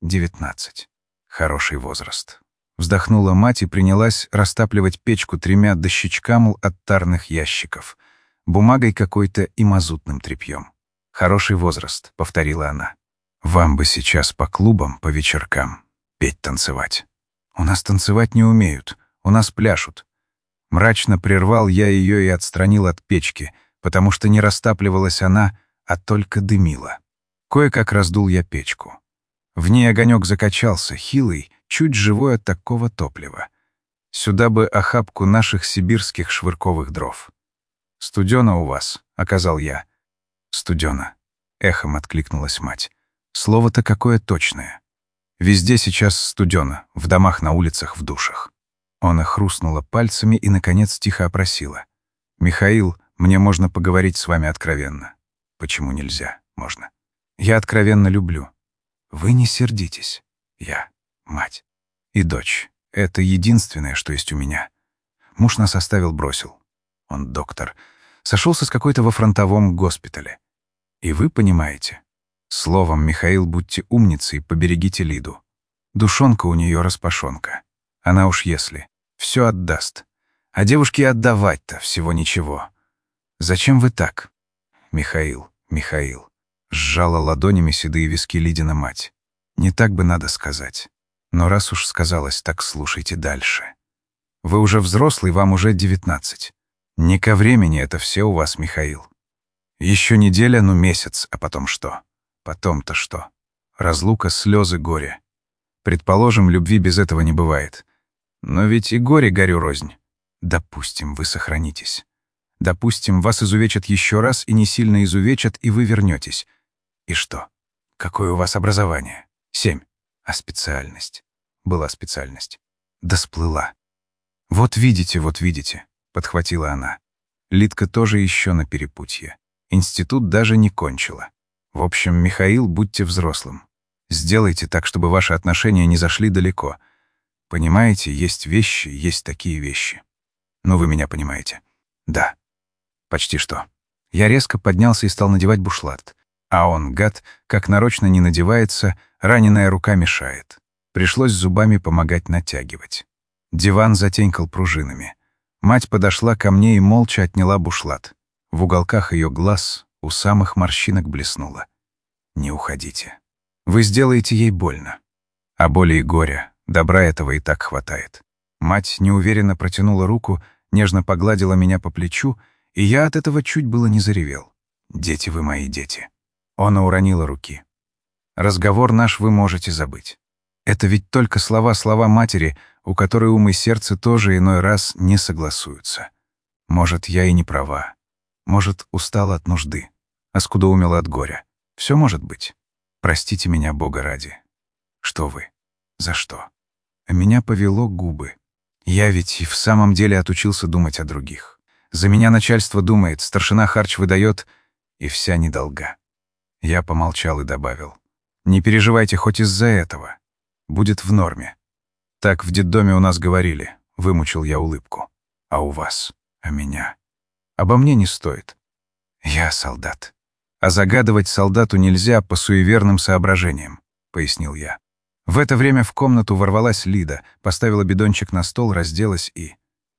19. Хороший возраст. Вздохнула мать и принялась растапливать печку 3 дощечками от тарных ящиков, бумагой какой-то и мазутным тряпьем. «Хороший возраст», — повторила она. «Вам бы сейчас по клубам, по вечеркам петь, танцевать». «У нас танцевать не умеют, у нас пляшут». Мрачно прервал я ее и отстранил от печки, потому что не растапливалась она, а только дымила. Кое-как раздул я печку. В ней огонек закачался, хилый, чуть живой от такого топлива. Сюда бы охапку наших сибирских швырковых дров. «Студено у вас», — оказал я. «Студено», — эхом откликнулась мать. Слово-то какое точное. Везде сейчас студено, в домах, на улицах, в душах. Она хрустнула пальцами и, наконец, тихо опросила. «Михаил, мне можно поговорить с вами откровенно». «Почему нельзя? Можно». «Я откровенно люблю». «Вы не сердитесь. Я мать. И дочь. Это единственное, что есть у меня. Муж нас оставил, бросил. Он доктор. Сошелся с какой-то во фронтовом госпитале. И вы понимаете. Словом, Михаил, будьте умницей, поберегите Лиду. Душонка у нее распашонка. Она уж если все отдаст. А девушке отдавать-то всего ничего. Зачем вы так? Михаил, Михаил. Сжала ладонями седые виски Лидина мать. Не так бы надо сказать. Но раз уж сказалось, так слушайте дальше. Вы уже взрослый, вам уже 19. Не ко времени это все у вас, Михаил. Еще неделя, ну месяц, а потом что? Потом-то что? Разлука, слезы, горе. Предположим, любви без этого не бывает. Но ведь и горе горю рознь. Допустим, вы сохранитесь. Допустим, вас изувечат еще раз и не сильно изувечат, и вы вернетесь. И что? Какое у вас образование? 7. А специальность? Была специальность. Да сплыла. Вот видите, подхватила она. Лидка тоже еще на перепутье. Институт даже не кончила. В общем, Михаил, будьте взрослым. Сделайте так, чтобы ваши отношения не зашли далеко. Понимаете, есть вещи, есть такие вещи. Ну, вы меня понимаете. Да. Почти что. Я резко поднялся и стал надевать бушлат. А он, гад, как нарочно не надевается, раненая рука мешает. Пришлось зубами помогать натягивать. Диван затенькал пружинами. Мать подошла ко мне и молча отняла бушлат. В уголках ее глаз у самых морщинок блеснуло. Не уходите. Вы сделаете ей больно. А боли и горя, добра этого и так хватает. Мать неуверенно протянула руку, нежно погладила меня по плечу, и я от этого чуть было не заревел. «Дети вы мои, дети». Она уронила руки. «Разговор наш вы можете забыть. Это ведь только слова матери, у которой ум и сердце тоже иной раз не согласуются. Может, я и не права. Может, устала от нужды, оскудоумела от горя. Все может быть. Простите меня, Бога ради». «Что вы? За что?» А меня повело губы. Я ведь и в самом деле отучился думать о других. За меня начальство думает, старшина харч выдает, и вся недолга. Я помолчал и добавил. «Не переживайте хоть из-за этого. Будет в норме. Так в детдоме у нас говорили», — вымучил я улыбку. «А у вас? А меня? Обо мне не стоит. Я солдат. А загадывать солдату нельзя по суеверным соображениям», — пояснил я. В это время в комнату ворвалась Лида, поставила бидончик на стол, разделась и...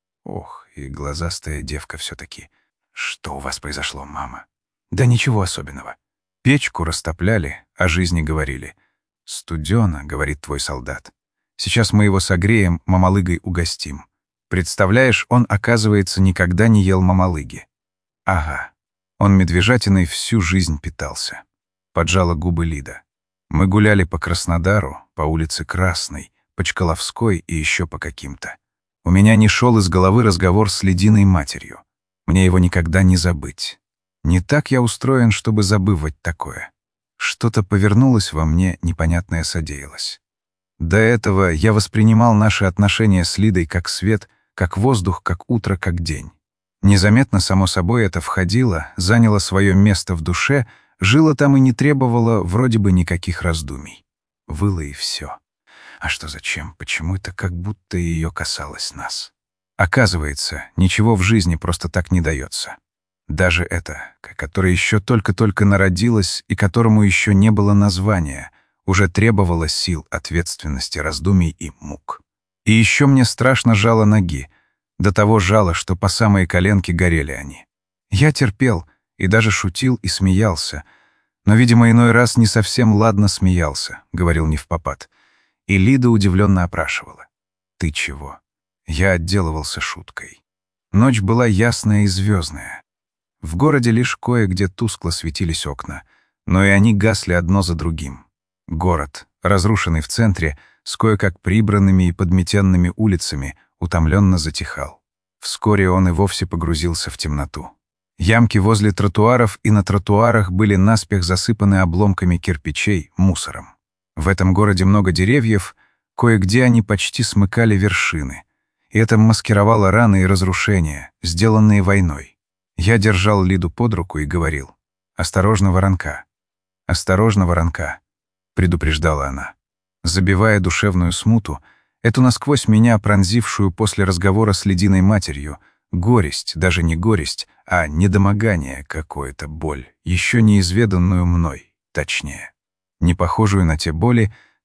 Ох, и глазастая девка все-таки. «Что у вас произошло, мама?» «Да ничего особенного. Печку растопляли, о жизни говорили. Студено, — говорит твой солдат. Сейчас мы его согреем, мамалыгой угостим. Представляешь, он, оказывается, никогда не ел мамалыги. Ага, он медвежатиной всю жизнь питался». Поджала губы Лида. «Мы гуляли по Краснодару, по улице Красной, по Чкаловской и еще по каким-то. У меня не шел из головы разговор с Лидиной матерью. Мне его никогда не забыть. Не так я устроен, чтобы забывать такое. Что-то повернулось во мне, непонятное содеялось. До этого я воспринимал наши отношения с Лидой как свет, как воздух, как утро, как день. Незаметно, само собой, это входило, заняло свое место в душе, жило там и не требовало вроде бы никаких раздумий. Выло и все. А что зачем? Почему это как будто ее касалось нас? Оказывается, ничего в жизни просто так не дается. Даже это, которое еще только-только народилось и которому еще не было названия, уже требовало сил, ответственности, раздумий и мук. И еще мне страшно жало ноги, до того жало, что по самые коленки горели они. Я терпел и даже шутил и смеялся, но, видимо, иной раз не совсем ладно смеялся, говорил невпопад. И Лида удивленно опрашивала. «Ты чего?» Я отделывался шуткой. Ночь была ясная и звездная. В городе лишь кое-где тускло светились окна, но и они гасли одно за другим. Город, разрушенный в центре, с кое-как прибранными и подметенными улицами, утомленно затихал. Вскоре он и вовсе погрузился в темноту. Ямки возле тротуаров и на тротуарах были наспех засыпаны обломками кирпичей, мусором. В этом городе много деревьев, кое-где они почти смыкали вершины, и это маскировало раны и разрушения, сделанные войной. Я держал Лиду под руку и говорил: «Осторожно, воронка! Осторожно, воронка!» — предупреждала она. Забивая душевную смуту, эту насквозь меня пронзившую после разговора с Лидиной матерью, горесть, даже не горесть, а недомогание какое-то, боль, еще неизведанную мной, точнее. Не похожую на те боли,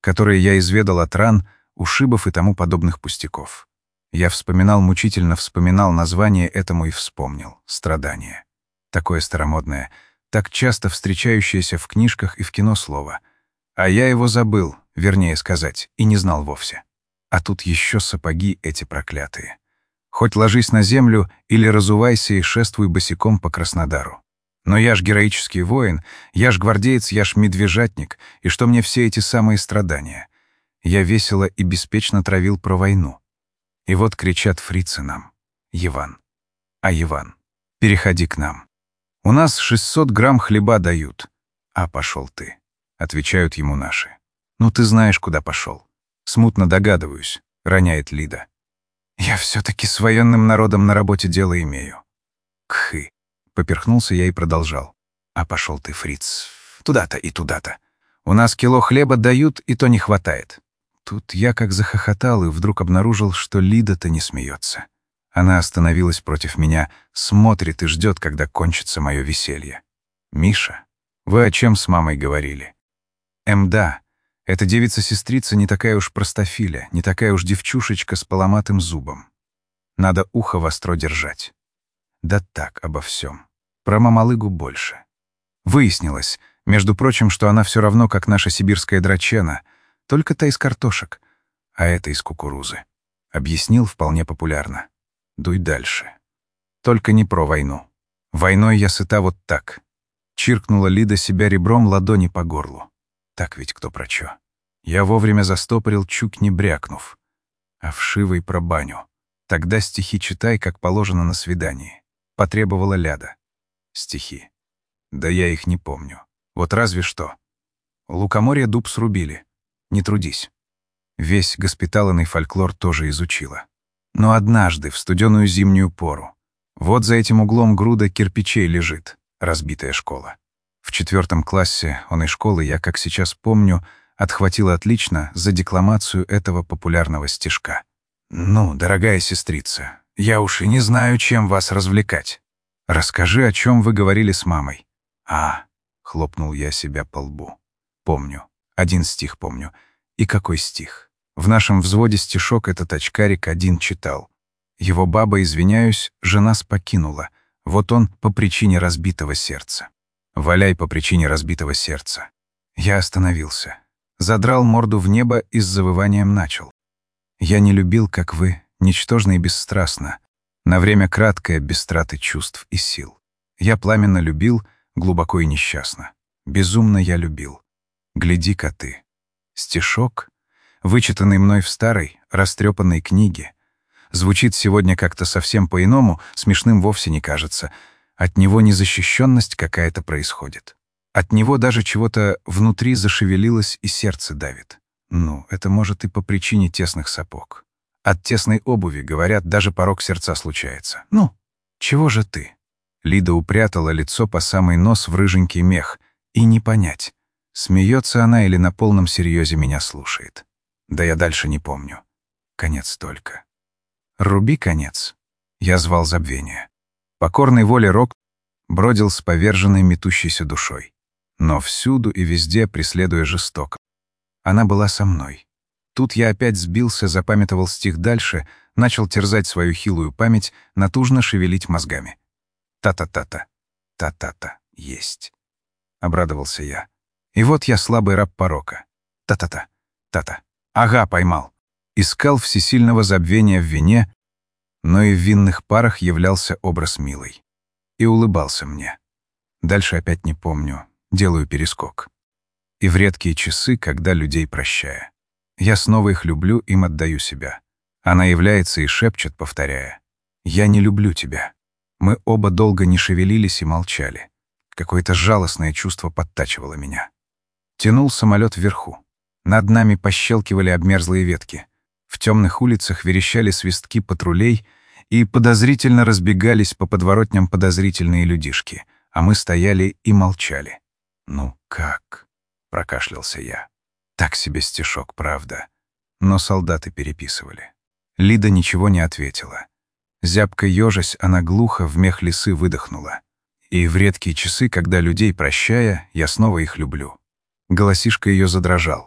которые я изведал от ран, ушибов и тому подобных пустяков. Я мучительно вспоминал название этому и вспомнил — страдание. Такое старомодное, так часто встречающееся в книжках и в кино слово. А я его забыл, вернее сказать, и не знал вовсе. А тут еще сапоги эти проклятые. Хоть ложись на землю или разувайся и шествуй босиком по Краснодару. Но я ж героический воин, я ж гвардеец, я ж медвежатник, и что мне все эти самые страдания? Я весело и беспечно травил про войну. И вот кричат фрицы нам: «Еван, а Еван, переходи к нам. У нас 600 грамм хлеба дают». «А пошел ты», — отвечают ему наши. «Ну ты знаешь, куда пошел». «Смутно догадываюсь», — роняет Лида. «Я все-таки с военным народом на работе дело имею». «Кхы», — поперхнулся я и продолжал. «А пошел ты, фриц, туда-то и туда-то. У нас кило хлеба дают, и то не хватает». Тут я как захохотал и вдруг обнаружил, что Лида-то не смеется. Она остановилась против меня, смотрит и ждет, когда кончится мое веселье. «Миша, вы о чем с мамой говорили?» Да, эта девица-сестрица не такая уж простофиля, не такая уж девчушечка с поломатым зубом. Надо ухо востро держать». Да так, обо всем. Про мамалыгу больше. Выяснилось, между прочим, что она все равно, как наша сибирская драчена, только та из картошек, а это из кукурузы. Объяснил вполне популярно. Дуй дальше. Только не про войну. Войной я сыта вот так. Чиркнула Лида себя ребром ладони по горлу. Так ведь кто про чё. Я вовремя застопорил, чуть не брякнув. А вшивый про баню. Тогда стихи читай, как положено на свидании. Потребовала Ляда. Стихи. Да я их не помню. Вот разве что. У лукоморья дуб срубили. Не трудись. Весь госпиталенный фольклор тоже изучила. Но однажды, в студеную зимнюю пору, вот за этим углом груда кирпичей лежит, разбитая школа. В 4 классе оной школы я, как сейчас помню, отхватила отлично за декламацию этого популярного стишка. «Ну, дорогая сестрица, я уж и не знаю, чем вас развлекать. Расскажи, о чем вы говорили с мамой». «А», — хлопнул я себя по лбу. «Помню. Один стих помню. И какой стих? В нашем взводе стишок этот очкарик один читал. Его баба, извиняюсь, жена покинула. Вот он по причине разбитого сердца. Валяй по причине разбитого сердца». Я остановился. Задрал морду в небо и с завыванием начал. «Я не любил, как вы, ничтожно и бесстрастно, на время краткое, без траты чувств и сил. Я пламенно любил, глубоко и несчастно. Безумно я любил. Гляди-ка ты». Стишок, вычитанный мной в старой, растрепанной книге, звучит сегодня как-то совсем по-иному, смешным вовсе не кажется. От него незащищенность какая-то происходит. От него даже чего-то внутри зашевелилось и сердце давит. Ну, это может и по причине тесных сапог. От тесной обуви, говорят, даже порок сердца случается. Ну, чего же ты? Лида упрятала лицо по самый нос в рыженький мех, и не понять, смеется она или на полном серьезе меня слушает. Да я дальше не помню. Конец только. «Руби конец», — я звал забвение. Покорной воле рок бродил с поверженной метущейся душой. Но всюду и везде, преследуя жестоко. Она была со мной. Тут я опять сбился, запамятовал стих дальше, начал терзать свою хилую память, натужно шевелить мозгами. «Та-та-та-та, та-та-та, есть», — обрадовался я. И вот я слабый раб порока. Та-та-та, та-та. Ага, поймал. Искал всесильного забвения в вине, но и в винных парах являлся образ милый. И улыбался мне. Дальше опять не помню, делаю перескок. И в редкие часы, когда людей прощая, я снова их люблю, им отдаю себя. Она является и шепчет, повторяя: «Я не люблю тебя». Мы оба долго не шевелились и молчали. Какое-то жалостное чувство подтачивало меня. Тянул самолет вверху. Над нами пощелкивали обмерзлые ветки. В темных улицах верещали свистки патрулей, и подозрительно разбегались по подворотням подозрительные людишки, а мы стояли и молчали. «Ну как?» — прокашлялся я. Так себе стишок, правда. Но солдаты переписывали. Лида ничего не ответила. Зябко ежась, она глухо в мех лисы выдохнула. И в редкие часы, когда людей прощая, я снова их люблю. Голосишка ее задрожал.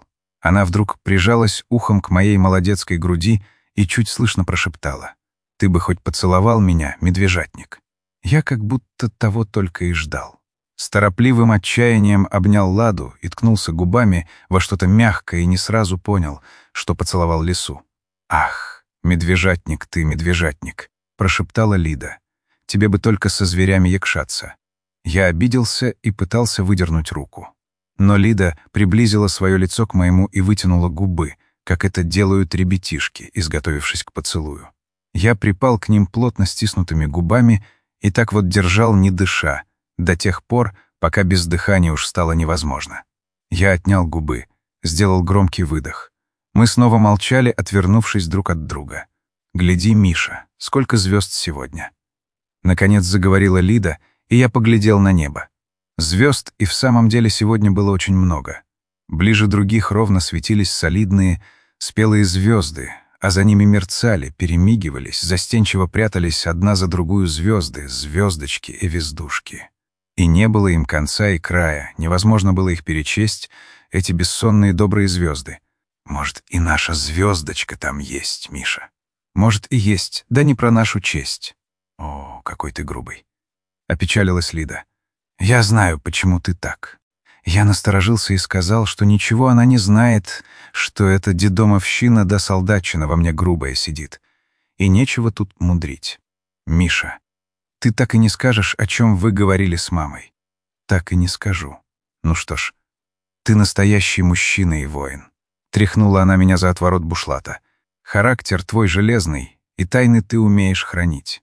Она вдруг прижалась ухом к моей молодецкой груди и чуть слышно прошептала: «Ты бы хоть поцеловал меня, медвежатник». Я как будто того только и ждал. С торопливым отчаянием обнял Ладу и ткнулся губами во что-то мягкое и не сразу понял, что поцеловал лису. «Ах, медвежатник ты, медвежатник», — прошептала Лида. «Тебе бы только со зверями якшаться». Я обиделся и пытался выдернуть руку. Но Лида приблизила свое лицо к моему и вытянула губы, как это делают ребятишки, изготовившись к поцелую. Я припал к ним плотно стиснутыми губами и так вот держал, не дыша, до тех пор, пока без дыхания уж стало невозможно. Я отнял губы, сделал громкий выдох. Мы снова молчали, отвернувшись друг от друга. «Гляди, Миша, сколько звезд сегодня». Наконец заговорила Лида, и я поглядел на небо. Звезд и в самом деле сегодня было очень много. Ближе других ровно светились солидные, спелые звезды, а за ними мерцали, перемигивались, застенчиво прятались одна за другую звезды, звездочки и вездушки. И не было им конца и края, невозможно было их перечесть, эти бессонные добрые звезды. Может, и наша звездочка там есть, Миша. Может, и есть, да не про нашу честь. О, какой ты грубый. Опечалилась Лида. Я знаю, почему ты так. Я насторожился и сказал, что ничего она не знает, что эта дедомовщина да солдатчина во мне грубая сидит. И нечего тут мудрить. Миша, ты так и не скажешь, о чем вы говорили с мамой. Так и не скажу. Ну что ж, ты настоящий мужчина и воин. Тряхнула она меня за отворот бушлата. Характер твой железный, и тайны ты умеешь хранить.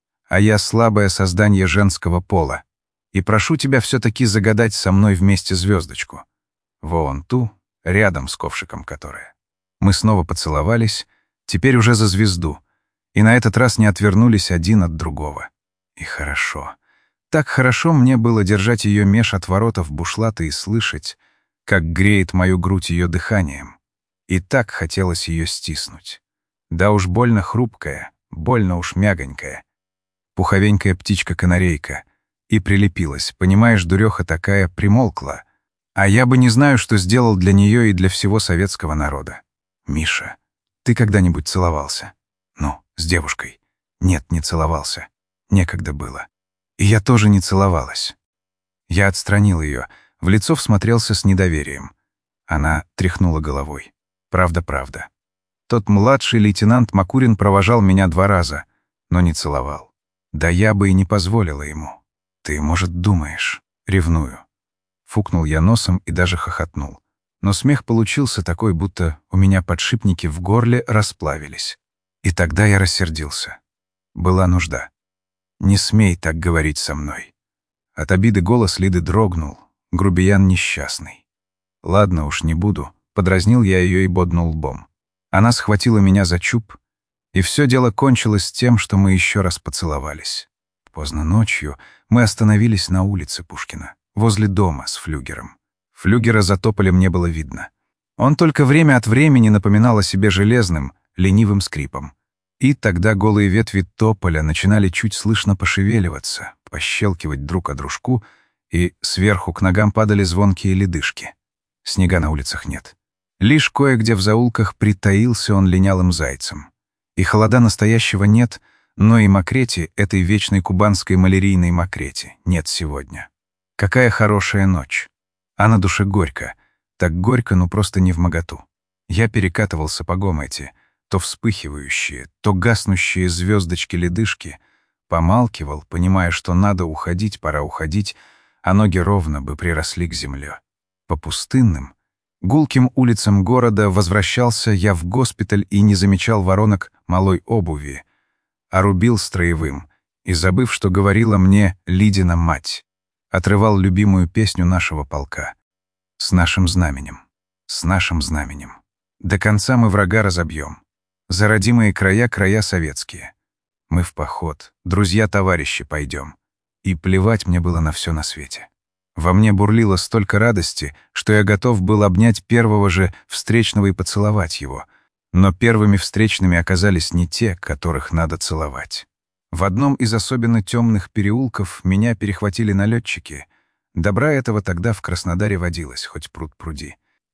А я слабое создание женского пола. И прошу тебя все-таки загадать со мной вместе звездочку. Вон ту, рядом с ковшиком которая. Мы снова поцеловались, теперь уже за звезду, и на этот раз не отвернулись один от другого. И хорошо. Так хорошо мне было держать ее меж отворотов бушлата и слышать, как греет мою грудь ее дыханием. И так хотелось ее стиснуть. Да уж больно хрупкая, больно уж мягонькая. Пуховенькая птичка-канарейка. И прилепилась, понимаешь, дуреха такая, примолкла. А я бы не знаю, что сделал для нее и для всего советского народа. Миша, ты когда-нибудь целовался? Ну, с девушкой. Нет, не целовался. Некогда было. И я тоже не целовалась. Я отстранил ее, в лицо всмотрелся с недоверием. Она тряхнула головой. Правда. Тот младший лейтенант Макурин провожал меня 2 раза, но не целовал. Да я бы и не позволила ему. Ты, может, думаешь, ревную. Фукнул я носом и даже хохотнул. Но смех получился такой, будто у меня подшипники в горле расплавились. И тогда я рассердился. Была нужда. Не смей так говорить со мной. От обиды голос Лиды дрогнул, грубиян несчастный. Ладно уж, не буду. Подразнил я ее и боднул лбом. Она схватила меня за чуб, и все дело кончилось тем, что мы еще раз поцеловались. Поздно ночью мы остановились на улице Пушкина, возле дома с флюгером. Флюгера за тополем не было видно. Он только время от времени напоминал о себе железным, ленивым скрипом. И тогда голые ветви тополя начинали чуть слышно пошевеливаться, пощелкивать друг о дружку, и сверху к ногам падали звонкие ледышки. Снега на улицах нет. Лишь кое-где в заулках притаился он линялым зайцем. И холода настоящего нет, но и мокрети, этой вечной кубанской малярийной мокрети, нет сегодня. Какая хорошая ночь. А на душе горько. Так горько, ну просто невмоготу. Я перекатывал сапогом эти, то вспыхивающие, то гаснущие звездочки-ледышки, помалкивал, понимая, что надо уходить, пора уходить, а ноги ровно бы приросли к земле. По пустынным, гулким улицам города возвращался я в госпиталь и не замечал воронок малой обуви, а рубил строевым, и, забыв, что говорила мне Лидина мать, отрывал любимую песню нашего полка. С нашим знаменем, с нашим знаменем. До конца мы врага разобьем. За родимые края, края советские. Мы в поход, друзья-товарищи, пойдем. И плевать мне было на все на свете. Во мне бурлило столько радости, что я готов был обнять первого же встречного и поцеловать его. Но первыми встречными оказались не те, которых надо целовать. В одном из особенно темных переулков меня перехватили налетчики. Добра этого тогда в Краснодаре водилось, хоть пруд пруди.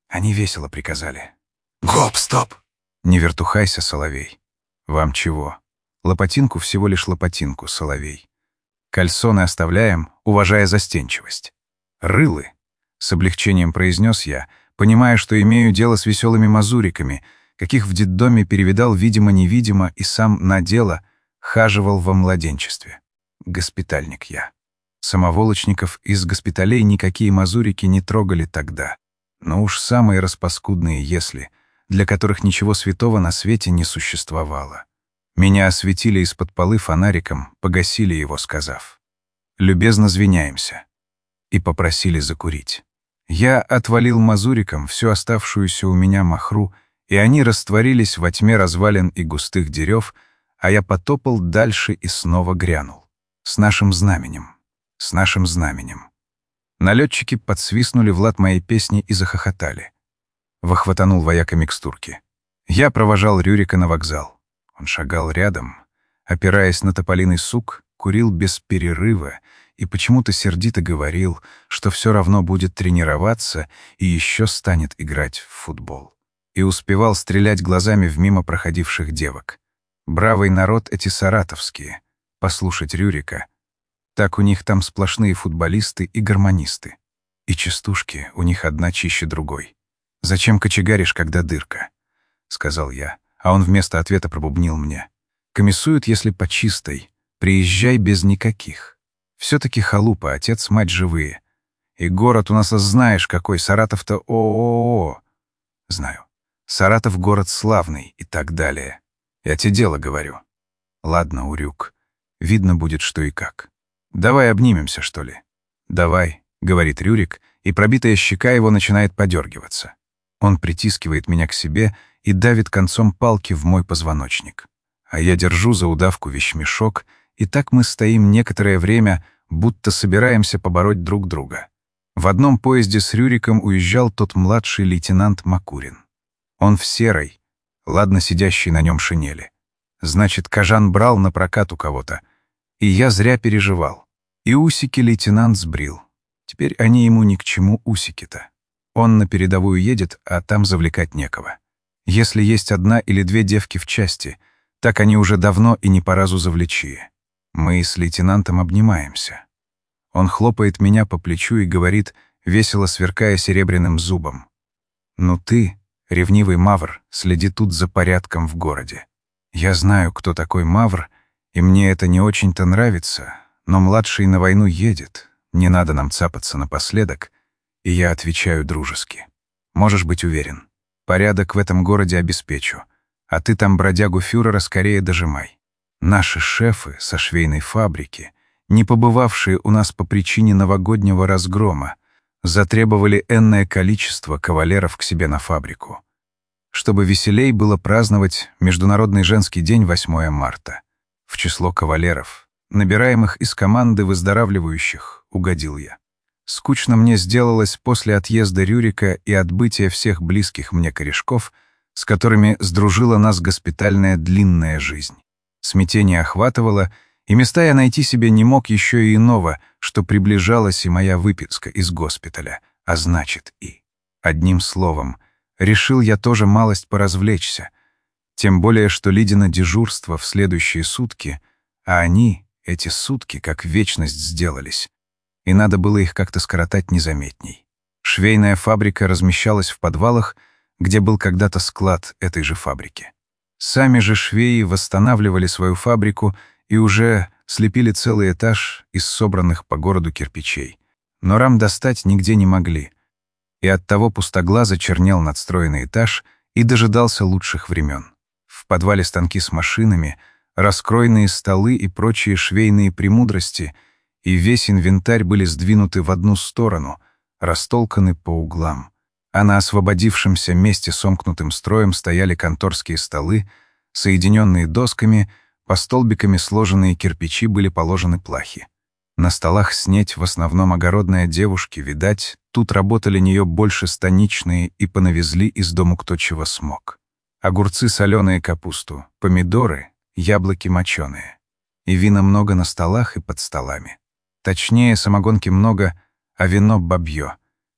Они весело приказали. Гоп, стоп! Не вертухайся, соловей. Вам чего? Лопатинку, всего лишь лопатинку, соловей. Кальсоны оставляем, уважая застенчивость. Рылы, с облегчением произнес я, понимая, что имею дело с веселыми мазуриками, каких в детдоме перевидал видимо-невидимо и сам на дело хаживал во младенчестве. Госпитальник я. Самоволочников из госпиталей никакие мазурики не трогали тогда. Но уж самые распаскудные, если, для которых ничего святого на свете не существовало. Меня осветили из-под полы фонариком, погасили его, сказав: «Любезно звиняемся», и попросили закурить. Я отвалил мазуриком всю оставшуюся у меня махру, и они растворились во тьме развалин и густых дерев, а я потопал дальше и снова грянул. С нашим знаменем. С нашим знаменем. Налетчики подсвистнули в лад моей песни и захохотали. Вохватанул вояка микстурки. Я провожал Рюрика на вокзал. Он шагал рядом, опираясь на тополиный сук, курил без перерыва и почему-то сердито говорил, что все равно будет тренироваться и еще станет играть в футбол. И успевал стрелять глазами в мимо проходивших девок. Бравый народ эти саратовские. Послушать Рюрика. Так у них там сплошные футболисты и гармонисты. И частушки у них одна чище другой. «Зачем кочегаришь, когда дырка?» — сказал я, а он вместо ответа пробубнил мне. «Комиссуют, если по чистой. Приезжай без никаких. Все-таки халупа, отец, мать живые. И город у нас, знаешь, какой, Саратов-то о-о-о. Знаю. Саратов — город славный и так далее. Я тебе дело говорю. Ладно, Урюк. Видно будет, что и как. Давай обнимемся, что ли?» «Давай», — говорит Рюрик, и пробитая щека его начинает подергиваться. Он притискивает меня к себе и давит концом палки в мой позвоночник. А я держу за удавку вещмешок, и так мы стоим некоторое время, будто собираемся побороть друг друга. В одном поезде с Рюриком уезжал тот младший лейтенант Макурин. Он в серой, ладно сидящей на нем шинели. Значит, Кажан брал на прокат у кого-то. И я зря переживал. И усики лейтенант сбрил. Теперь они ему ни к чему, усики-то. Он на передовую едет, а там завлекать некого. Если есть одна или две девки в части, так они уже давно и не по разу завлечие. Мы с лейтенантом обнимаемся. Он хлопает меня по плечу и говорит, весело сверкая серебряным зубом: «Ну ты, ревнивый мавр, следи тут за порядком в городе. Я знаю, кто такой мавр, и мне это не очень-то нравится, но младший на войну едет, не надо нам цапаться напоследок». И я отвечаю дружески: «Можешь быть уверен, порядок в этом городе обеспечу, а ты там бродягу фюрера скорее дожимай. Наши шефы со швейной фабрики, не побывавшие у нас по причине новогоднего разгрома, затребовали энное количество кавалеров к себе на фабрику, чтобы веселей было праздновать Международный женский день 8 марта. В число кавалеров, набираемых из команды выздоравливающих, угодил я. Скучно мне сделалось после отъезда Рюрика и отбытия всех близких мне корешков, с которыми сдружила нас госпитальная длинная жизнь. Смятение охватывало, и места я найти себе не мог еще и иного, что приближалась и моя выписка из госпиталя, а значит и. Одним словом, решил я тоже малость поразвлечься, тем более, что Лидина дежурство в следующие сутки, а они, эти сутки, как вечность сделались, и надо было их как-то скоротать незаметней. Швейная фабрика размещалась в подвалах, где был когда-то склад этой же фабрики. Сами же швеи восстанавливали свою фабрику и уже слепили целый этаж из собранных по городу кирпичей. Но рам достать нигде не могли, и оттого пустоглазо чернел надстроенный этаж и дожидался лучших времен. В подвале станки с машинами, раскройные столы и прочие швейные премудрости, и весь инвентарь были сдвинуты в одну сторону, растолканы по углам. А на освободившемся месте сомкнутым строем стояли конторские столы, соединенные досками, по столбиками сложенные кирпичи были положены плахи. На столах снеть в основном огородные девушки, видать, тут работали нее больше станичные и понавезли из дому кто чего смог. Огурцы соленые, капусту, помидоры, яблоки моченые. И вина много на столах и под столами. Точнее, самогонки много, а вино бабье.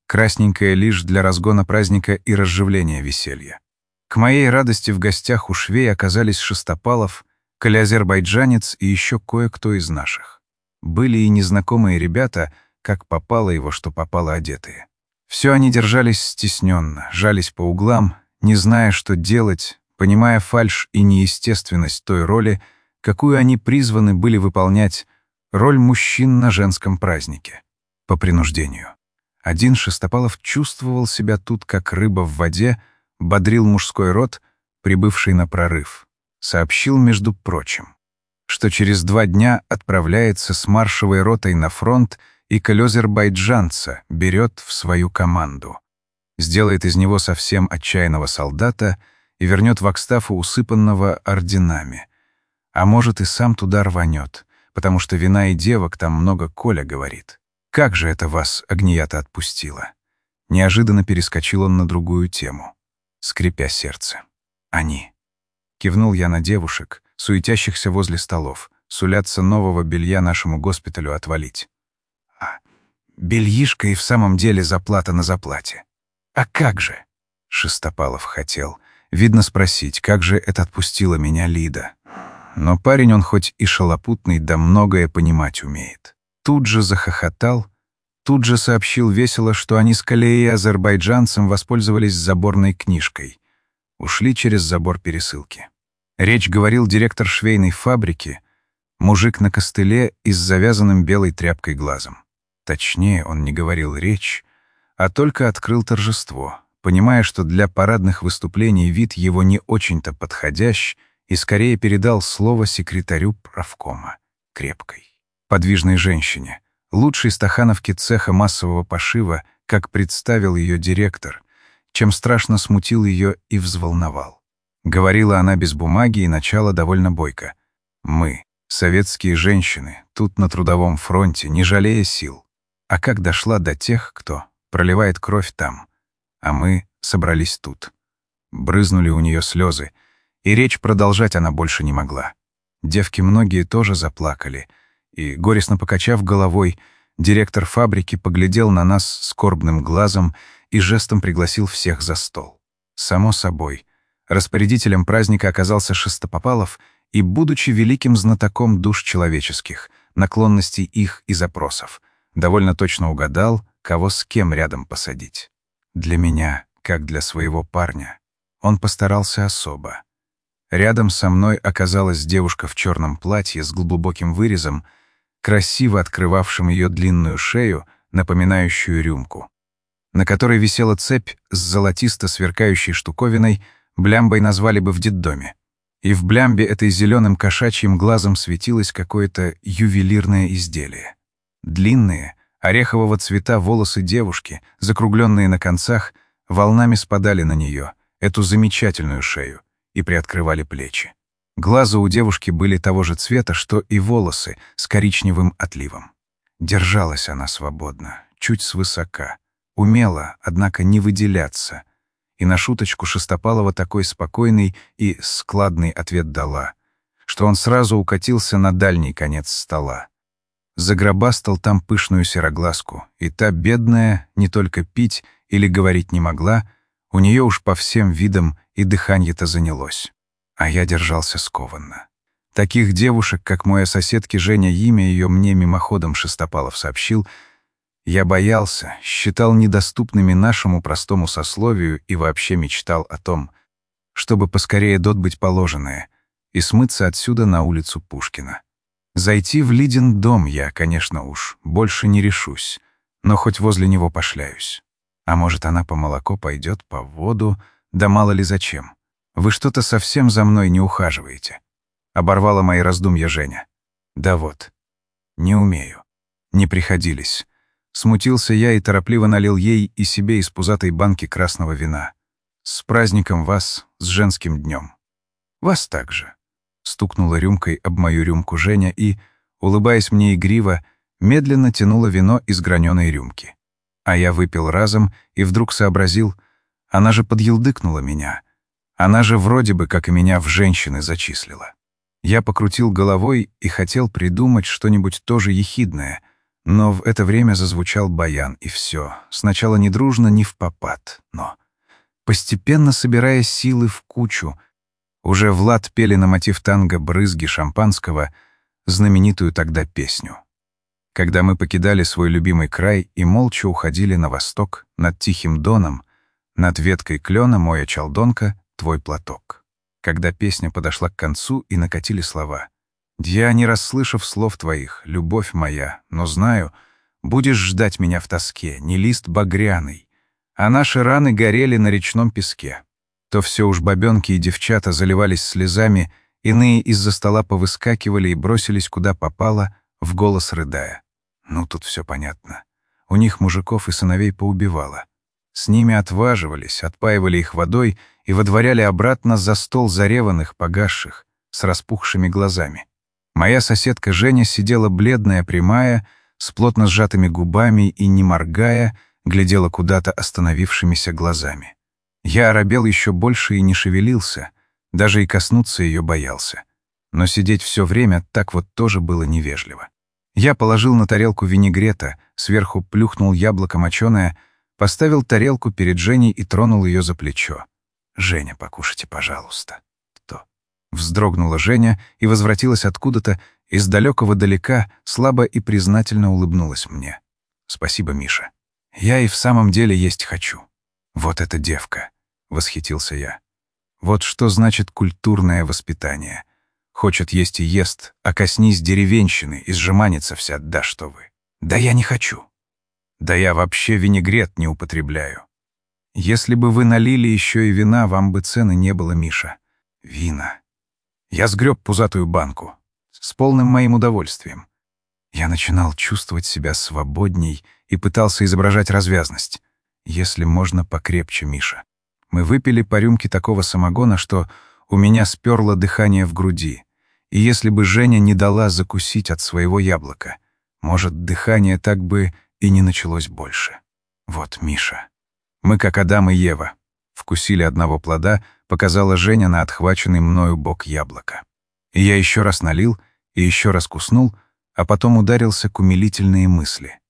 красненькая лишь для разгона праздника и разживления веселья. К моей радости в гостях у швей оказались Шестопалов, коля-азербайджанец и еще кое-кто из наших. Были и незнакомые ребята, как попало его, что попало одетые. Все они держались стесненно, жались по углам, не зная, что делать, понимая фальшь и неестественность той роли, какую они призваны были выполнять, роль мужчин на женском празднике, по принуждению. Один Шестопалов чувствовал себя тут, как рыба в воде, бодрил мужской род, прибывший на прорыв. Сообщил, между прочим, что через 2 дня отправляется с маршевой ротой на фронт и колязербайджанца берет в свою команду. Сделает из него совсем отчаянного солдата и вернет в Акстафу усыпанного орденами. А может, и сам туда рванет, потому что вина и девок там много, Коля говорит. Как же это вас, Агния-то, отпустило? Неожиданно перескочил он на другую тему, скрипя сердце. Они. Кивнул я на девушек, суетящихся возле столов, сулятся нового белья нашему госпиталю отвалить. А бельишко и в самом деле заплата на заплате. А как же? Шестопалов хотел, видно, спросить, как же это отпустила меня Лида. Но парень он хоть и шалопутный, да многое понимать умеет. Тут же захохотал, тут же сообщил весело, что они с коллеей азербайджанцем воспользовались заборной книжкой. Ушли через забор пересылки. Речь говорил директор швейной фабрики, мужик на костыле и с завязанным белой тряпкой глазом. Точнее, он не говорил речь, а только открыл торжество, понимая, что для парадных выступлений вид его не очень-то подходящ, и скорее передал слово секретарю правкома, крепкой, подвижной женщине, лучшей стахановке цеха массового пошива, как представил ее директор, чем страшно смутил ее и взволновал. Говорила она без бумаги и начала довольно бойко. «Мы, советские женщины, тут на трудовом фронте, не жалея сил. А как дошла до тех, кто проливает кровь там? А мы собрались тут». Брызнули у нее слезы, и речь продолжать она больше не могла. Девки многие тоже заплакали, и, горестно покачав головой, директор фабрики поглядел на нас скорбным глазом и жестом пригласил всех за стол. Само собой, распорядителем праздника оказался Шестопалов и, будучи великим знатоком душ человеческих, наклонностей их и запросов, довольно точно угадал, кого с кем рядом посадить. Для меня, как для своего парня, он постарался особо. Рядом со мной оказалась девушка в черном платье с глубоким вырезом, красиво открывавшим ее длинную шею, напоминающую рюмку, на которой висела цепь с золотисто сверкающей штуковиной, блямбой назвали бы в детдоме. И в блямбе этой зеленым кошачьим глазом светилось какое-то ювелирное изделие. Длинные, орехового цвета волосы девушки, закругленные на концах, волнами спадали на нее, эту замечательную шею, и приоткрывали плечи. Глаза у девушки были того же цвета, что и волосы, с коричневым отливом. Держалась она свободно, чуть свысока, умела, однако, не выделяться. И на шуточку Шестопалова такой спокойный и складный ответ дала, что он сразу укатился на дальний конец стола. Загробастал там пышную сероглазку, и та, бедная, не только пить или говорить не могла, у нее уж по всем видам и дыханье-то занялось. А я держался скованно. Таких девушек, как моя соседка Женя, имя ее мне мимоходом Шестопалов сообщил, я боялся, считал недоступными нашему простому сословию и вообще мечтал о том, чтобы поскорее дотбыть положенное и смыться отсюда на улицу Пушкина. Зайти в Лидин дом я, конечно уж, больше не решусь, но хоть возле него пошляюсь. А может, она по молоко пойдет, по воду, да мало ли зачем. Вы что-то совсем за мной не ухаживаете. Оборвала мои раздумья Женя. Да вот, не умею. Не приходились. Смутился я и торопливо налил ей и себе из пузатой банки красного вина. С праздником вас, с женским днем. Вас также. Стукнула рюмкой об мою рюмку Женя и, улыбаясь мне игриво, медленно тянула вино из граненой рюмки. А я выпил разом и вдруг сообразил, она же подъелдыкнула меня. Она же вроде бы, как и меня, в женщины зачислила. Я покрутил головой и хотел придумать что-нибудь тоже ехидное, Но в это время зазвучал баян, и все. Сначала не дружно, не впопад, но, постепенно собирая силы в кучу, уже Влад пели на мотив танго «Брызги шампанского» знаменитую тогда песню. Когда мы покидали свой любимый край и молча уходили на восток, над тихим доном, над веткой клена «Моя чалдонка, твой платок». Когда песня подошла к концу и накатили слова. «Я, не расслышав слов твоих, любовь моя, но знаю, будешь ждать меня в тоске, не лист багряный, а наши раны горели на речном песке». То все уж бабенки и девчата заливались слезами, иные из-за стола повыскакивали и бросились куда попало, в голос рыдая. Ну, тут все понятно. У них мужиков и сыновей поубивало. С ними отваживались, отпаивали их водой и водворяли обратно за стол зареванных, погасших, с распухшими глазами. Моя соседка Женя сидела бледная, прямая, с плотно сжатыми губами и, не моргая, глядела куда-то остановившимися глазами. Я оробел еще больше и не шевелился, даже и коснуться ее боялся. Но сидеть все время так вот тоже было невежливо. Я положил на тарелку винегрета, сверху плюхнул яблоко моченое, поставил тарелку перед Женей и тронул ее за плечо. «Женя, покушайте, пожалуйста». «Кто?» Вздрогнула Женя и возвратилась откуда-то из далекого-далека, слабо и признательно улыбнулась мне. «Спасибо, Миша. Я и в самом деле есть хочу». «Вот эта девка», — восхитился я. «Вот что значит культурное воспитание. Хочет есть и ест, а коснись деревенщины, изжиманится вся, да что вы. Да я не хочу. Да я вообще винегрет не употребляю. Если бы вы налили еще и вина, вам бы цены не было, Миша. Вина. Я сгреб пузатую банку. С полным моим удовольствием. Я начинал чувствовать себя свободней и пытался изображать развязность. Если можно, покрепче, Миша. Мы выпили по рюмке такого самогона, что у меня сперло дыхание в груди. И если бы Женя не дала закусить от своего яблока, может, дыхание так бы и не началось больше. Вот, Миша. Мы, как Адам и Ева, вкусили одного плода, показала Женя на отхваченный мною бок яблока. И я еще раз налил, и еще раз куснул, а потом ударился к умилительные мысли.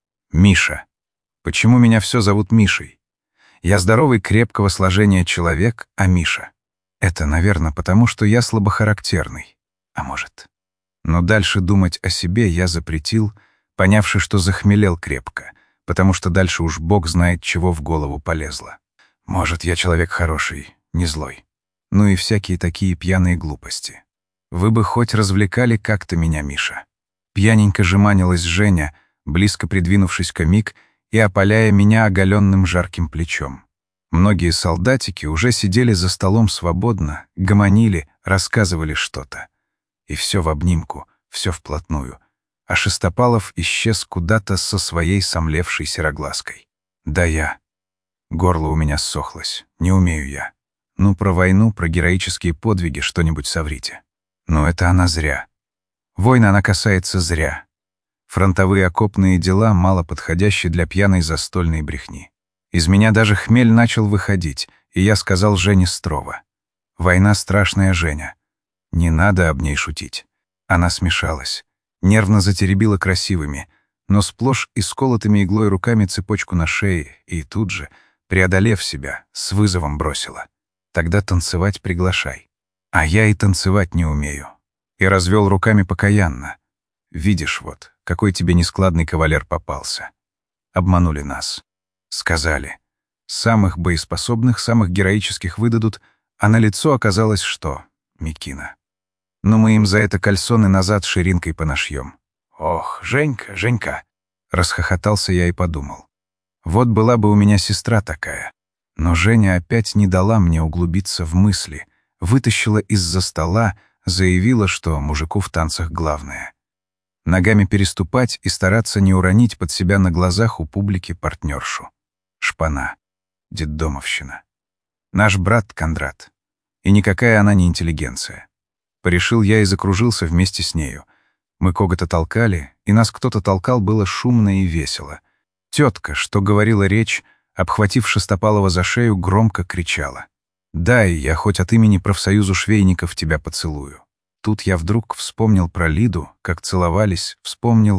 Миша. Почему меня все зовут Мишей? Я здоровый, крепкого сложения человек, а Миша. Это, наверное, потому что я слабохарактерный. А может. Но дальше думать о себе я запретил, понявши, что захмелел крепко, потому что дальше уж Бог знает, чего в голову полезло. Может, я человек хороший, не злой. Ну и всякие такие пьяные глупости. Вы бы хоть развлекали как-то меня, Миша. Пьяненько жеманилась Женя, близко придвинувшись ко миг и опаляя меня оголенным жарким плечом. Многие солдатики уже сидели за столом свободно, гомонили, рассказывали что-то. И все в обнимку, все вплотную. А Шестопалов исчез куда-то со своей сомлевшей сероглазкой. Да я. Горло у меня ссохлось, не умею я. Ну, про войну, про героические подвиги что-нибудь соврите. Но это она зря. Война она касается зря. Фронтовые окопные дела мало подходящие для пьяной застольной брехни. Из меня даже хмель начал выходить, и я сказал Жене строго. «Война страшная, Женя. Не надо об ней шутить». Она смешалась, нервно затеребила красивыми, но сплошь исколотыми иглой руками цепочку на шее и тут же, преодолев себя, с вызовом бросила. «Тогда танцевать приглашай». А я и танцевать не умею. И развел руками покаянно. «Видишь вот, какой тебе нескладный кавалер попался. Обманули нас. Сказали, самых боеспособных, самых героических выдадут, а на лицо оказалось что? Микина. Но мы им за это кальсоны назад ширинкой понашьем». «Ох, Женька, Женька!» Расхохотался я и подумал. Вот была бы у меня сестра такая. Но Женя опять не дала мне углубиться в мысли, вытащила из-за стола, заявила, что мужику в танцах главное. Ногами переступать и стараться не уронить под себя на глазах у публики партнершу. Шпана. Детдомовщина. Наш брат Кондрат. И никакая она не интеллигенция. Порешил я и закружился вместе с нею. Мы кого-то толкали, и нас кто-то толкал, было шумно и весело. Тетка, что говорила речь, обхватив Шестопалова за шею, громко кричала. «Дай, я хоть от имени профсоюзу швейников тебя поцелую». Тут я вдруг вспомнил про Лиду, как целовались, вспомнил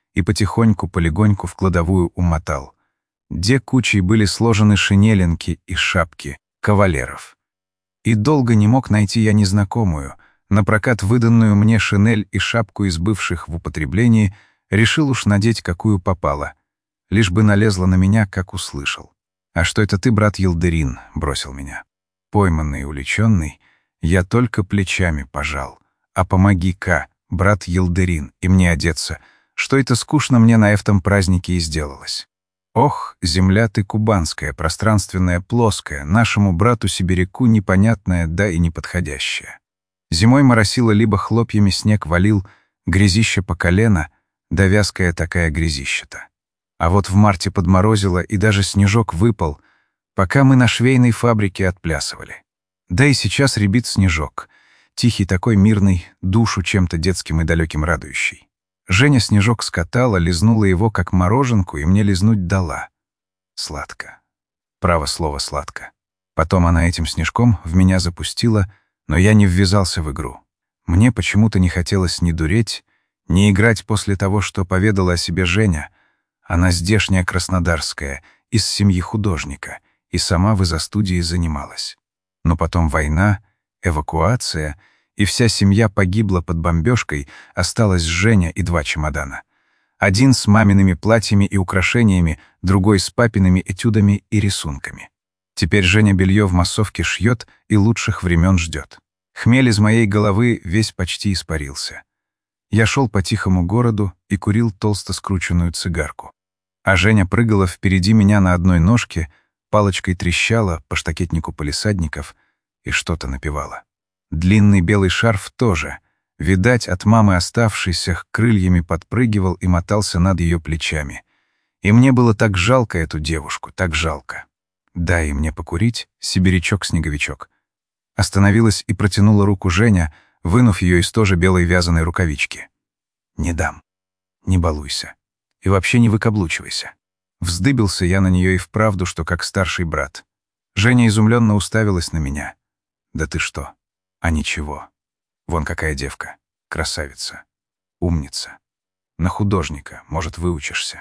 и потихоньку, полегоньку в кладовую умотал, где кучей были сложены шинеленки и шапки кавалеров. И долго не мог найти я незнакомую, напрокат выданную мне шинель и шапку из бывших в употреблении, решил уж надеть какую попало, лишь бы налезла на меня, как услышал. «А что это ты, брат Елдырин?» — бросил меня. Пойманный и уличенный, я только плечами пожал. «А помоги-ка, брат Елдырин, и мне одеться, что это скучно мне на этом празднике и сделалось». Ох, земля ты кубанская, пространственная, плоская, нашему брату-сибиряку непонятная, да и неподходящая. Зимой моросило, либо хлопьями снег валил, грязища по колено, да вязкая такая грязища-то. А вот в марте подморозило, и даже снежок выпал, пока мы на швейной фабрике отплясывали. Да и сейчас рябит снежок, тихий такой мирный, душу чем-то детским и далеким радующий. Женя снежок скатала, лизнула его, как мороженку, и мне лизнуть дала. Сладко. Право слово сладко. Потом она этим снежком в меня запустила, но я не ввязался в игру. Мне почему-то не хотелось ни дуреть, ни играть после того, что поведала о себе Женя. Она здешняя краснодарская, из семьи художника, и сама в изо-студии занималась. Но потом война, эвакуация, и вся семья погибла под бомбежкой, осталась Женя и 2 чемодана. Один с мамиными платьями и украшениями, другой с папиными этюдами и рисунками. Теперь Женя белье в массовке шьет и лучших времен ждет. Хмель из моей головы весь почти испарился. Я шел по тихому городу и курил толсто скрученную цигарку. А Женя прыгала впереди меня на одной ножке, палочкой трещала по штакетнику палисадников и что-то напевала. Длинный белый шарф тоже, видать, от мамы оставшийся, крыльями подпрыгивал и мотался над ее плечами. И мне было так жалко эту девушку, так жалко. «Дай мне покурить, сибирячок-снеговичок». Остановилась и протянула руку Женя, вынув ее из тоже белой вязаной рукавички. «Не дам. Не балуйся. И вообще не выкаблучивайся». Вздыбился я на нее и вправду, что как старший брат. Женя изумленно уставилась на меня. «Да ты что? А ничего. Вон какая девка. Красавица. Умница. На художника, может, выучишься.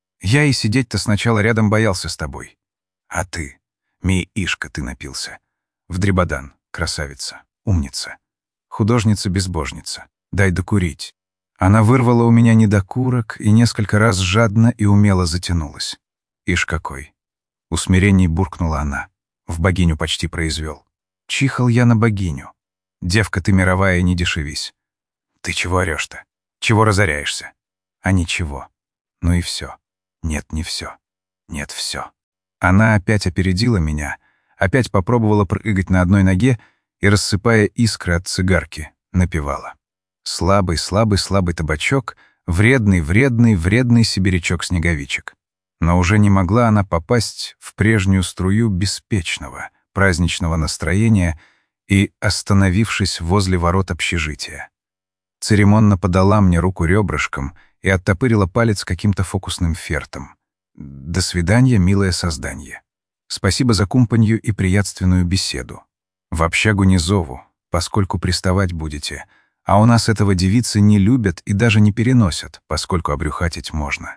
Я и сидеть-то сначала рядом боялся с тобой. А ты, Миишка, ты напился. В дребодан, красавица, умница. Художница-безбожница. Дай докурить». Она вырвала у меня недокурок и несколько раз жадно и умело затянулась. «Ишь какой!» Усмирение буркнула она. В богиню почти произвел. Чихал я на богиню. «Девка ты мировая, не дешевись». «Ты чего орешь-то? Чего разоряешься?» «А ничего. Ну и все. Нет, не все. Нет, все». Она опять опередила меня, опять попробовала прыгать на одной ноге и, рассыпая искры от цигарки, напевала. Слабый, слабый, слабый табачок, вредный, вредный, вредный сибирячок-снеговичек. Но уже не могла она попасть в прежнюю струю беспечного, праздничного настроения и, остановившись возле ворот общежития, церемонно подала мне руку ребрышком и оттопырила палец каким-то фокусным фертом. «До свидания, милое созданье. Спасибо за кумпанью и приятственную беседу. В общагу не зову, поскольку приставать будете, а у нас этого девицы не любят и даже не переносят, поскольку обрюхатить можно.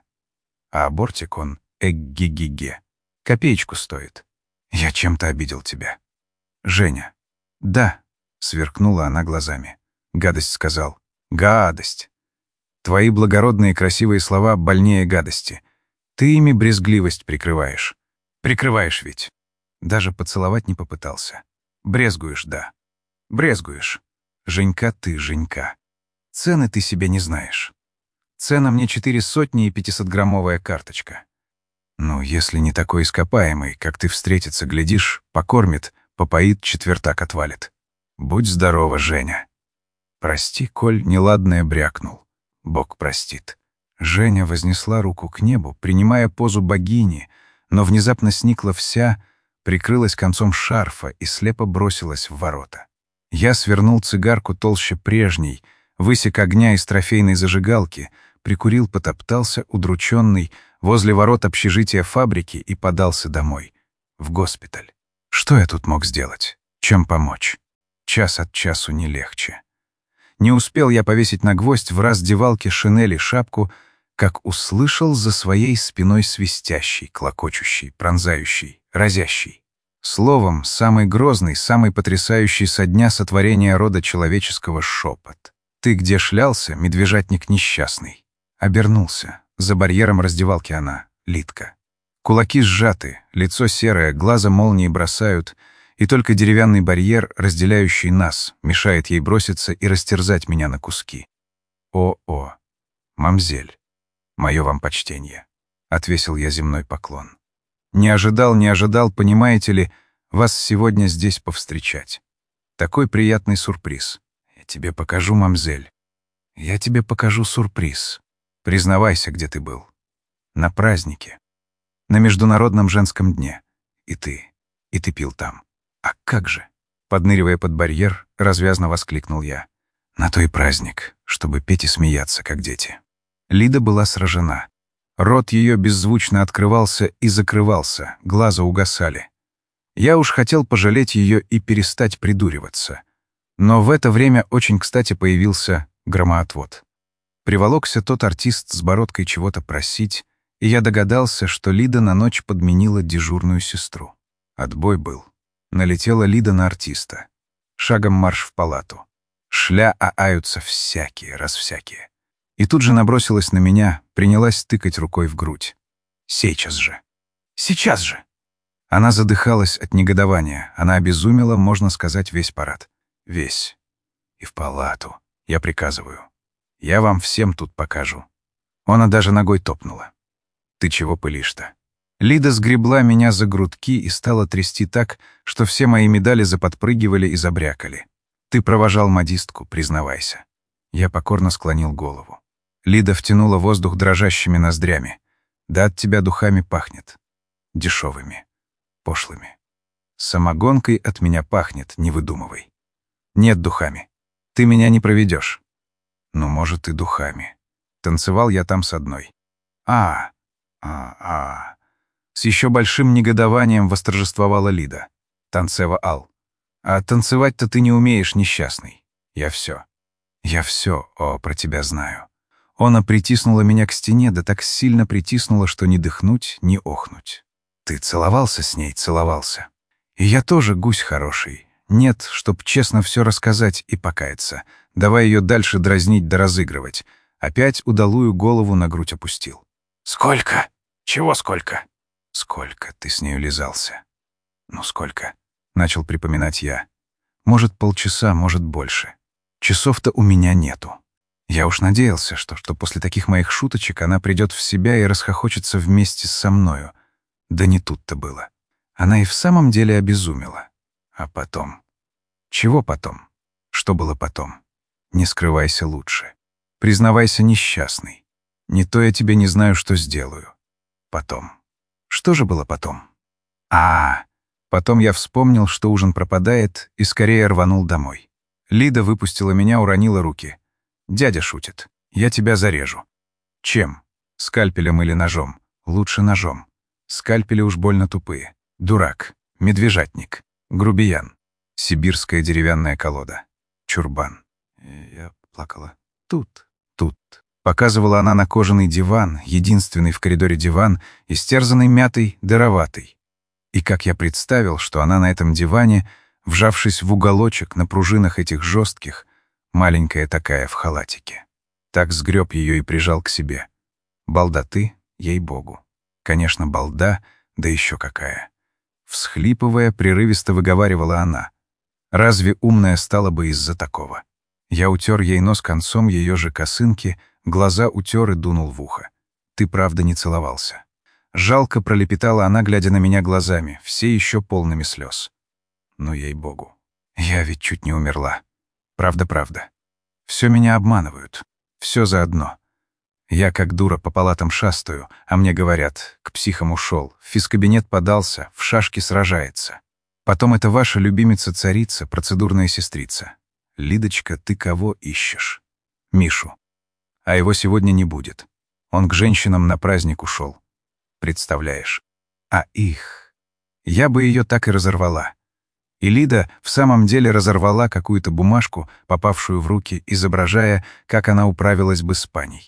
А абортик он эгги-ги-ге. Копеечку стоит. Я чем-то обидел тебя». «Женя». «Да», — сверкнула она глазами. «Гадость сказал». «Гадость. Твои благородные красивые слова больнее гадости. Ты ими брезгливость прикрываешь. Прикрываешь ведь». Даже поцеловать не попытался. «Брезгуешь, да. Брезгуешь. Женька ты, Женька. Цены ты себе не знаешь. Цена мне 400 и 500-граммовая карточка. Ну, если не такой ископаемый, как ты встретиться, глядишь, покормит, попоит, четвертак отвалит. Будь здорова, Женя». Прости, коль неладное брякнул. Бог простит. Женя вознесла руку к небу, принимая позу богини, но внезапно сникла вся, прикрылась концом шарфа и слепо бросилась в ворота. Я свернул цигарку толще прежней, высек огня из трофейной зажигалки, прикурил, потоптался, удрученный, возле ворот общежития фабрики и подался домой, в госпиталь. Что я тут мог сделать? Чем помочь? Час от часу не легче. Не успел я повесить на гвоздь в раздевалке шинель и шапку, как услышал за своей спиной свистящий, клокочущий, пронзающий, разящий. Словом, самый грозный, самый потрясающий со дня сотворения рода человеческого шепот. «Ты где шлялся, медвежатник несчастный?» Обернулся. За барьером раздевалки она, Лидка. Кулаки сжаты, лицо серое, глаза молнии бросают, и только деревянный барьер, разделяющий нас, мешает ей броситься и растерзать меня на куски. «О-о, мамзель, мое вам почтение», — отвесил я земной поклон. Не ожидал, понимаете ли, вас сегодня здесь повстречать. Такой приятный сюрприз. Я тебе покажу, мамзель. Я тебе покажу сюрприз. Признавайся, где ты был. На празднике. На Международном женском дне. И ты пил там. А как же? Подныривая под барьер, развязно воскликнул я. На то и праздник, чтобы петь и смеяться, как дети. Лида была сражена. Рот ее беззвучно открывался и закрывался, глаза угасали. Я уж хотел пожалеть ее и перестать придуриваться. Но в это время очень кстати появился громоотвод. Приволокся тот артист с бородкой чего-то просить, и я догадался, что Лида на ночь подменила дежурную сестру. Отбой был. Налетела Лида на артиста. Шагом марш в палату. Аются всякие, всякие. И тут же набросилась на меня, принялась тыкать рукой в грудь. Сейчас же. Сейчас же. Она задыхалась от негодования. Она обезумела, можно сказать, весь парад. Весь. И в палату. Я приказываю. Я вам всем тут покажу. Она даже ногой топнула. Ты чего пылишь-то? Лида сгребла меня за грудки и стала трясти так, что все мои медали заподпрыгивали и забрякали. Ты провожал модистку, признавайся. Я покорно склонил голову. Лида втянула воздух дрожащими ноздрями. Да от тебя духами пахнет. Дешевыми. Пошлыми. Самогонкой от меня пахнет, не выдумывай. Нет духами. Ты меня не проведешь. Ну, может, и духами. Танцевал я там с одной. С еще большим негодованием восторжествовала Лида. Танцева Ал. А танцевать-то ты не умеешь, несчастный. Я все, про тебя знаю. Она притиснула меня к стене, да так сильно притиснула, что ни дыхнуть, ни охнуть. Ты целовался с ней, целовался. И я тоже гусь хороший. Нет, чтоб честно все рассказать и покаяться. Давай ее дальше дразнить да разыгрывать. Опять удалую голову на грудь опустил. «Сколько? Чего сколько?» «Сколько ты с нею лизался?» «Ну, сколько?» — начал припоминать я. «Может, полчаса, может, больше. Часов-то у меня нету. Я уж надеялся, что после таких моих шуточек она придет в себя и расхохочется вместе со мною. Да не тут-то было. Она и в самом деле обезумела. А потом? Чего потом? Что было потом? Не скрывайся лучше. Признавайся, несчастный. Не то я тебе не знаю, что сделаю. Потом. Что же было потом? Потом я вспомнил, что ужин пропадает, и скорее рванул домой. Лида выпустила меня, уронила руки. «Дядя шутит. Я тебя зарежу». «Чем? Скальпелем или ножом?» «Лучше ножом. Скальпели уж больно тупые. Дурак. Медвежатник. Грубиян. Сибирская деревянная колода. Чурбан». Я плакала. «Тут». Показывала она на кожаный диван, единственный в коридоре диван, истерзанный мятой, дыроватый. И как я представил, что она на этом диване, вжавшись в уголочек на пружинах этих жестких, маленькая такая в халатике. Так сгреб ее и прижал к себе. Балда ты, ей-богу. Конечно, балда, да еще какая. Всхлипывая, прерывисто выговаривала она. Разве умная стала бы из-за такого? Я утер ей нос концом ее же косынки, глаза утер и дунул в ухо. Ты правда не целовался. Жалко пролепетала она, глядя на меня глазами, все еще полными слез. Ну, ей-богу. Я ведь чуть не умерла. Правда. Все меня обманывают. Все заодно. Я как дура по палатам шастаю, а мне говорят, к психам ушел, в физкабинет подался, в шашки сражается. Потом это ваша любимица-царица, процедурная сестрица. Лидочка, ты кого ищешь? Мишу. А его сегодня не будет. Он к женщинам на праздник ушел. Представляешь? А их... Я бы ее так и разорвала. И Лида в самом деле разорвала какую-то бумажку, попавшую в руки, изображая, как она управилась бы с паней.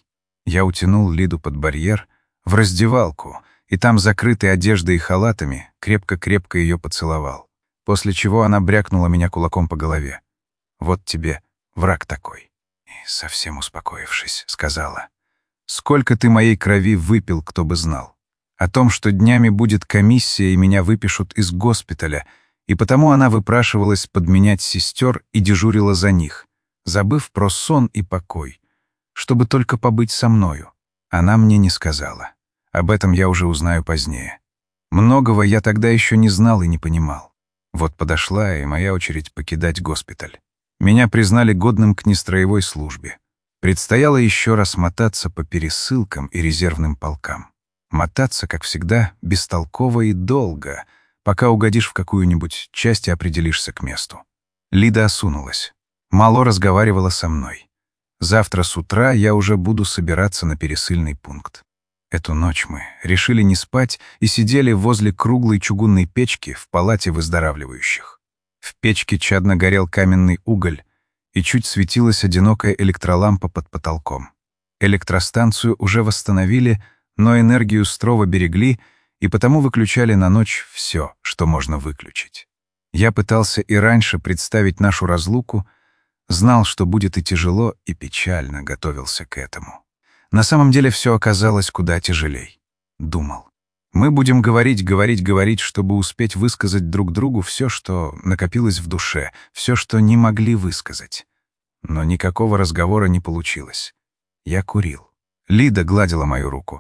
Я утянул Лиду под барьер, в раздевалку, и там, закрытой одеждой и халатами, крепко-крепко ее поцеловал, после чего она брякнула меня кулаком по голове. «Вот тебе враг такой». И, совсем успокоившись, сказала: «Сколько ты моей крови выпил, кто бы знал. О том, что днями будет комиссия и меня выпишут из госпиталя, и потому она выпрашивалась подменять сестер и дежурила за них, забыв про сон и покой, чтобы только побыть со мною. Она мне не сказала. Об этом я уже узнаю позднее. Многого я тогда еще не знал и не понимал. Вот подошла и моя очередь покидать госпиталь. Меня признали годным к нестроевой службе. Предстояло еще раз мотаться по пересылкам и резервным полкам. Мотаться, как всегда, бестолково и долго, пока угодишь в какую-нибудь часть и определишься к месту. Лида осунулась. Мало разговаривала со мной. Завтра с утра я уже буду собираться на пересыльный пункт. Эту ночь мы решили не спать и сидели возле круглой чугунной печки в палате выздоравливающих. В печке чадно горел каменный уголь, и чуть светилась одинокая электролампа под потолком. Электростанцию уже восстановили, но энергию строго берегли, и потому выключали на ночь все, что можно выключить. Я пытался и раньше представить нашу разлуку, знал, что будет и тяжело, и печально готовился к этому. На самом деле все оказалось куда тяжелей. Думал. Мы будем говорить, чтобы успеть высказать друг другу все, что накопилось в душе, все, что не могли высказать. Но никакого разговора не получилось. Я курил. Лида гладила мою руку.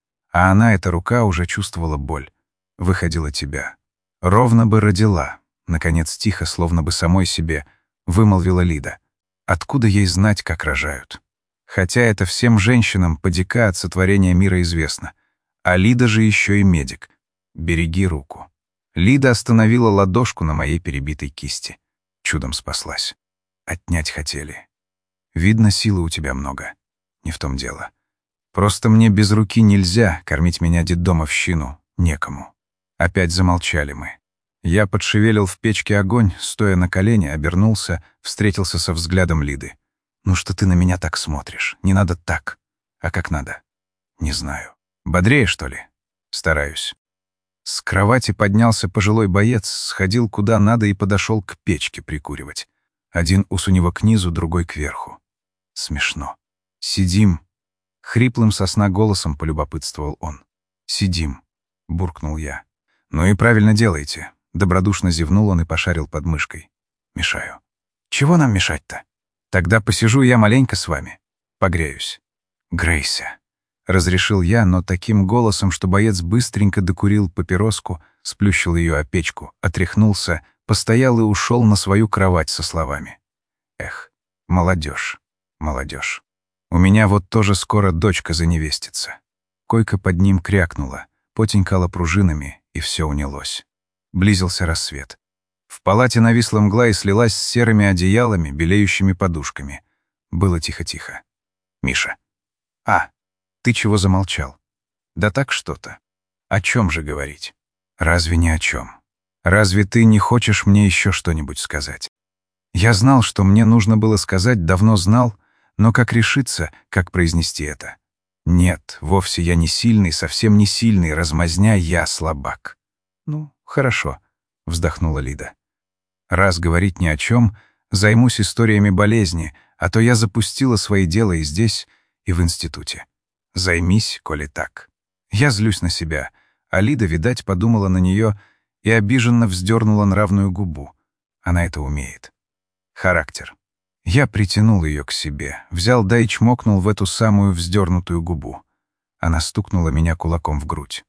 А она, эта рука, уже чувствовала боль. Выходила тебя. Ровно бы родила. Наконец, тихо, словно бы самой себе, вымолвила Лида. Откуда ей знать, как рожают? Хотя это всем женщинам подика от сотворения мира известно. А Лида же еще и медик. Береги руку. Лида остановила ладошку на моей перебитой кисти. Чудом спаслась. Отнять хотели. Видно, силы у тебя много. Не в том дело. Просто мне без руки нельзя, кормить меня детдомовщину некому. Опять замолчали мы. Я подшевелил в печке огонь, стоя на колене, обернулся, встретился со взглядом Лиды. «Ну что ты на меня так смотришь? Не надо так. А как надо?» «Не знаю. Бодрее, что ли?» «Стараюсь». С кровати поднялся пожилой боец, сходил куда надо и подошел к печке прикуривать. Один ус у него к низу, другой кверху. Смешно. «Сидим». Хриплым со сна голосом полюбопытствовал он. «Сидим», — буркнул я. «Ну и правильно делаете». Добродушно зевнул он и пошарил под мышкой. «Мешаю». «Чего нам мешать-то? Тогда посижу я маленько с вами. Погреюсь». «Грейся», — разрешил я, но таким голосом, что боец быстренько докурил папироску, сплющил ее о печку, отряхнулся, постоял и ушел на свою кровать со словами. «Эх, молодежь, молодежь. У меня вот тоже скоро дочка заневестится». Койка под ним крякнула, потенькала пружинами, и все унялось. Близился рассвет. В палате нависла мгла и слилась с серыми одеялами, белеющими подушками. Было тихо-тихо. «Миша». «А, ты чего замолчал?» «Да так что-то. О чем же говорить?» «Разве ни о чем? Разве ты не хочешь мне еще что-нибудь сказать?» Я знал, что мне нужно было сказать, давно знал, но как решиться, как произнести это? Нет, вовсе я не сильный, совсем не сильный, размазня, я слабак. «Ну, хорошо», — вздохнула Лида. «Раз говорить ни о чем, займусь историями болезни, а то я запустила свои дела и здесь, и в институте. Займись, коли так». Я злюсь на себя, а Лида, видать, подумала на нее и обиженно вздернула нравную губу. Она это умеет. Характер. Я притянул ее к себе, взял да и чмокнул в эту самую вздернутую губу. Она стукнула меня кулаком в грудь.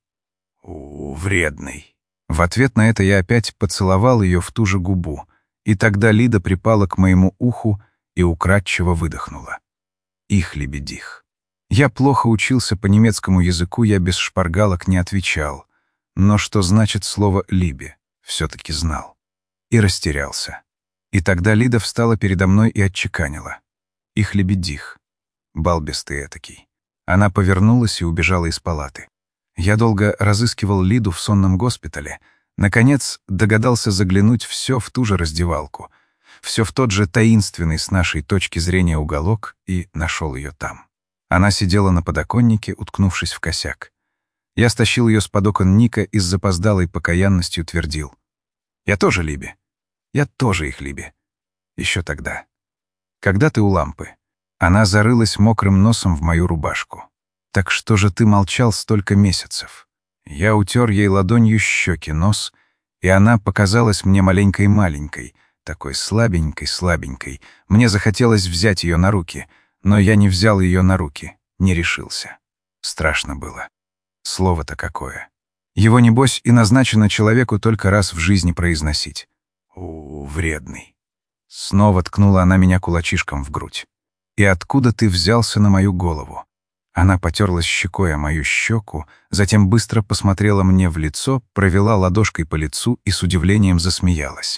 Вредный». В ответ на это я опять поцеловал ее в ту же губу, и тогда Лида припала к моему уху и украдчиво выдохнула. «Их лебедих». Я плохо учился по немецкому языку, я без шпаргалок не отвечал, но что значит слово «либе» все-таки знал. И растерялся. И тогда Лида встала передо мной и отчеканила. «Их лебедих». Балбес ты этакий. Она повернулась и убежала из палаты. Я долго разыскивал Лиду в сонном госпитале. Наконец догадался заглянуть все в ту же раздевалку, все в тот же таинственный с нашей точки зрения уголок, и нашел ее там. Она сидела на подоконнике, уткнувшись в косяк. Я стащил ее с под окон Ника и с запоздалой покаянностью твердил: «Я тоже Либе. Я тоже их Либе. Еще тогда. Когда ты у лампы?» Она зарылась мокрым носом в мою рубашку. «Так что же ты молчал столько месяцев?» Я утер ей ладонью щеки, нос, и она показалась мне маленькой-маленькой, такой слабенькой-слабенькой. Мне захотелось взять ее на руки, но я не взял ее на руки, не решился. Страшно было. Слово-то какое. Его, небось, и назначено человеку только раз в жизни произносить. Вредный. Снова ткнула она меня кулачишком в грудь. «И откуда ты взялся на мою голову?» Она потерлась щекой о мою щеку, затем быстро посмотрела мне в лицо, провела ладошкой по лицу и с удивлением засмеялась.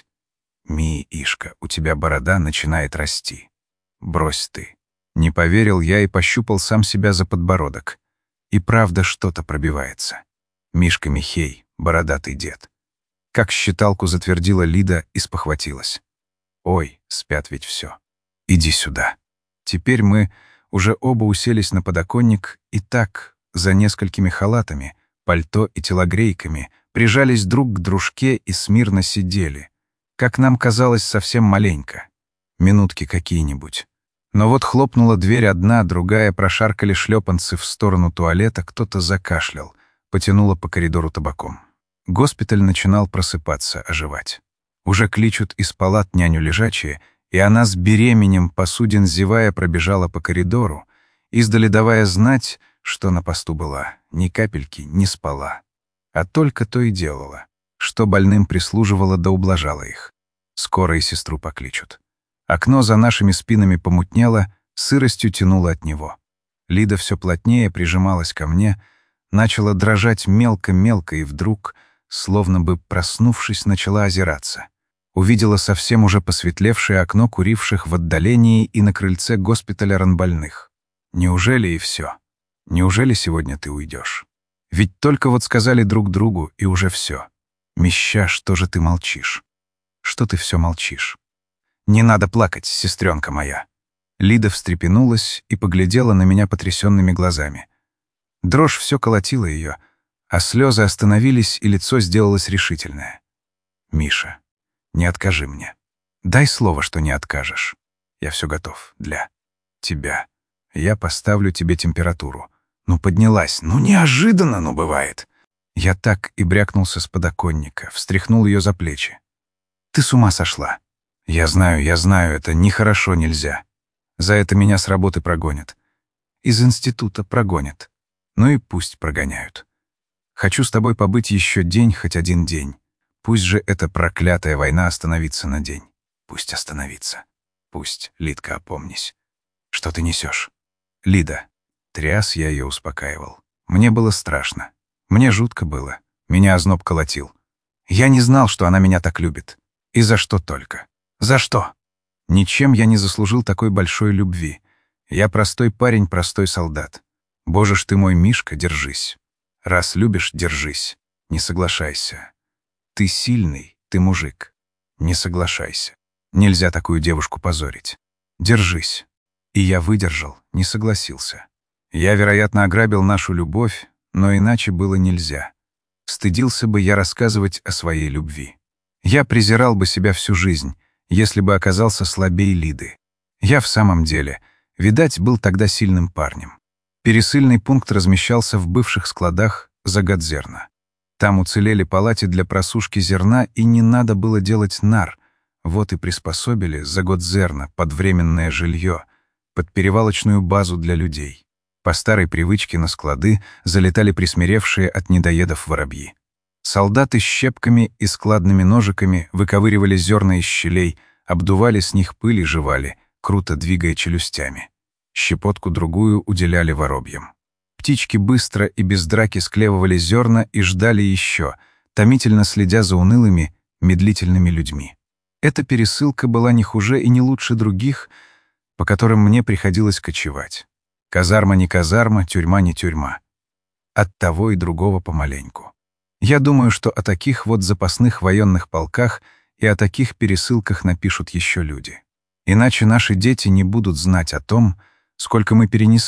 «Мишка, у тебя борода начинает расти. Брось ты». Не поверил я и пощупал сам себя за подбородок. И правда что-то пробивается. Мишка Михей, бородатый дед. Как считалку затвердила Лида и спохватилась. «Ой, спят ведь все. Иди сюда». Теперь мы уже оба уселись на подоконник и так, за несколькими халатами, пальто и телогрейками, прижались друг к дружке и смирно сидели. Как нам казалось, совсем маленько. Минутки какие-нибудь. Но вот хлопнула дверь одна, другая, прошаркали шлепанцы в сторону туалета, кто-то закашлял, потянуло по коридору табаком. Госпиталь начинал просыпаться, оживать. Уже кличут из палат няню лежачие, и она с беременем, посудин зевая, пробежала по коридору, издали давая знать, что на посту была, ни капельки не спала. А только то и делала, что больным прислуживала да ублажала их. Скоро и сестру покличут. Окно за нашими спинами помутнело, сыростью тянуло от него. Лида все плотнее прижималась ко мне, начала дрожать мелко-мелко и вдруг, словно бы проснувшись, начала озираться. Увидела совсем уже посветлевшее окно куривших в отдалении и на крыльце госпиталя ранбольных. Неужели и все? Неужели сегодня ты уйдешь? Ведь только вот сказали друг другу, и уже все. Меща, что же ты молчишь? Что ты все молчишь? Не надо плакать, сестренка моя. Лида встрепенулась и поглядела на меня потрясенными глазами. Дрожь все колотила ее, а слезы остановились, и лицо сделалось решительное. «Миша, не откажи мне. Дай слово, что не откажешь. Я все готов для тебя. Я поставлю тебе температуру. Ну, поднялась. Ну, неожиданно, ну, бывает». Я так и брякнулся с подоконника, встряхнул ее за плечи. «Ты с ума сошла. Я знаю, это нехорошо, нельзя. За это меня с работы прогонят. Из института прогонят. Ну и пусть прогоняют. Хочу с тобой побыть еще день, хоть один день. Пусть же эта проклятая война остановится на день. Пусть остановится. Пусть, Лидка, опомнись. Что ты несешь? Лида». Тряс я ее успокаивал. Мне было страшно. Мне жутко было. Меня озноб колотил. Я не знал, что она меня так любит. И за что только? За что? Ничем я не заслужил такой большой любви. Я простой парень, простой солдат. Боже ж ты мой, Мишка, держись. Раз любишь, держись. Не соглашайся. Ты сильный, ты мужик. Не соглашайся. Нельзя такую девушку позорить. Держись. И я выдержал, не согласился. Я, вероятно, ограбил нашу любовь, но иначе было нельзя. Стыдился бы я рассказывать о своей любви. Я презирал бы себя всю жизнь, если бы оказался слабее Лиды. Я в самом деле, видать, был тогда сильным парнем. Пересыльный пункт размещался в бывших складах Заготзерна. Там уцелели палати для просушки зерна, и не надо было делать нар. Вот и приспособили Заготзерна под временное жилье, под перевалочную базу для людей. По старой привычке на склады залетали присмиревшие от недоедов воробьи. Солдаты с щепками и складными ножиками выковыривали зерна из щелей, обдували с них пыль и жевали, круто двигая челюстями. Щепотку-другую уделяли воробьям. Птички быстро и без драки склевывали зерна и ждали еще, томительно следя за унылыми, медлительными людьми. Эта пересылка была не хуже и не лучше других, по которым мне приходилось кочевать. Казарма не казарма, тюрьма не тюрьма. От того и другого помаленьку. Я думаю, что о таких вот запасных военных полках и о таких пересылках напишут еще люди. Иначе наши дети не будут знать о том, сколько мы перенесли,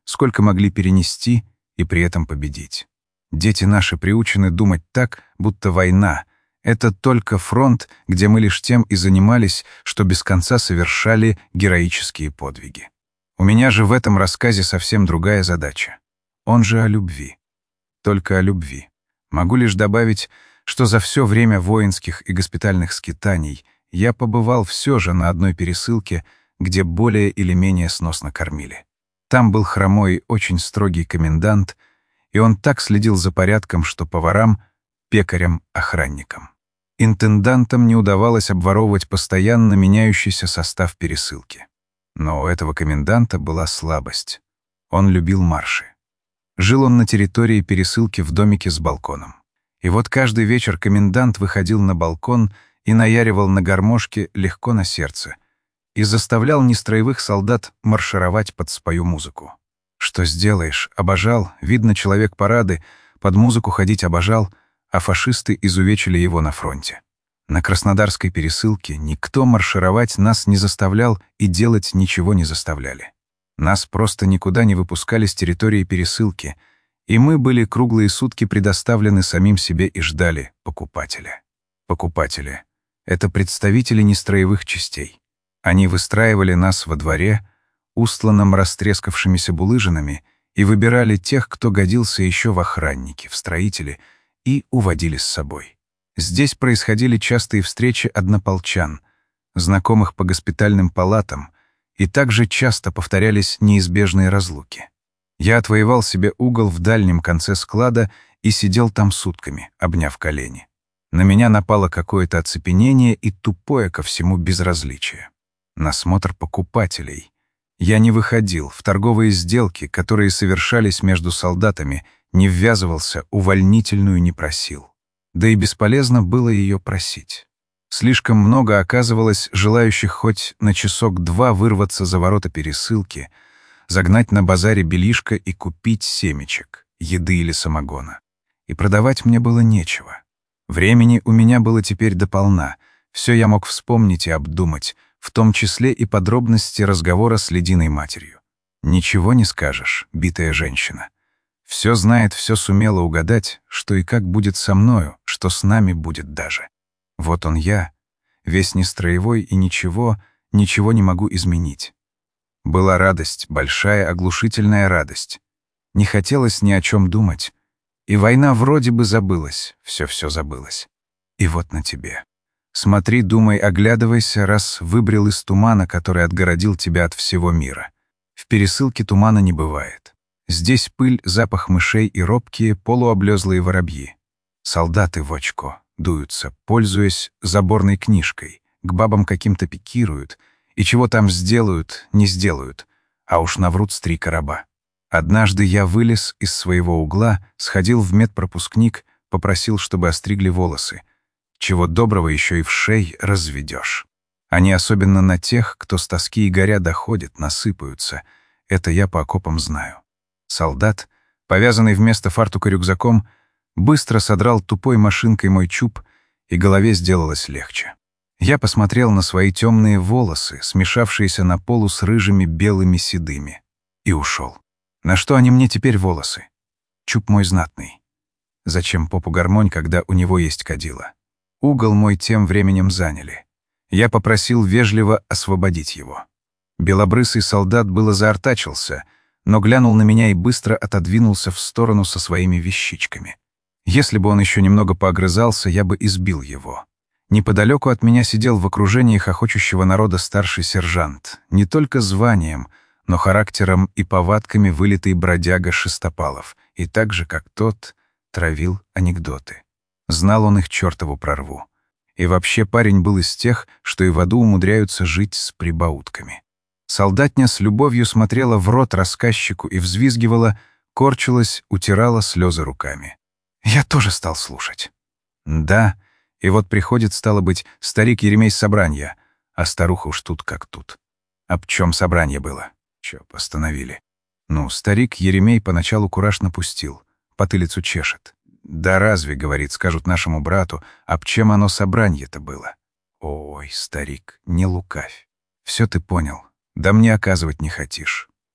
сколько могли перенести и при этом победить. Дети наши приучены думать так, будто война — это только фронт, где мы лишь тем и занимались, что без конца совершали героические подвиги. У меня же в этом рассказе совсем другая задача. Он же о любви. Только о любви. Могу лишь добавить, что за все время воинских и госпитальных скитаний я побывал все же на одной пересылке, где более или менее сносно кормили. Там был хромой, очень строгий комендант, и он так следил за порядком, что поварам, пекарям, охранникам. Интендантам не удавалось обворовывать постоянно меняющийся состав пересылки. Но у этого коменданта была слабость. Он любил марши. Жил он на территории пересылки в домике с балконом. И вот каждый вечер комендант выходил на балкон и наяривал на гармошке легко на сердце и заставлял нестроевых солдат маршировать под свою музыку. Что сделаешь, обожал, видно, человек парады, под музыку ходить обожал, а фашисты изувечили его на фронте. На Краснодарской пересылке никто маршировать нас не заставлял и делать ничего не заставляли. Нас просто никуда не выпускали с территории пересылки, и мы были круглые сутки предоставлены самим себе и ждали покупателя. Покупатели — это представители нестроевых частей. Они выстраивали нас во дворе, устланном растрескавшимися булыжинами, и выбирали тех, кто годился еще в охранники, в строители, и уводили с собой. Здесь происходили частые встречи однополчан, знакомых по госпитальным палатам, и также часто повторялись неизбежные разлуки. Я отвоевал себе угол в дальнем конце склада и сидел там сутками, обняв колени. На меня напало какое-то оцепенение и тупое ко всему безразличие. Насмотр покупателей. Я не выходил, в торговые сделки, которые совершались между солдатами, не ввязывался, увольнительную не просил. Да и бесполезно было ее просить. Слишком много оказывалось желающих хоть на часок-два вырваться за ворота пересылки, загнать на базаре белишко и купить семечек, еды или самогона. И продавать мне было нечего. Времени у меня было теперь дополна, все я мог вспомнить и обдумать, в том числе и подробности разговора с ледяной матерью. Ничего не скажешь, битая женщина. Все знает, все сумела угадать, что и как будет со мною, что с нами будет даже. Вот он я, весь нестроевой и ничего не могу изменить. Была радость, большая оглушительная радость. Не хотелось ни о чем думать. И война вроде бы забылась, все забылось. И вот на тебе. Смотри, думай, оглядывайся, раз выбрел из тумана, который отгородил тебя от всего мира. В пересылке тумана не бывает. Здесь пыль, запах мышей и робкие, полуоблезлые воробьи. Солдаты в очко дуются, пользуясь заборной книжкой, к бабам каким-то пикируют, и чего там сделают, не сделают, а уж наврут с 3 короба. Однажды я вылез из своего угла, сходил в медпропускник, попросил, чтобы остригли волосы. Чего доброго еще и в шей разведешь. Они особенно на тех, кто с тоски и горя доходит, насыпаются. Это я по окопам знаю. Солдат, повязанный вместо фартука рюкзаком, быстро содрал тупой машинкой мой чуб, и голове сделалось легче. Я посмотрел на свои темные волосы, смешавшиеся на полу с рыжими белыми седыми, и ушел. На что они мне теперь волосы? Чуб мой знатный. Зачем попу гармонь, когда у него есть кадила? Угол мой тем временем заняли. Я попросил вежливо освободить его. Белобрысый солдат было заортачился, но глянул на меня и быстро отодвинулся в сторону со своими вещичками. Если бы он еще немного поогрызался, я бы избил его. Неподалеку от меня сидел в окружении хохочущего народа старший сержант, не только званием, но характером и повадками вылитый бродяга Шестопалов, и так же, как тот, травил анекдоты. Знал он их чертову прорву. И вообще парень был из тех, что и в аду умудряются жить с прибаутками. Солдатня с любовью смотрела в рот рассказчику и взвизгивала, корчилась, утирала слезы руками. Я тоже стал слушать. Да, и вот приходит, стало быть, старик Еремей с собранья, а старуха уж тут как тут. Об чем собрание было? Чё постановили? Ну, старик Еремей поначалу кураж напустил, потылицу чешет. «Да разве, — говорит, — скажут нашему брату, об чем оно собранье-то было?» «Ой, старик, не лукавь. Все ты понял. Да мне оказывать не хотишь».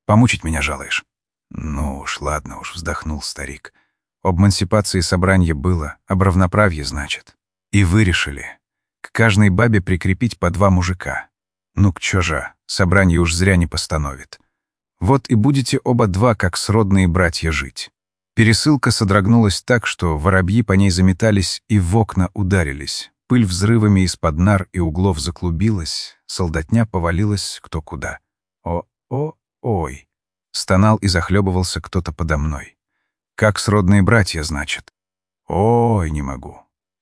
Помучить меня жалуешь?» «Ну уж, ладно уж», — вздохнул старик. «Об эмансипации собранье было, об равноправье, значит. И вы решили к каждой бабе прикрепить по 2 мужика. Ну к чё же, собранье уж зря не постановит. Вот и будете оба 2, как сродные братья, жить». Пересылка содрогнулась так, что воробьи по ней заметались и в окна ударились. Пыль взрывами из-под нар и углов заклубилась, солдатня повалилась кто куда. «Ой!» — стонал и захлебывался кто-то подо мной. «Как сродные братья, значит? Ой, не могу.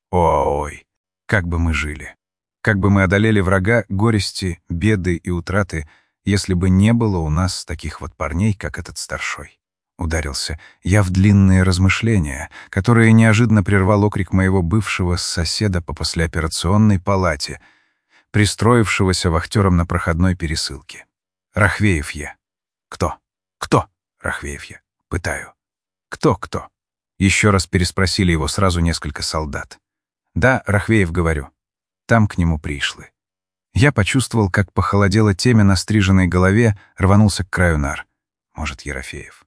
Ой, как бы мы жили. Как бы мы одолели врага, горести, беды и утраты, если бы не было у нас таких вот парней, как этот старшой». Ударился я в длинные размышления, которые неожиданно прервал окрик моего бывшего соседа по послеоперационной палате, пристроившегося вахтером на проходной пересылке. «Рахвеев я». «Кто? Кто?» «Рахвеев я». «Пытаю». «Кто?» Еще раз переспросили его сразу несколько солдат. «Да, Рахвеев, говорю». Там к нему пришлы. Я почувствовал, как похолодело темя на стриженной голове, рванулся к краю нар. «Может, Ерофеев?»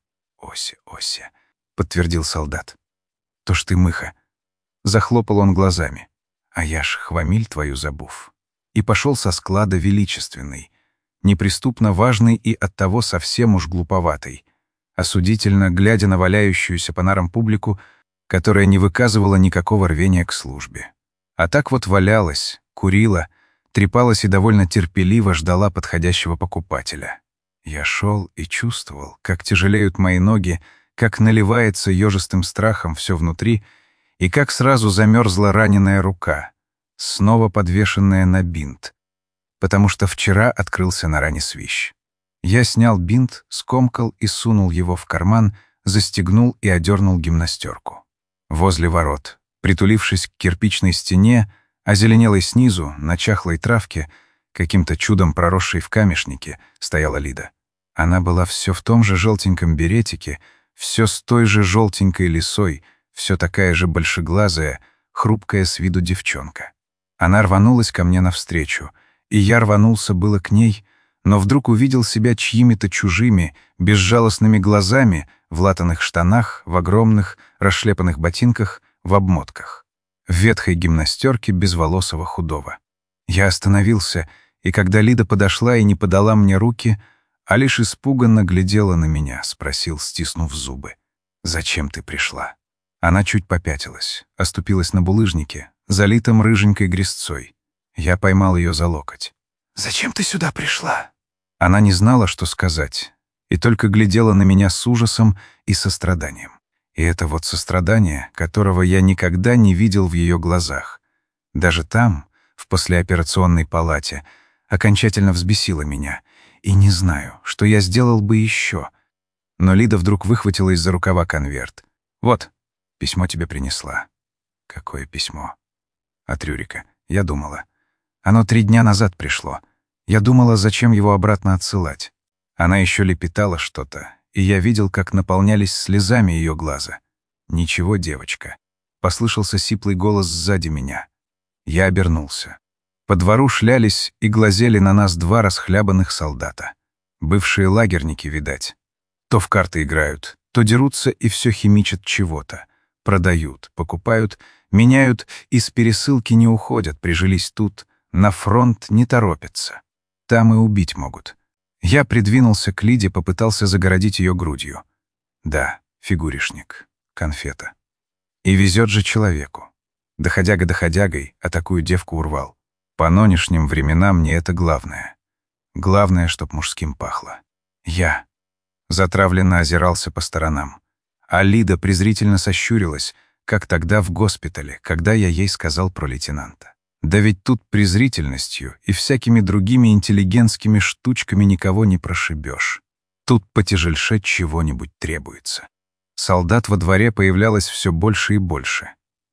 «Ося», — подтвердил солдат. «То ж ты, мыха». Захлопал он глазами. «А я ж хвамиль твою забув». И пошел со склада величественный, неприступно важный и оттого совсем уж глуповатый, осудительно глядя на валяющуюся по нарам публику, которая не выказывала никакого рвения к службе. А так вот валялась, курила, трепалась и довольно терпеливо ждала подходящего покупателя. Я шел и чувствовал, как тяжелеют мои ноги, как наливается ёжистым страхом все внутри, и как сразу замерзла раненая рука, снова подвешенная на бинт, потому что вчера открылся на ране свищ. Я снял бинт, скомкал и сунул его в карман, застегнул и одернул гимнастерку. Возле ворот, притулившись к кирпичной стене, озеленелой снизу, на чахлой травке, каким-то чудом проросшей в камешнике, стояла Лида. Она была все в том же желтеньком беретике, все с той же желтенькой лисой, все такая же большеглазая, хрупкая с виду девчонка. Она рванулась ко мне навстречу, и я рванулся было к ней, но вдруг увидел себя чьими-то чужими, безжалостными глазами, в латаных штанах, в огромных, расшлепанных ботинках, в обмотках, в ветхой гимнастерке безволосого худого. Я остановился, и когда Лида подошла и не подала мне руки, а лишь испуганно глядела на меня, спросил, стиснув зубы: «Зачем ты пришла?» Она чуть попятилась, оступилась на булыжнике, залитом рыженькой грязцой. Я поймал ее за локоть. «Зачем ты сюда пришла?» Она не знала, что сказать, и только глядела на меня с ужасом и состраданием. И это вот сострадание, которого я никогда не видел в ее глазах. Даже там, в послеоперационной палате, окончательно взбесило меня. И не знаю, что я сделал бы еще. Но Лида вдруг выхватила из-за рукава конверт. «Вот, письмо тебе принесла». «Какое письмо?» «От Рюрика. Я думала. Оно 3 дня назад пришло. Я думала, зачем его обратно отсылать». Она еще лепетала что-то, и я видел, как наполнялись слезами ее глаза. «Ничего, девочка». Послышался сиплый голос сзади меня. Я обернулся. По двору шлялись и глазели на нас 2 расхлябанных солдата. Бывшие лагерники, видать. То в карты играют, то дерутся и все химичат чего-то. Продают, покупают, меняют и с пересылки не уходят, прижились тут, на фронт не торопятся. Там и убить могут. Я придвинулся к Лиде, попытался загородить ее грудью. Да, фигуришник, конфета. И везет же человеку. Доходяга доходягой, а такую девку урвал. По нынешним временам мне это главное. Главное, чтоб мужским пахло. Я затравленно озирался по сторонам. А Лида презрительно сощурилась, как тогда в госпитале, когда я ей сказал про лейтенанта. Да ведь тут презрительностью и всякими другими интеллигентскими штучками никого не прошибешь. Тут потяжельше чего-нибудь требуется. Солдат во дворе появлялось все больше и больше.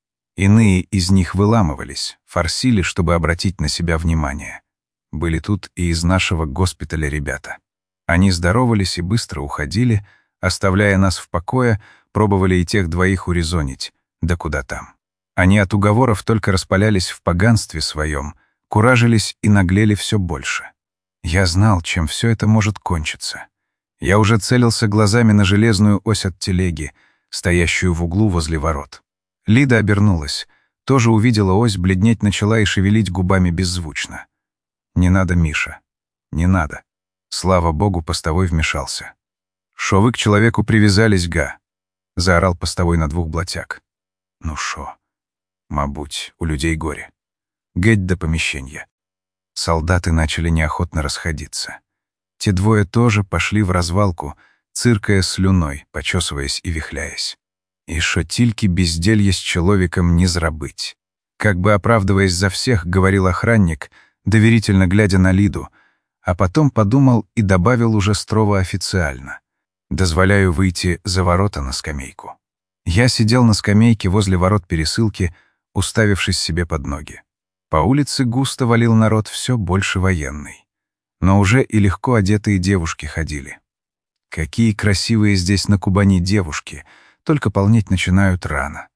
Иные из них выламывались, форсили, чтобы обратить на себя внимание. Были тут и из нашего госпиталя ребята. Они здоровались и быстро уходили, оставляя нас в покое, пробовали и тех 2 урезонить. Да куда там. Они от уговоров только распалялись в поганстве своем, куражились и наглели все больше. Я знал, чем все это может кончиться. Я уже целился глазами на железную ось от телеги, стоящую в углу возле ворот. Лида обернулась, тоже увидела ось, бледнеть начала и шевелить губами беззвучно. «Не надо, Миша, не надо». Слава богу, постовой вмешался. «Шо вы к человеку привязались, га?» — заорал постовой на двух блатяк. «Ну шо? Мабуть, у людей горе. Геть до помещения». Солдаты начали неохотно расходиться. Те двое тоже пошли в развалку, циркая слюной, почесываясь и вихляясь. И шо тільки безделье с человеком не зрабыть. Как бы оправдываясь за всех, говорил охранник, доверительно глядя на Лиду, а потом подумал и добавил уже строго официально. «Дозволяю выйти за ворота на скамейку». Я сидел на скамейке возле ворот пересылки, уставившись себе под ноги. По улице густо валил народ, все больше военный. Но уже и легко одетые девушки ходили. Какие красивые здесь на Кубани девушки, только полнеть начинают рано.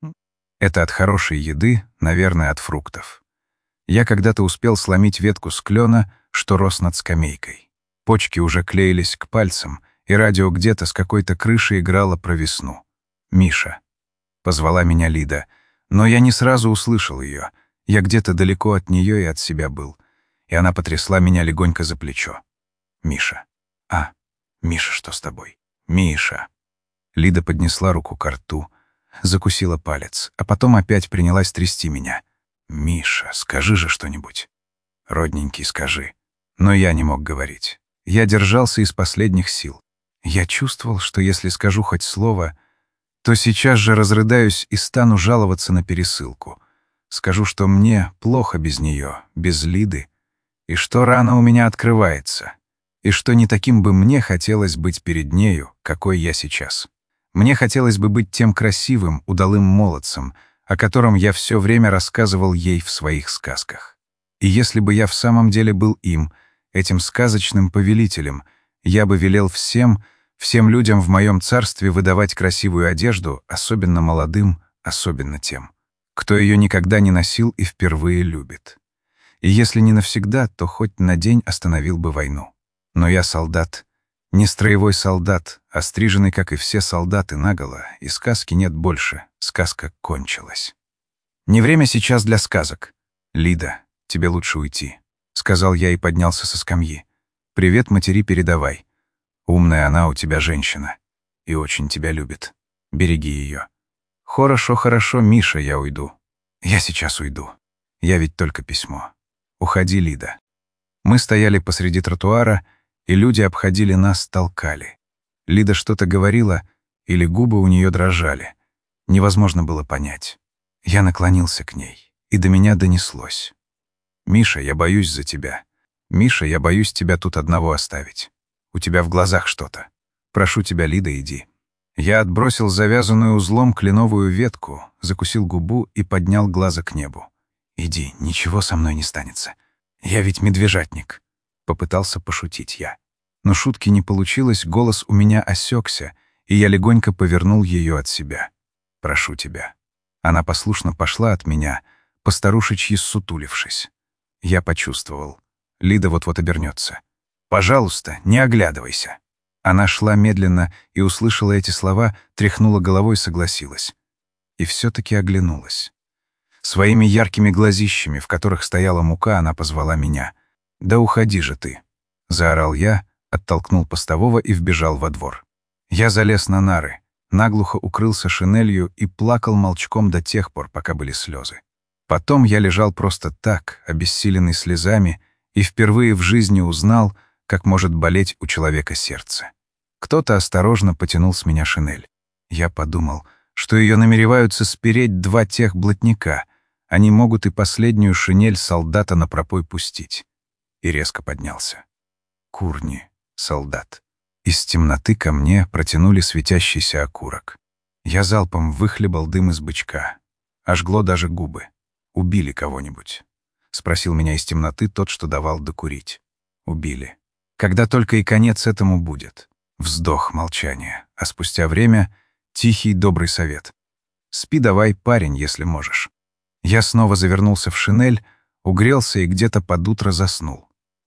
Это от хорошей еды, наверное, от фруктов. Я когда-то успел сломить ветку с клена, что рос над скамейкой. Почки уже клеились к пальцам, и радио где-то с какой-то крыши играло про весну. «Миша», — позвала меня Лида, но я не сразу услышал ее. Я где-то далеко от нее и от себя был, и она потрясла меня легонько за плечо. «Миша». «А, Миша, что с тобой?» «Миша». Лида поднесла руку ко рту, закусила палец, а потом опять принялась трясти меня. «Миша, скажи же что-нибудь». «Родненький, скажи». Но я не мог говорить. Я держался из последних сил. Я чувствовал, что если скажу хоть слово, то сейчас же разрыдаюсь и стану жаловаться на пересылку. Скажу, что мне плохо без нее, без Лиды, и что рана у меня открывается, и что не таким бы мне хотелось быть перед нею, какой я сейчас. Мне хотелось бы быть тем красивым, удалым молодцем, о котором я все время рассказывал ей в своих сказках. И если бы я в самом деле был им, этим сказочным повелителем, я бы велел всем людям в моем царстве выдавать красивую одежду, особенно молодым, особенно тем, кто ее никогда не носил и впервые любит. И если не навсегда, то хоть на день остановил бы войну. Но я солдат, не строевой солдат, а стриженный, как и все солдаты, наголо, и сказки нет больше, сказка кончилась. Не время сейчас для сказок. «Лида, тебе лучше уйти», — сказал я и поднялся со скамьи. «Привет матери передавай. Умная она у тебя женщина. И очень тебя любит. Береги ее». «Хорошо, хорошо, Миша, я уйду. Я сейчас уйду. Я ведь только письмо. Уходи, Лида». Мы стояли посреди тротуара, и люди обходили нас, толкали. Лида что-то говорила, или губы у нее дрожали. Невозможно было понять. Я наклонился к ней, и до меня донеслось. «Миша, я боюсь за тебя. Миша, я боюсь тебя тут одного оставить. У тебя в глазах что-то. Прошу тебя, Лида, иди». Я отбросил завязанную узлом кленовую ветку, закусил губу и поднял глаза к небу. «Иди, ничего со мной не станется. Я ведь медвежатник», — попытался пошутить я. Но шутки не получилось, голос у меня осекся, и я легонько повернул ее от себя. «Прошу тебя». Она послушно пошла от меня, постарушечьи ссутулившись. Я почувствовал. Лида вот-вот обернется. «Пожалуйста, не оглядывайся». Она шла медленно и услышала эти слова, тряхнула головой и согласилась. И все-таки оглянулась. Своими яркими глазищами, в которых стояла мука, она позвала меня. «Да уходи же ты!» — заорал я, оттолкнул постового и вбежал во двор. Я залез на нары, наглухо укрылся шинелью и плакал молчком до тех пор, пока были слезы. Потом я лежал просто так, обессиленный слезами, и впервые в жизни узнал, как может болеть у человека сердце. Кто-то осторожно потянул с меня шинель. Я подумал, что ее намереваются спереть два тех блатника. Они могут и последнюю шинель солдата на пропой пустить. И резко поднялся. Курни, солдат. Из темноты ко мне протянули светящийся окурок. Я залпом выхлебал дым из бычка. Ожгло даже губы. «Убили кого-нибудь?» — спросил меня из темноты тот, что давал докурить. «Убили. Когда только и конец этому будет». Вздох, молчание, а спустя время тихий добрый совет. «Спи давай, парень, если можешь». Я снова завернулся в шинель, угрелся и где-то под утро заснул.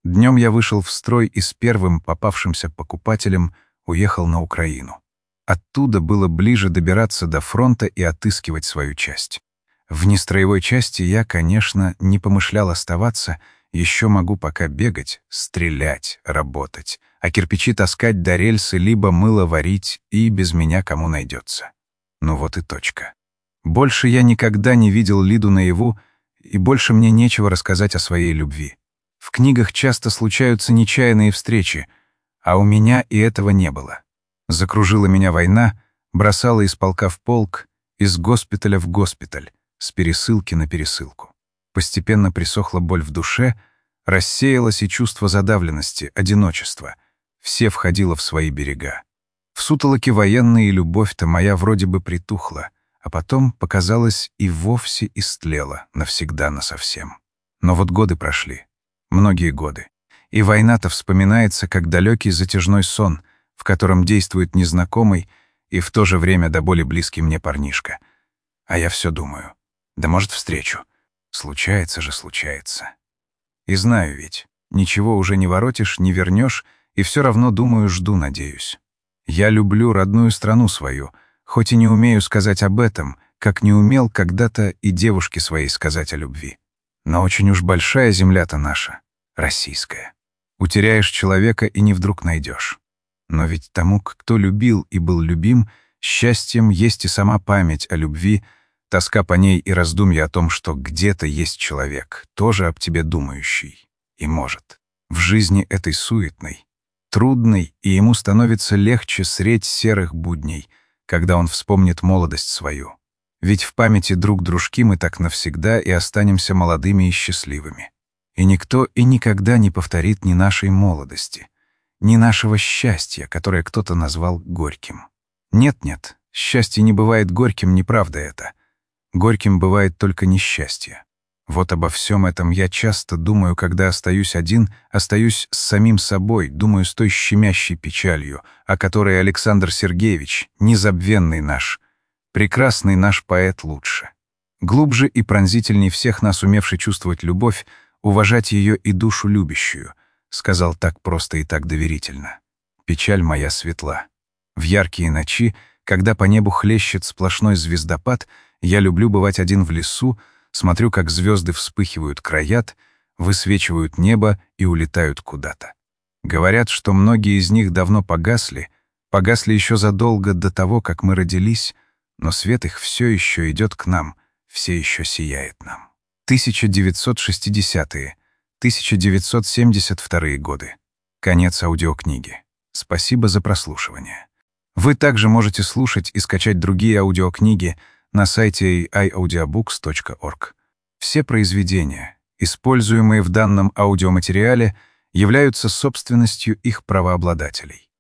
Днем я вышел в строй и с первым попавшимся покупателем уехал на Украину. Оттуда было ближе добираться до фронта и отыскивать свою часть. В нестроевой части я, конечно, не помышлял оставаться, еще могу пока бегать, стрелять, работать, а кирпичи таскать до рельсы, либо мыло варить, и без меня кому найдется. Ну вот и точка. Больше я никогда не видел Лиду наяву, и больше мне нечего рассказать о своей любви. В книгах часто случаются нечаянные встречи, а у меня и этого не было. Закружила меня война, бросала из полка в полк, из госпиталя в госпиталь, с пересылки на пересылку. Постепенно присохла боль в душе, рассеялось и чувство задавленности, одиночества. Все входило в свои берега. В сутолоке военной любовь-то моя вроде бы притухла, а потом, показалось, и вовсе истлела, навсегда насовсем. Но вот годы прошли, многие годы, и война-то вспоминается, как далекий затяжной сон, в котором действует незнакомый и в то же время до боли близкий мне парнишка. А я все думаю, да может встречу. Случается же, случается. И знаю ведь, ничего уже не воротишь, не вернешь, и все равно думаю, жду, надеюсь. Я люблю родную страну свою, хоть и не умею сказать об этом, как не умел когда-то и девушке своей сказать о любви. Но очень уж большая земля-то наша, российская. Утеряешь человека и не вдруг найдешь. Но ведь тому, кто любил и был любим, счастьем есть и сама память о любви, тоска по ней и раздумья о том, что где-то есть человек, тоже об тебе думающий. И может, в жизни этой суетной, трудной, и ему становится легче средь серых будней, когда он вспомнит молодость свою. Ведь в памяти друг дружки мы так навсегда и останемся молодыми и счастливыми. И никто и никогда не повторит ни нашей молодости, ни нашего счастья, которое кто-то назвал горьким. Нет-нет, счастье не бывает горьким, неправда это. Горьким бывает только несчастье. Вот обо всем этом я часто думаю, когда остаюсь один, остаюсь с самим собой, думаю с той щемящей печалью, о которой Александр Сергеевич, незабвенный наш, прекрасный наш поэт лучше. Глубже и пронзительней всех нас умевший чувствовать любовь, уважать ее и душу любящую, сказал так просто и так доверительно. Печаль моя светла. В яркие ночи, когда по небу хлещет сплошной звездопад, я люблю бывать один в лесу, смотрю, как звезды вспыхивают, краят, высвечивают небо и улетают куда-то. Говорят, что многие из них давно погасли еще задолго до того, как мы родились, но свет их все еще идет к нам, все еще сияет нам. 1960-е, 1972 годы. Конец аудиокниги. Спасибо за прослушивание. Вы также можете слушать и скачать другие аудиокниги на сайте iaudiobooks.org. Все произведения, используемые в данном аудиоматериале, являются собственностью их правообладателей.